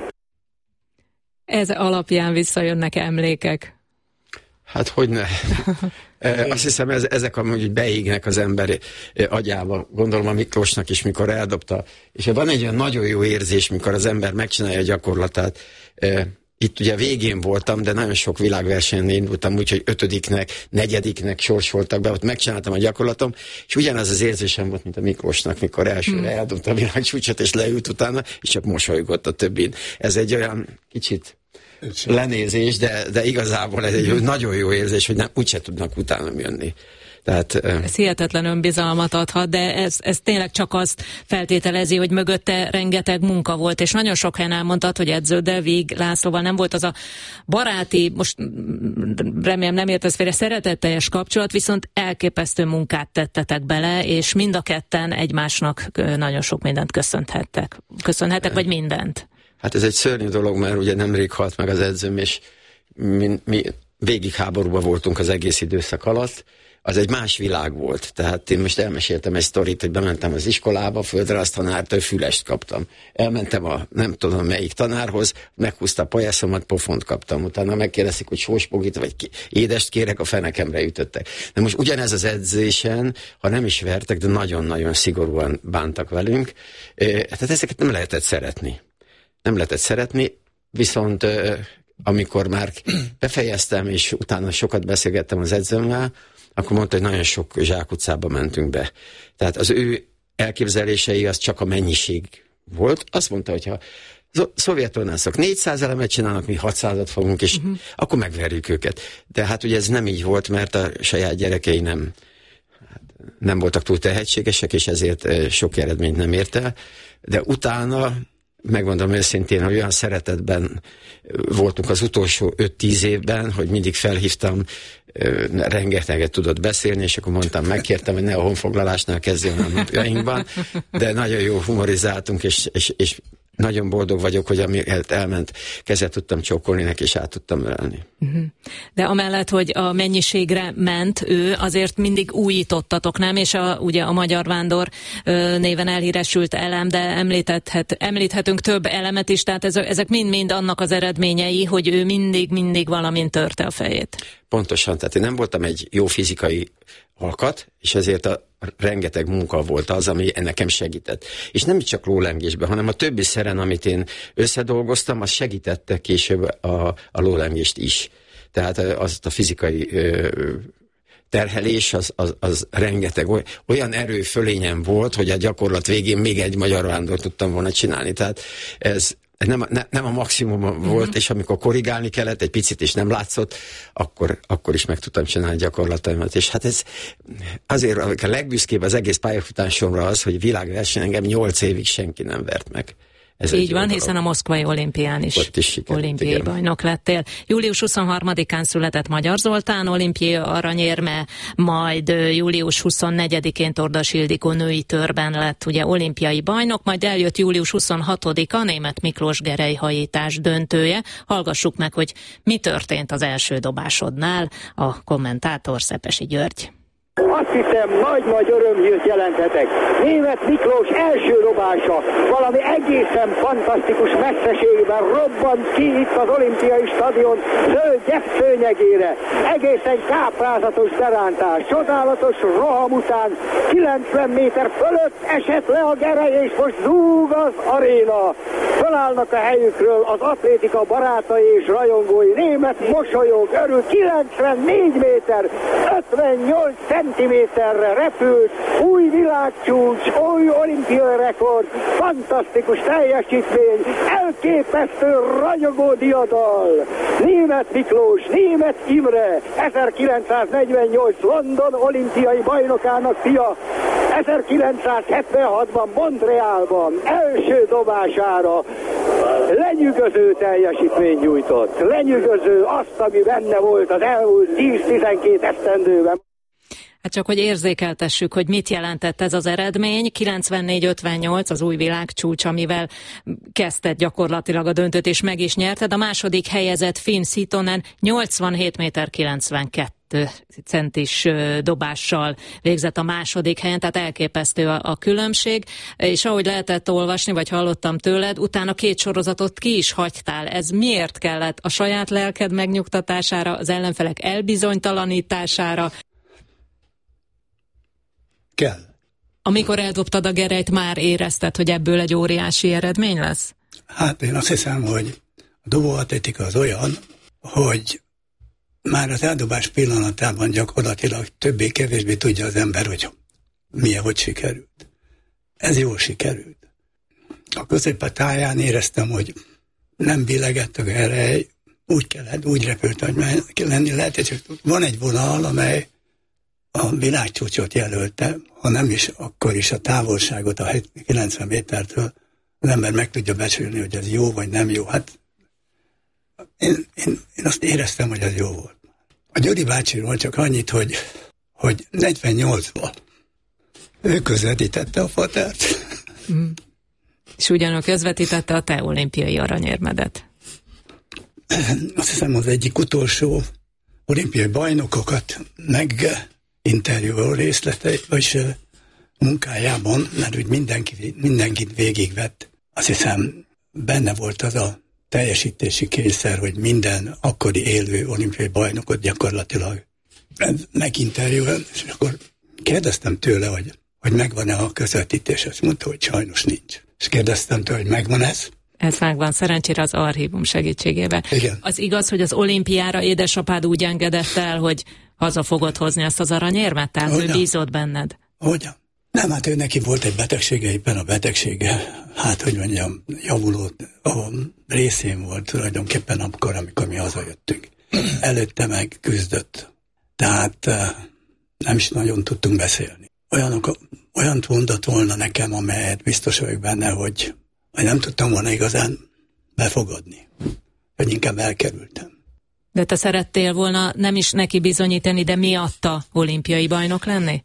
Ez alapján visszajönnek emlékek. Hát hogyne. Azt hiszem, ez, ezek amúgy beégnek az ember agyába. Gondolom a Miklósnak is, mikor eldobta. És van egy olyan nagyon jó érzés, mikor az ember megcsinálja a gyakorlatát. Itt ugye végén voltam, de nagyon sok világversenyen indultam, úgyhogy ötödiknek, negyediknek sorsoltak be, ott megcsináltam a gyakorlatom, és ugyanaz az érzésem volt, mint a Miklósnak, mikor elsőre hmm. eldobta a világcsúcsot, és leült utána, és csak mosolygott a többin. Ez egy olyan kicsit lenézés, de, de igazából ez egy nagyon jó érzés, hogy nem, úgyse tudnak utána jönni. Tehát, ez hihetetlen önbizalmat adhat, de ez, ez tényleg csak azt feltételezi, hogy mögötte rengeteg munka volt, és nagyon sok helyen elmondtad, hogy edződdel, Víg Lászlóval nem volt az a baráti, most remélem nem értesz félre, szeretetteljes kapcsolat, viszont elképesztő munkát tettetek bele, és mind a ketten egymásnak nagyon sok mindent köszönhettek. Köszönhettek, vagy mindent? Hát ez egy szörnyű dolog, mert ugye nemrég halt meg az edzőm, és mi, mi végig háborúban voltunk az egész időszak alatt. Az egy más világ volt. Tehát én most elmeséltem egy sztorit, hogy bementem az iskolába, földrajz tanártól fülest kaptam. Elmentem a nem tudom melyik tanárhoz, meghúzta a pajászomat, pofont kaptam. Utána megkérdezik, hogy sóspogit vagy ki, édest kérek, a fenekemre ütöttek. De most ugyanez az edzésen, ha nem is vertek, de nagyon-nagyon szigorúan bántak velünk. Tehát ezeket nem lehetett szeretni. Nem lehetett szeretni, viszont amikor már befejeztem, és utána sokat beszélgettem az edzőmmel, akkor mondta, hogy nagyon sok zsákutcába mentünk be. Tehát az ő elképzelései az csak a mennyiség volt. Azt mondta, hogyha szovjetonászok négyszáz elemet csinálnak, mi hatszázat fogunk, és uh-huh. akkor megverjük őket. De hát ugye ez nem így volt, mert a saját gyerekei nem, nem voltak túl tehetségesek, és ezért sok eredményt nem ért el. De utána, megmondom őszintén, hogy olyan szeretetben voltunk az utolsó öt-tíz évben, hogy mindig felhívtam, rengeteget tudott beszélni, és akkor mondtam, megkértem, hogy ne a honfoglalásnál kezdjen a napjainkban, de nagyon jó humorizáltunk, és, és, és nagyon boldog vagyok, hogy amiért elment, kezet tudtam csókolni neki, és át tudtam ölelni. De amellett, hogy a mennyiségre ment ő, azért mindig újítottatok, nem? És a, ugye a Magyar Vándor ö, néven elhíresült elem, de említhet, említhetünk több elemet is, tehát ez, ezek mind-mind annak az eredményei, hogy ő mindig-mindig valamint törte a fejét. Pontosan, tehát én nem voltam egy jó fizikai alkat, és ezért a rengeteg munka volt az, ami nekem segített. És nem csak lólengésben, hanem a többi szeren, amit én összedolgoztam, az segítette később a, a lólengést is. Tehát az a fizikai ö, terhelés, az, az, az rengeteg. Olyan erő fölényem volt, hogy a gyakorlat végén még egy Magyar Vándor tudtam volna csinálni. Tehát ez nem, ne, nem a maximum volt, mm-hmm. és amikor korrigálni kellett, egy picit is nem látszott, akkor, akkor is meg tudtam csinálni gyakorlataimat. És hát ez azért a legbüszkébb az egész pályafutásomra az, hogy világverseny engem nyolc évig senki nem vert meg. Ez így van, hiszen a moszkvai olimpián is, is sikerült, olimpiai igen. bajnok lettél. július huszonharmadikán született Magyar Zoltán, olimpiai aranyérme, majd július huszonnegyedikén Tordas Ildikó női törben lett ugye olimpiai bajnok, majd eljött július huszonhatodika Németh Miklós gerelyhajítás döntője. Hallgassuk meg, hogy mi történt az első dobásodnál, a kommentátor Szepesi György. Azt hiszem, nagy-nagy örömhírt jelenthetek. Németh Miklós első dobása valami egészen fantasztikus messzeségben robbant ki itt az olimpiai stadion zöld gyepszőnyegére. Egészen káprázatos berántás, csodálatos roham után kilencven méter fölött esett le a gerej, és most zúg az aréna. Fölállnak a helyükről az atlétika barátai és rajongói. Németh mosolyog, örül, kilencvennégy méter, ötvennyolc centiméterre repült, új világcsúcs, új olimpiai rekord, fantasztikus teljesítmény, elképesztő ragyogó diadal. Németh Miklós, Németh Imre, ezerkilencszáznegyvennyolc London olimpiai bajnokának fia, ezerkilencszázhetvenhatban Montrealban első dobására lenyűgöző teljesítmény nyújtott. Lenyűgöző azt, ami benne volt az elmúlt tíz-tizenkét esztendőben. Hát csak, hogy érzékeltessük, hogy mit jelentett ez az eredmény. kilencvennégy ötvennyolc az új világcsúcs, amivel kezdted gyakorlatilag a döntőt, és meg is nyerted. A második helyezett Finn Sitonen nyolcvanhét méter kilencvenkettő centis dobással végzett a második helyen, tehát elképesztő a, a különbség, és ahogy lehetett olvasni, vagy hallottam tőled, utána két sorozatot ki is hagytál. Ez miért kellett? A saját lelked megnyugtatására, az ellenfelek elbizonytalanítására? Kell. Amikor eldobtad a gerelyt, már érezted, hogy ebből egy óriási eredmény lesz? Hát én azt hiszem, hogy a dobóatlétika az olyan, hogy már az eldobás pillanatában gyakorlatilag többé-kevésbé tudja az ember, hogy milyen, hogy sikerült. Ez jól sikerült. A középpatáján éreztem, hogy nem billegett a gerej, úgy kellett, úgy repült, hogy lenni lehet, és van egy vonal, amely a világcsúcsot jelölte, ha nem is, akkor is a távolságot a kilencven métertől az ember meg tudja becsülni, hogy ez jó vagy nem jó. Hát én, én, én azt éreztem, hogy ez jó volt. A Gyuri bácsiról csak annyit, hogy, hogy negyvennyolcban ő közvetítette a fatert. Mm. És ugyanúgy közvetítette a te olimpiai aranyérmedet. Azt hiszem, az egyik utolsó olimpiai bajnokokat meg interjúval részletei, vagyis munkájában, mert úgy mindenki, mindenkit végigvett. Azt hiszem, benne volt az a teljesítési kényszer, hogy minden akkori élő olimpiai bajnokot gyakorlatilag meginterjúval, és akkor kérdeztem tőle, hogy, hogy megvan-e a közvetítés, azt mondta, hogy sajnos nincs. És kérdeztem tőle, hogy megvan ez? Ez megvan, szerencsére az archívum segítségével. Igen. Az igaz, hogy az olimpiára édesapád úgy engedett el, hogy haza fogod hozni ezt az aranyérmet, tehát Hogyan? ő bízott benned. Hogyan? Nem, hát ő neki volt egy betegsége, éppen a betegsége, hát hogy mondjam, javuló a részén volt tulajdonképpen akkor, amikor mi hazajöttünk. Előtte meg küzdött. Tehát nem is nagyon tudtunk beszélni. Olyanok, olyant mondott volna nekem, amelyet biztos vagyok benne, hogy, hogy nem tudtam volna igazán befogadni. Hogy inkább elkerültem. De te szerettél volna nem is neki bizonyítani, de miatta olimpiai bajnok lenni?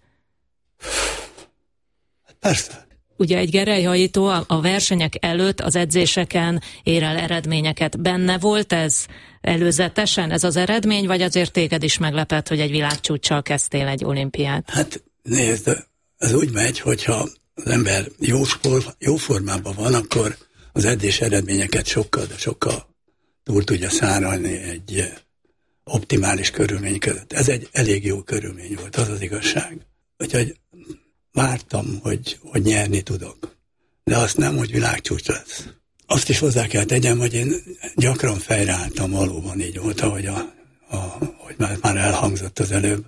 Persze. Ugye egy gerelyhajító a, a versenyek előtt, az edzéseken ér el eredményeket. Benne volt ez előzetesen, ez az eredmény, vagy azért téged is meglepett, hogy egy világcsúccsal kezdtél egy olimpiát? Hát nézd, ez úgy megy, hogyha az ember jó, jó formában van, akkor az edzés eredményeket sokkal, de sokkal túl tudja szárnyalni egy optimális körülmény között. Ez egy elég jó körülmény volt, az az igazság. Úgyhogy vártam, hogy, hogy nyerni tudok. De azt nem, hogy világcsúcs lesz. Azt is hozzá kell tegyem, hogy én gyakran fejreálltam, valóban így volt, ahogy, a, a, hogy már, már elhangzott az előbb.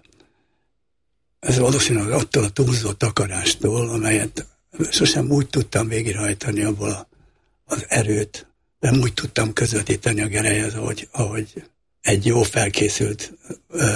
Ez valószínűleg attól a túlzott akarástól, amelyet sosem úgy tudtam végrehajtani abból a, az erőt, nem úgy tudtam közvetíteni a gerelyhez, ahogy, ahogy egy jó felkészült ö,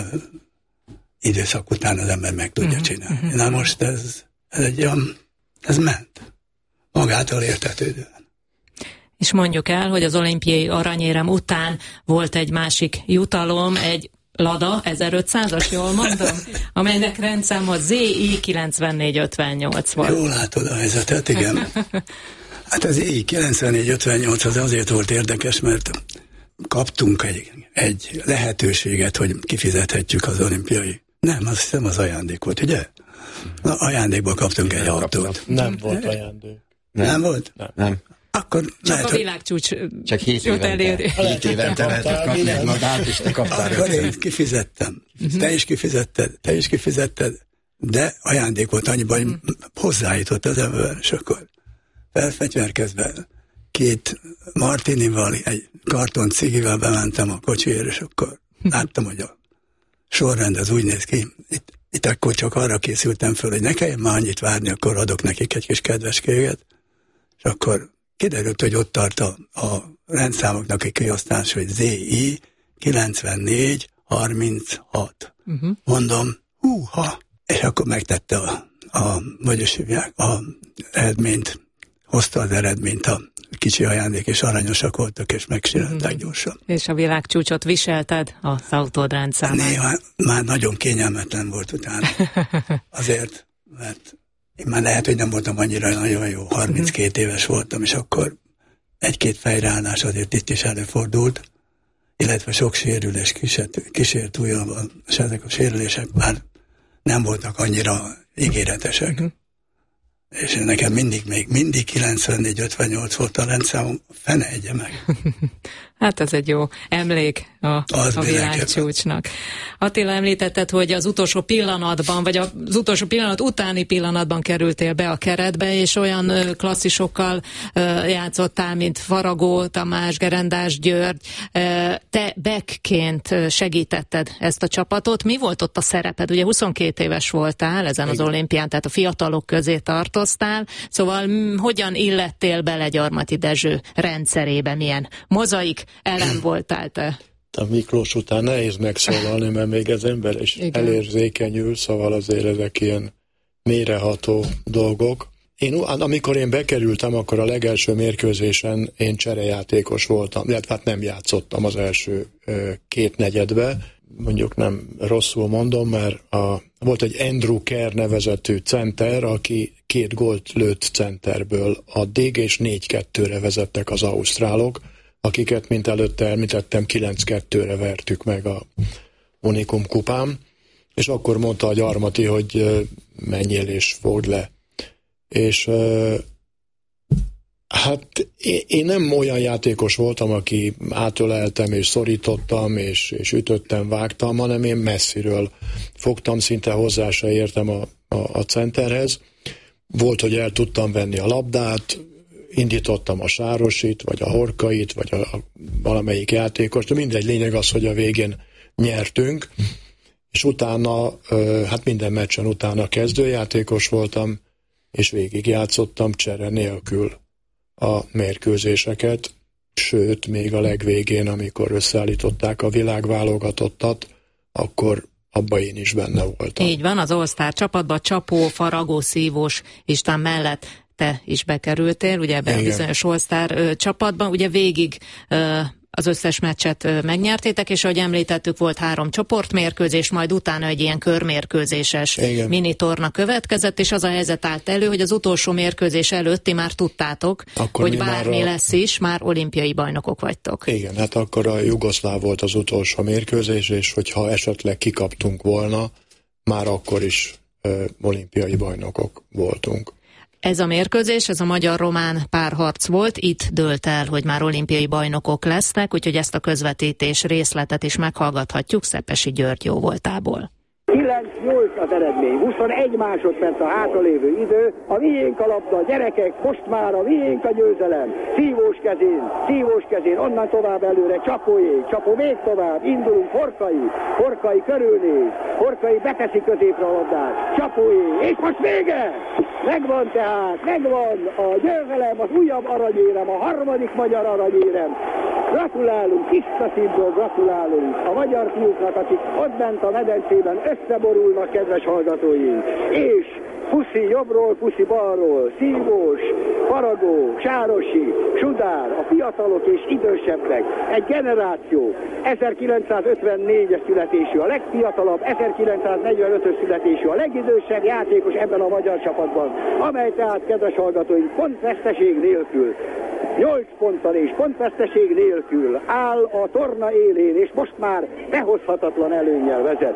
időszak után az ember meg tudja uh-huh, csinálni. Uh-huh. Na most ez, ez egy olyan, ez ment. Magától értetődően. És mondjuk el, hogy az olimpiai aranyérem után volt egy másik jutalom, egy Lada ezerötszázas, jól mondom, amelynek rendszáma Z I kilencvennégy ötvennyolc volt. Jól látod a helyzetet, igen. Hát az Z I kilencvennégy ötvennyolc az azért volt érdekes, mert kaptunk egy, egy lehetőséget, hogy kifizethetjük az olimpiai. Nem, azt hiszem az ajándék volt, ugye? Na, ajándékból kaptunk egy autót. Nem volt ajándék. Nem, nem volt? Nem. nem. Akkor csak lehet, a világcsúcs csak hét évente. Hét évente lehetett kapni egy magát, és te kaptál. Akkor én kifizettem. Uh-huh. Te is kifizetted, te is kifizetted, de ajándék volt annyiban, hogy uh-huh. hozzájutott az ember, és akkor felfegyverkezve két martinival, egy karton cigivel bementem a kocsiért, és akkor láttam, hogy a sorrend az úgy néz ki. Itt, itt akkor csak arra készültem föl, hogy ne kelljen már annyit várni, akkor adok nekik egy kis kedveskéget, és akkor kiderült, hogy ott tart a, a rendszámoknak egy kiosztás, hogy Z I kilencvennégy harminchat. Uh-huh. Mondom, húha, és akkor megtette a, a vagyis hívják, a eredményt, hozta az eredményt, a kicsi ajándék, és aranyosak voltak, és megcsinálták uh-huh. gyorsan. És a világcsúcsot viselted az autód rendszámán? Néha már nagyon kényelmetlen volt utána. Azért, mert én már lehet, hogy nem voltam annyira nagyon jó, harminckét éves voltam, és akkor egy-két fejreállás azért itt is előfordult, illetve sok sérülés kísért, kísért újabban, és ezek a sérülések már nem voltak annyira ígéretesek. Uh-huh. És nekem mindig, még mindig kilencvennégy ötvennyolc volt a rendszámom, fene egye meg. Hát ez egy jó emlék a, a világcsúcsnak. Attila, említetted, hogy az utolsó pillanatban, vagy az utolsó pillanat utáni pillanatban kerültél be a keretbe, és olyan klasszisokkal játszottál, mint Faragó, Tamás, Gerendás, György. Te backként segítetted ezt a csapatot. Mi volt ott a szereped? Ugye huszonkét éves voltál ezen az olimpián, tehát a fiatalok közé tartoztál. Szóval m- hogyan illettél bele Gyarmati Dezső rendszerébe? Milyen mozaik elem voltál te? A Miklós után nehéz megszólalni, mert még az ember is igen. elérzékenyül, szóval azért ezek ilyen mélyreható dolgok. Én, amikor én bekerültem, akkor a legelső mérkőzésen én cserejátékos voltam, illetve hát nem játszottam az első ö, két negyedbe, mondjuk nem rosszul mondom, mert a, volt egy Andrew Kerr nevezetű center, aki két gólt lőtt centerből addig, és négy kettőre vezettek az ausztrálok, akiket, mint előtte említettem, kilenc kettőre vertük meg a Unicum kupám, és akkor mondta a Gyarmati, hogy menjél és fogd le. És hát én nem olyan játékos voltam, aki átöleltem és szorítottam, és, és ütöttem, vágtam, hanem én messziről fogtam, szinte hozzá se értem a, a, a centerhez. Volt, hogy el tudtam venni a labdát, indítottam a Sárosit, vagy a Horkait, vagy a, a valamelyik játékos, de mindegy, lényeg az, hogy a végén nyertünk, és utána, hát minden meccsen utána kezdőjátékos voltam, és végigjátszottam csere nélkül a mérkőzéseket, sőt, még a legvégén, amikor összeállították a világválogatottat, akkor abban én is benne voltam. Így van, az All-Star csapatban Csapó, Faragó, Szívós István mellett te is bekerültél, ugye ebben a bizonyos All-Star csapatban, ugye végig ö, az összes meccset megnyertétek, és ahogy említettük, volt három csoportmérkőzés, majd utána egy ilyen körmérkőzéses Igen. mini torna következett, és az a helyzet állt elő, hogy az utolsó mérkőzés előtt ti már tudtátok, akkor hogy bármi a... lesz is, már olimpiai bajnokok vagytok. Igen, hát akkor a jugoszláv volt az utolsó mérkőzés, és hogyha esetleg kikaptunk volna, már akkor is ö, olimpiai bajnokok voltunk. Ez a mérkőzés, ez a magyar-román párharc volt, itt dőlt el, hogy már olimpiai bajnokok lesznek, úgyhogy ezt a közvetítés részletet is meghallgathatjuk Szepesi György jóvoltából. kilenc nyolc az eredmény, huszonegy másodperc a hátralévő idő, a miénk a labda, gyerekek, most már a miénk a győzelem, szívós kezén, szívós kezén, onnan tovább előre, Csapóé, Csapó még tovább, indulunk, Horkai, Horkai körülnéz, Horkai beteszi középre a labdát, Csapóé, és most vége! Megvan tehát, megvan a győzelem, az újabb aranyérem, a harmadik magyar aranyérem. Gratulálunk, tiszta szívből gratulálunk a magyar fiúknak, akik ott bent a medencében összeborulnak, kedves hallgatóink. És puszi jobbról, puszi balról, Szívós, Faragó, Sárosi, Sudár, a fiatalok és idősebbek. Egy generáció, ezerkilencszázötvennégyes születésű, a legfiatalabb, ezerkilencszáznegyvenötös születésű, a legidősebb játékos ebben a magyar csapatban, amely tehát, kedves hallgatóink, pontveszteség nélkül, nyolc ponttal és pontveszteség nélkül áll a torna élén, és most már behozhatatlan előnnyel vezet.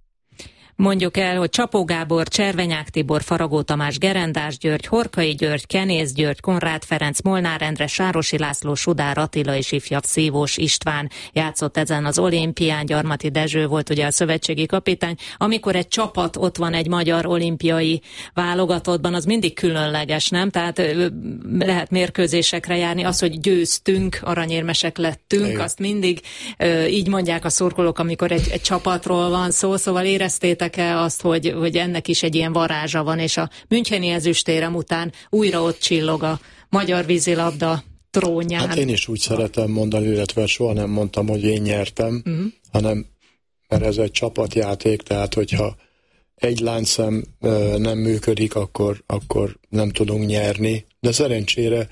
Mondjuk el, hogy Csapó Gábor, Cservenyák Tibor, Faragó Tamás, Gerendás György, Horkai György, Kenész György, Konrád Ferenc, Molnár Endre, Sárosi László, Sudár Attila és ifjabb Szívós István játszott ezen az olimpián. Gyarmati Dezső volt ugye a szövetségi kapitány. Amikor egy csapat ott van egy magyar olimpiai válogatottban, az mindig különleges, nem? Tehát lehet mérkőzésekre járni, az, hogy győztünk, aranyérmesek lettünk, igen, azt mindig így mondják a szurkolók, amikor egy, egy csapatról van szó, szóval éreztétek azt, hogy, hogy ennek is egy ilyen varázsa van, és a müncheni ezüstérem után újra ott csillog a magyar vízilabda trónján. Hát én is úgy szeretem mondani, illetve soha nem mondtam, hogy én nyertem, uh-huh. hanem mert ez egy csapatjáték, tehát hogyha egy láncszem ö, nem működik, akkor, akkor nem tudunk nyerni, de szerencsére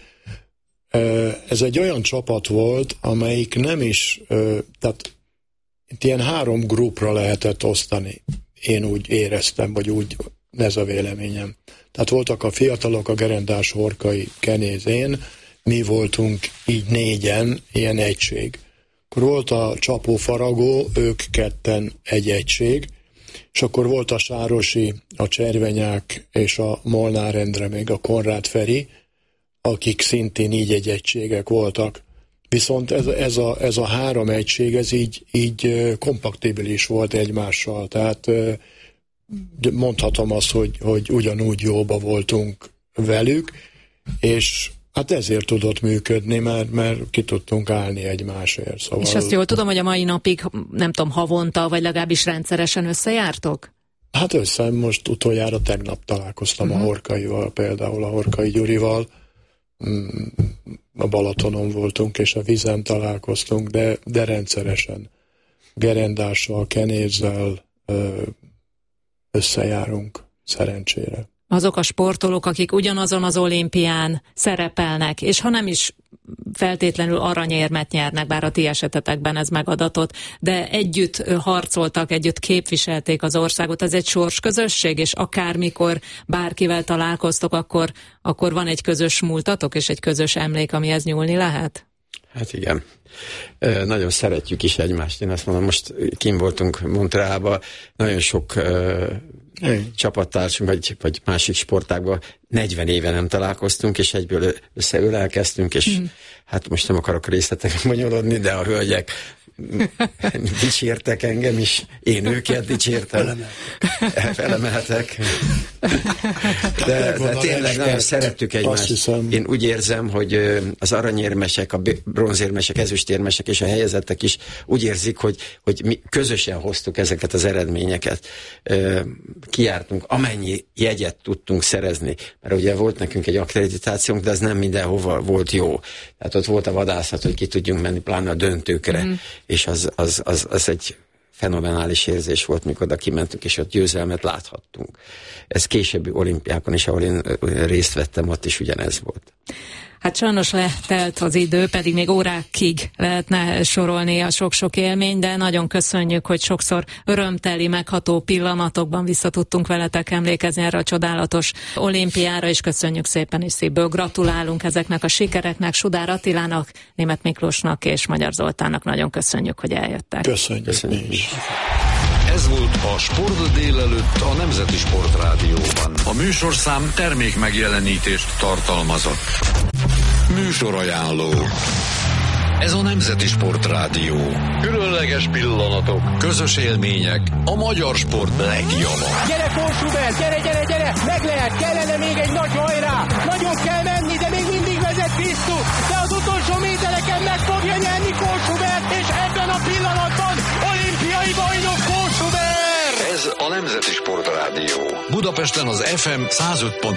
ö, ez egy olyan csapat volt, amelyik nem is, ö, tehát itt ilyen három grupra lehetett osztani. Én úgy éreztem, vagy úgy, ez a véleményem. Tehát voltak a fiatalok, a Gerendás, Horkai, Kenéz, én, mi voltunk így négyen, ilyen egység. Akkor volt a Csapó Faragó, ők ketten egy egység, és akkor volt a Sárosi, a Cservenyák és a Molnár Endre, még a Konrád Feri, akik szintén így egy egységek voltak. Viszont ez, ez, a, ez a három egység, ez így, így kompatibilis volt egymással, tehát mondhatom azt, hogy, hogy ugyanúgy jóba voltunk velük, és hát ezért tudott működni, mert, mert ki tudtunk állni egymásért. Szóval... És azt jól tudom, hogy a mai napig, nem tudom, havonta, vagy legalábbis rendszeresen összejártok? Hát össze, most utoljára tegnap találkoztam uh-huh. a Horkaival, például a Horkai Gyurival, a Balatonon voltunk, és a vízen találkoztunk, de, de rendszeresen Gerendással, Kenézzel összejárunk, szerencsére. Azok a sportolók, akik ugyanazon az olimpián szerepelnek, és ha nem is feltétlenül aranyérmet nyernek, bár a ti esetetekben ez megadatott, de együtt harcoltak, együtt képviselték az országot, ez egy sorsközösség, és akármikor bárkivel találkoztok, akkor, akkor van egy közös múltatok, és egy közös emlék, amihez nyúlni lehet? Hát igen. Ö, nagyon szeretjük is egymást. Én azt mondom, most kim voltunk Montrealban, nagyon sok ö, csapattársunk, vagy, vagy másik sportágban negyven éve nem találkoztunk, és egyből összeölelkeztünk, és hmm. hát most nem akarok részletekbe bonyolodni, de a hölgyek dicsértek engem is, én őket dicsértem. Felemeltek. De, de tényleg nagyon szerettük egymást. Én úgy érzem, hogy az aranyérmesek, a bronzérmesek, ezüstérmesek és a helyezettek is úgy érzik, hogy, hogy mi közösen hoztuk ezeket az eredményeket. kijártunk, amennyi jegyet tudtunk szerezni, mert ugye volt nekünk egy akkreditációnk, de ez nem mindenhova volt jó. Tehát ott volt a vadászat, hogy ki tudjunk menni, pláne a döntőkre, mm. és az, az, az, az egy fenomenális érzés volt, mikor oda kimentünk, és ott győzelmet láthattunk. Ez későbbi olimpiákon is, ahol én részt vettem, ott is ugyanez volt. Hát sajnos letelt az idő, pedig még órákig lehetne sorolni a sok-sok élmény, de nagyon köszönjük, hogy sokszor örömteli, megható pillanatokban vissza tudtunk veletek emlékezni erre a csodálatos olimpiára, és köszönjük szépen, és szívből gratulálunk ezeknek a sikereknek, Sudár Attilának, Németh Miklósnak és Magyar Zoltánnak. Nagyon köszönjük, hogy eljöttek. Köszönjük. Köszönjük. Ez volt a Sport délelőtt a Nemzeti Sportrádióban. A műsorszám termék megjelenítést tartalmazott. Műsorajánló. Ez a Nemzeti Sportrádió. Különleges pillanatok, közös élmények, a magyar sport legjava. Gyere, Kósubert, gyere, gyere, gyere! Meg lehet, kellene még egy nagy hajrá! Nagyon kell menni, de még mindig vezet Krisztus! De az utolsó métereken meg fogja nyerni Kósubert, és ebben a pillanatban olimpiai bajnok Kósubert! Ez a Nemzeti Sportrádió. Budapesten az ef em száz öt pont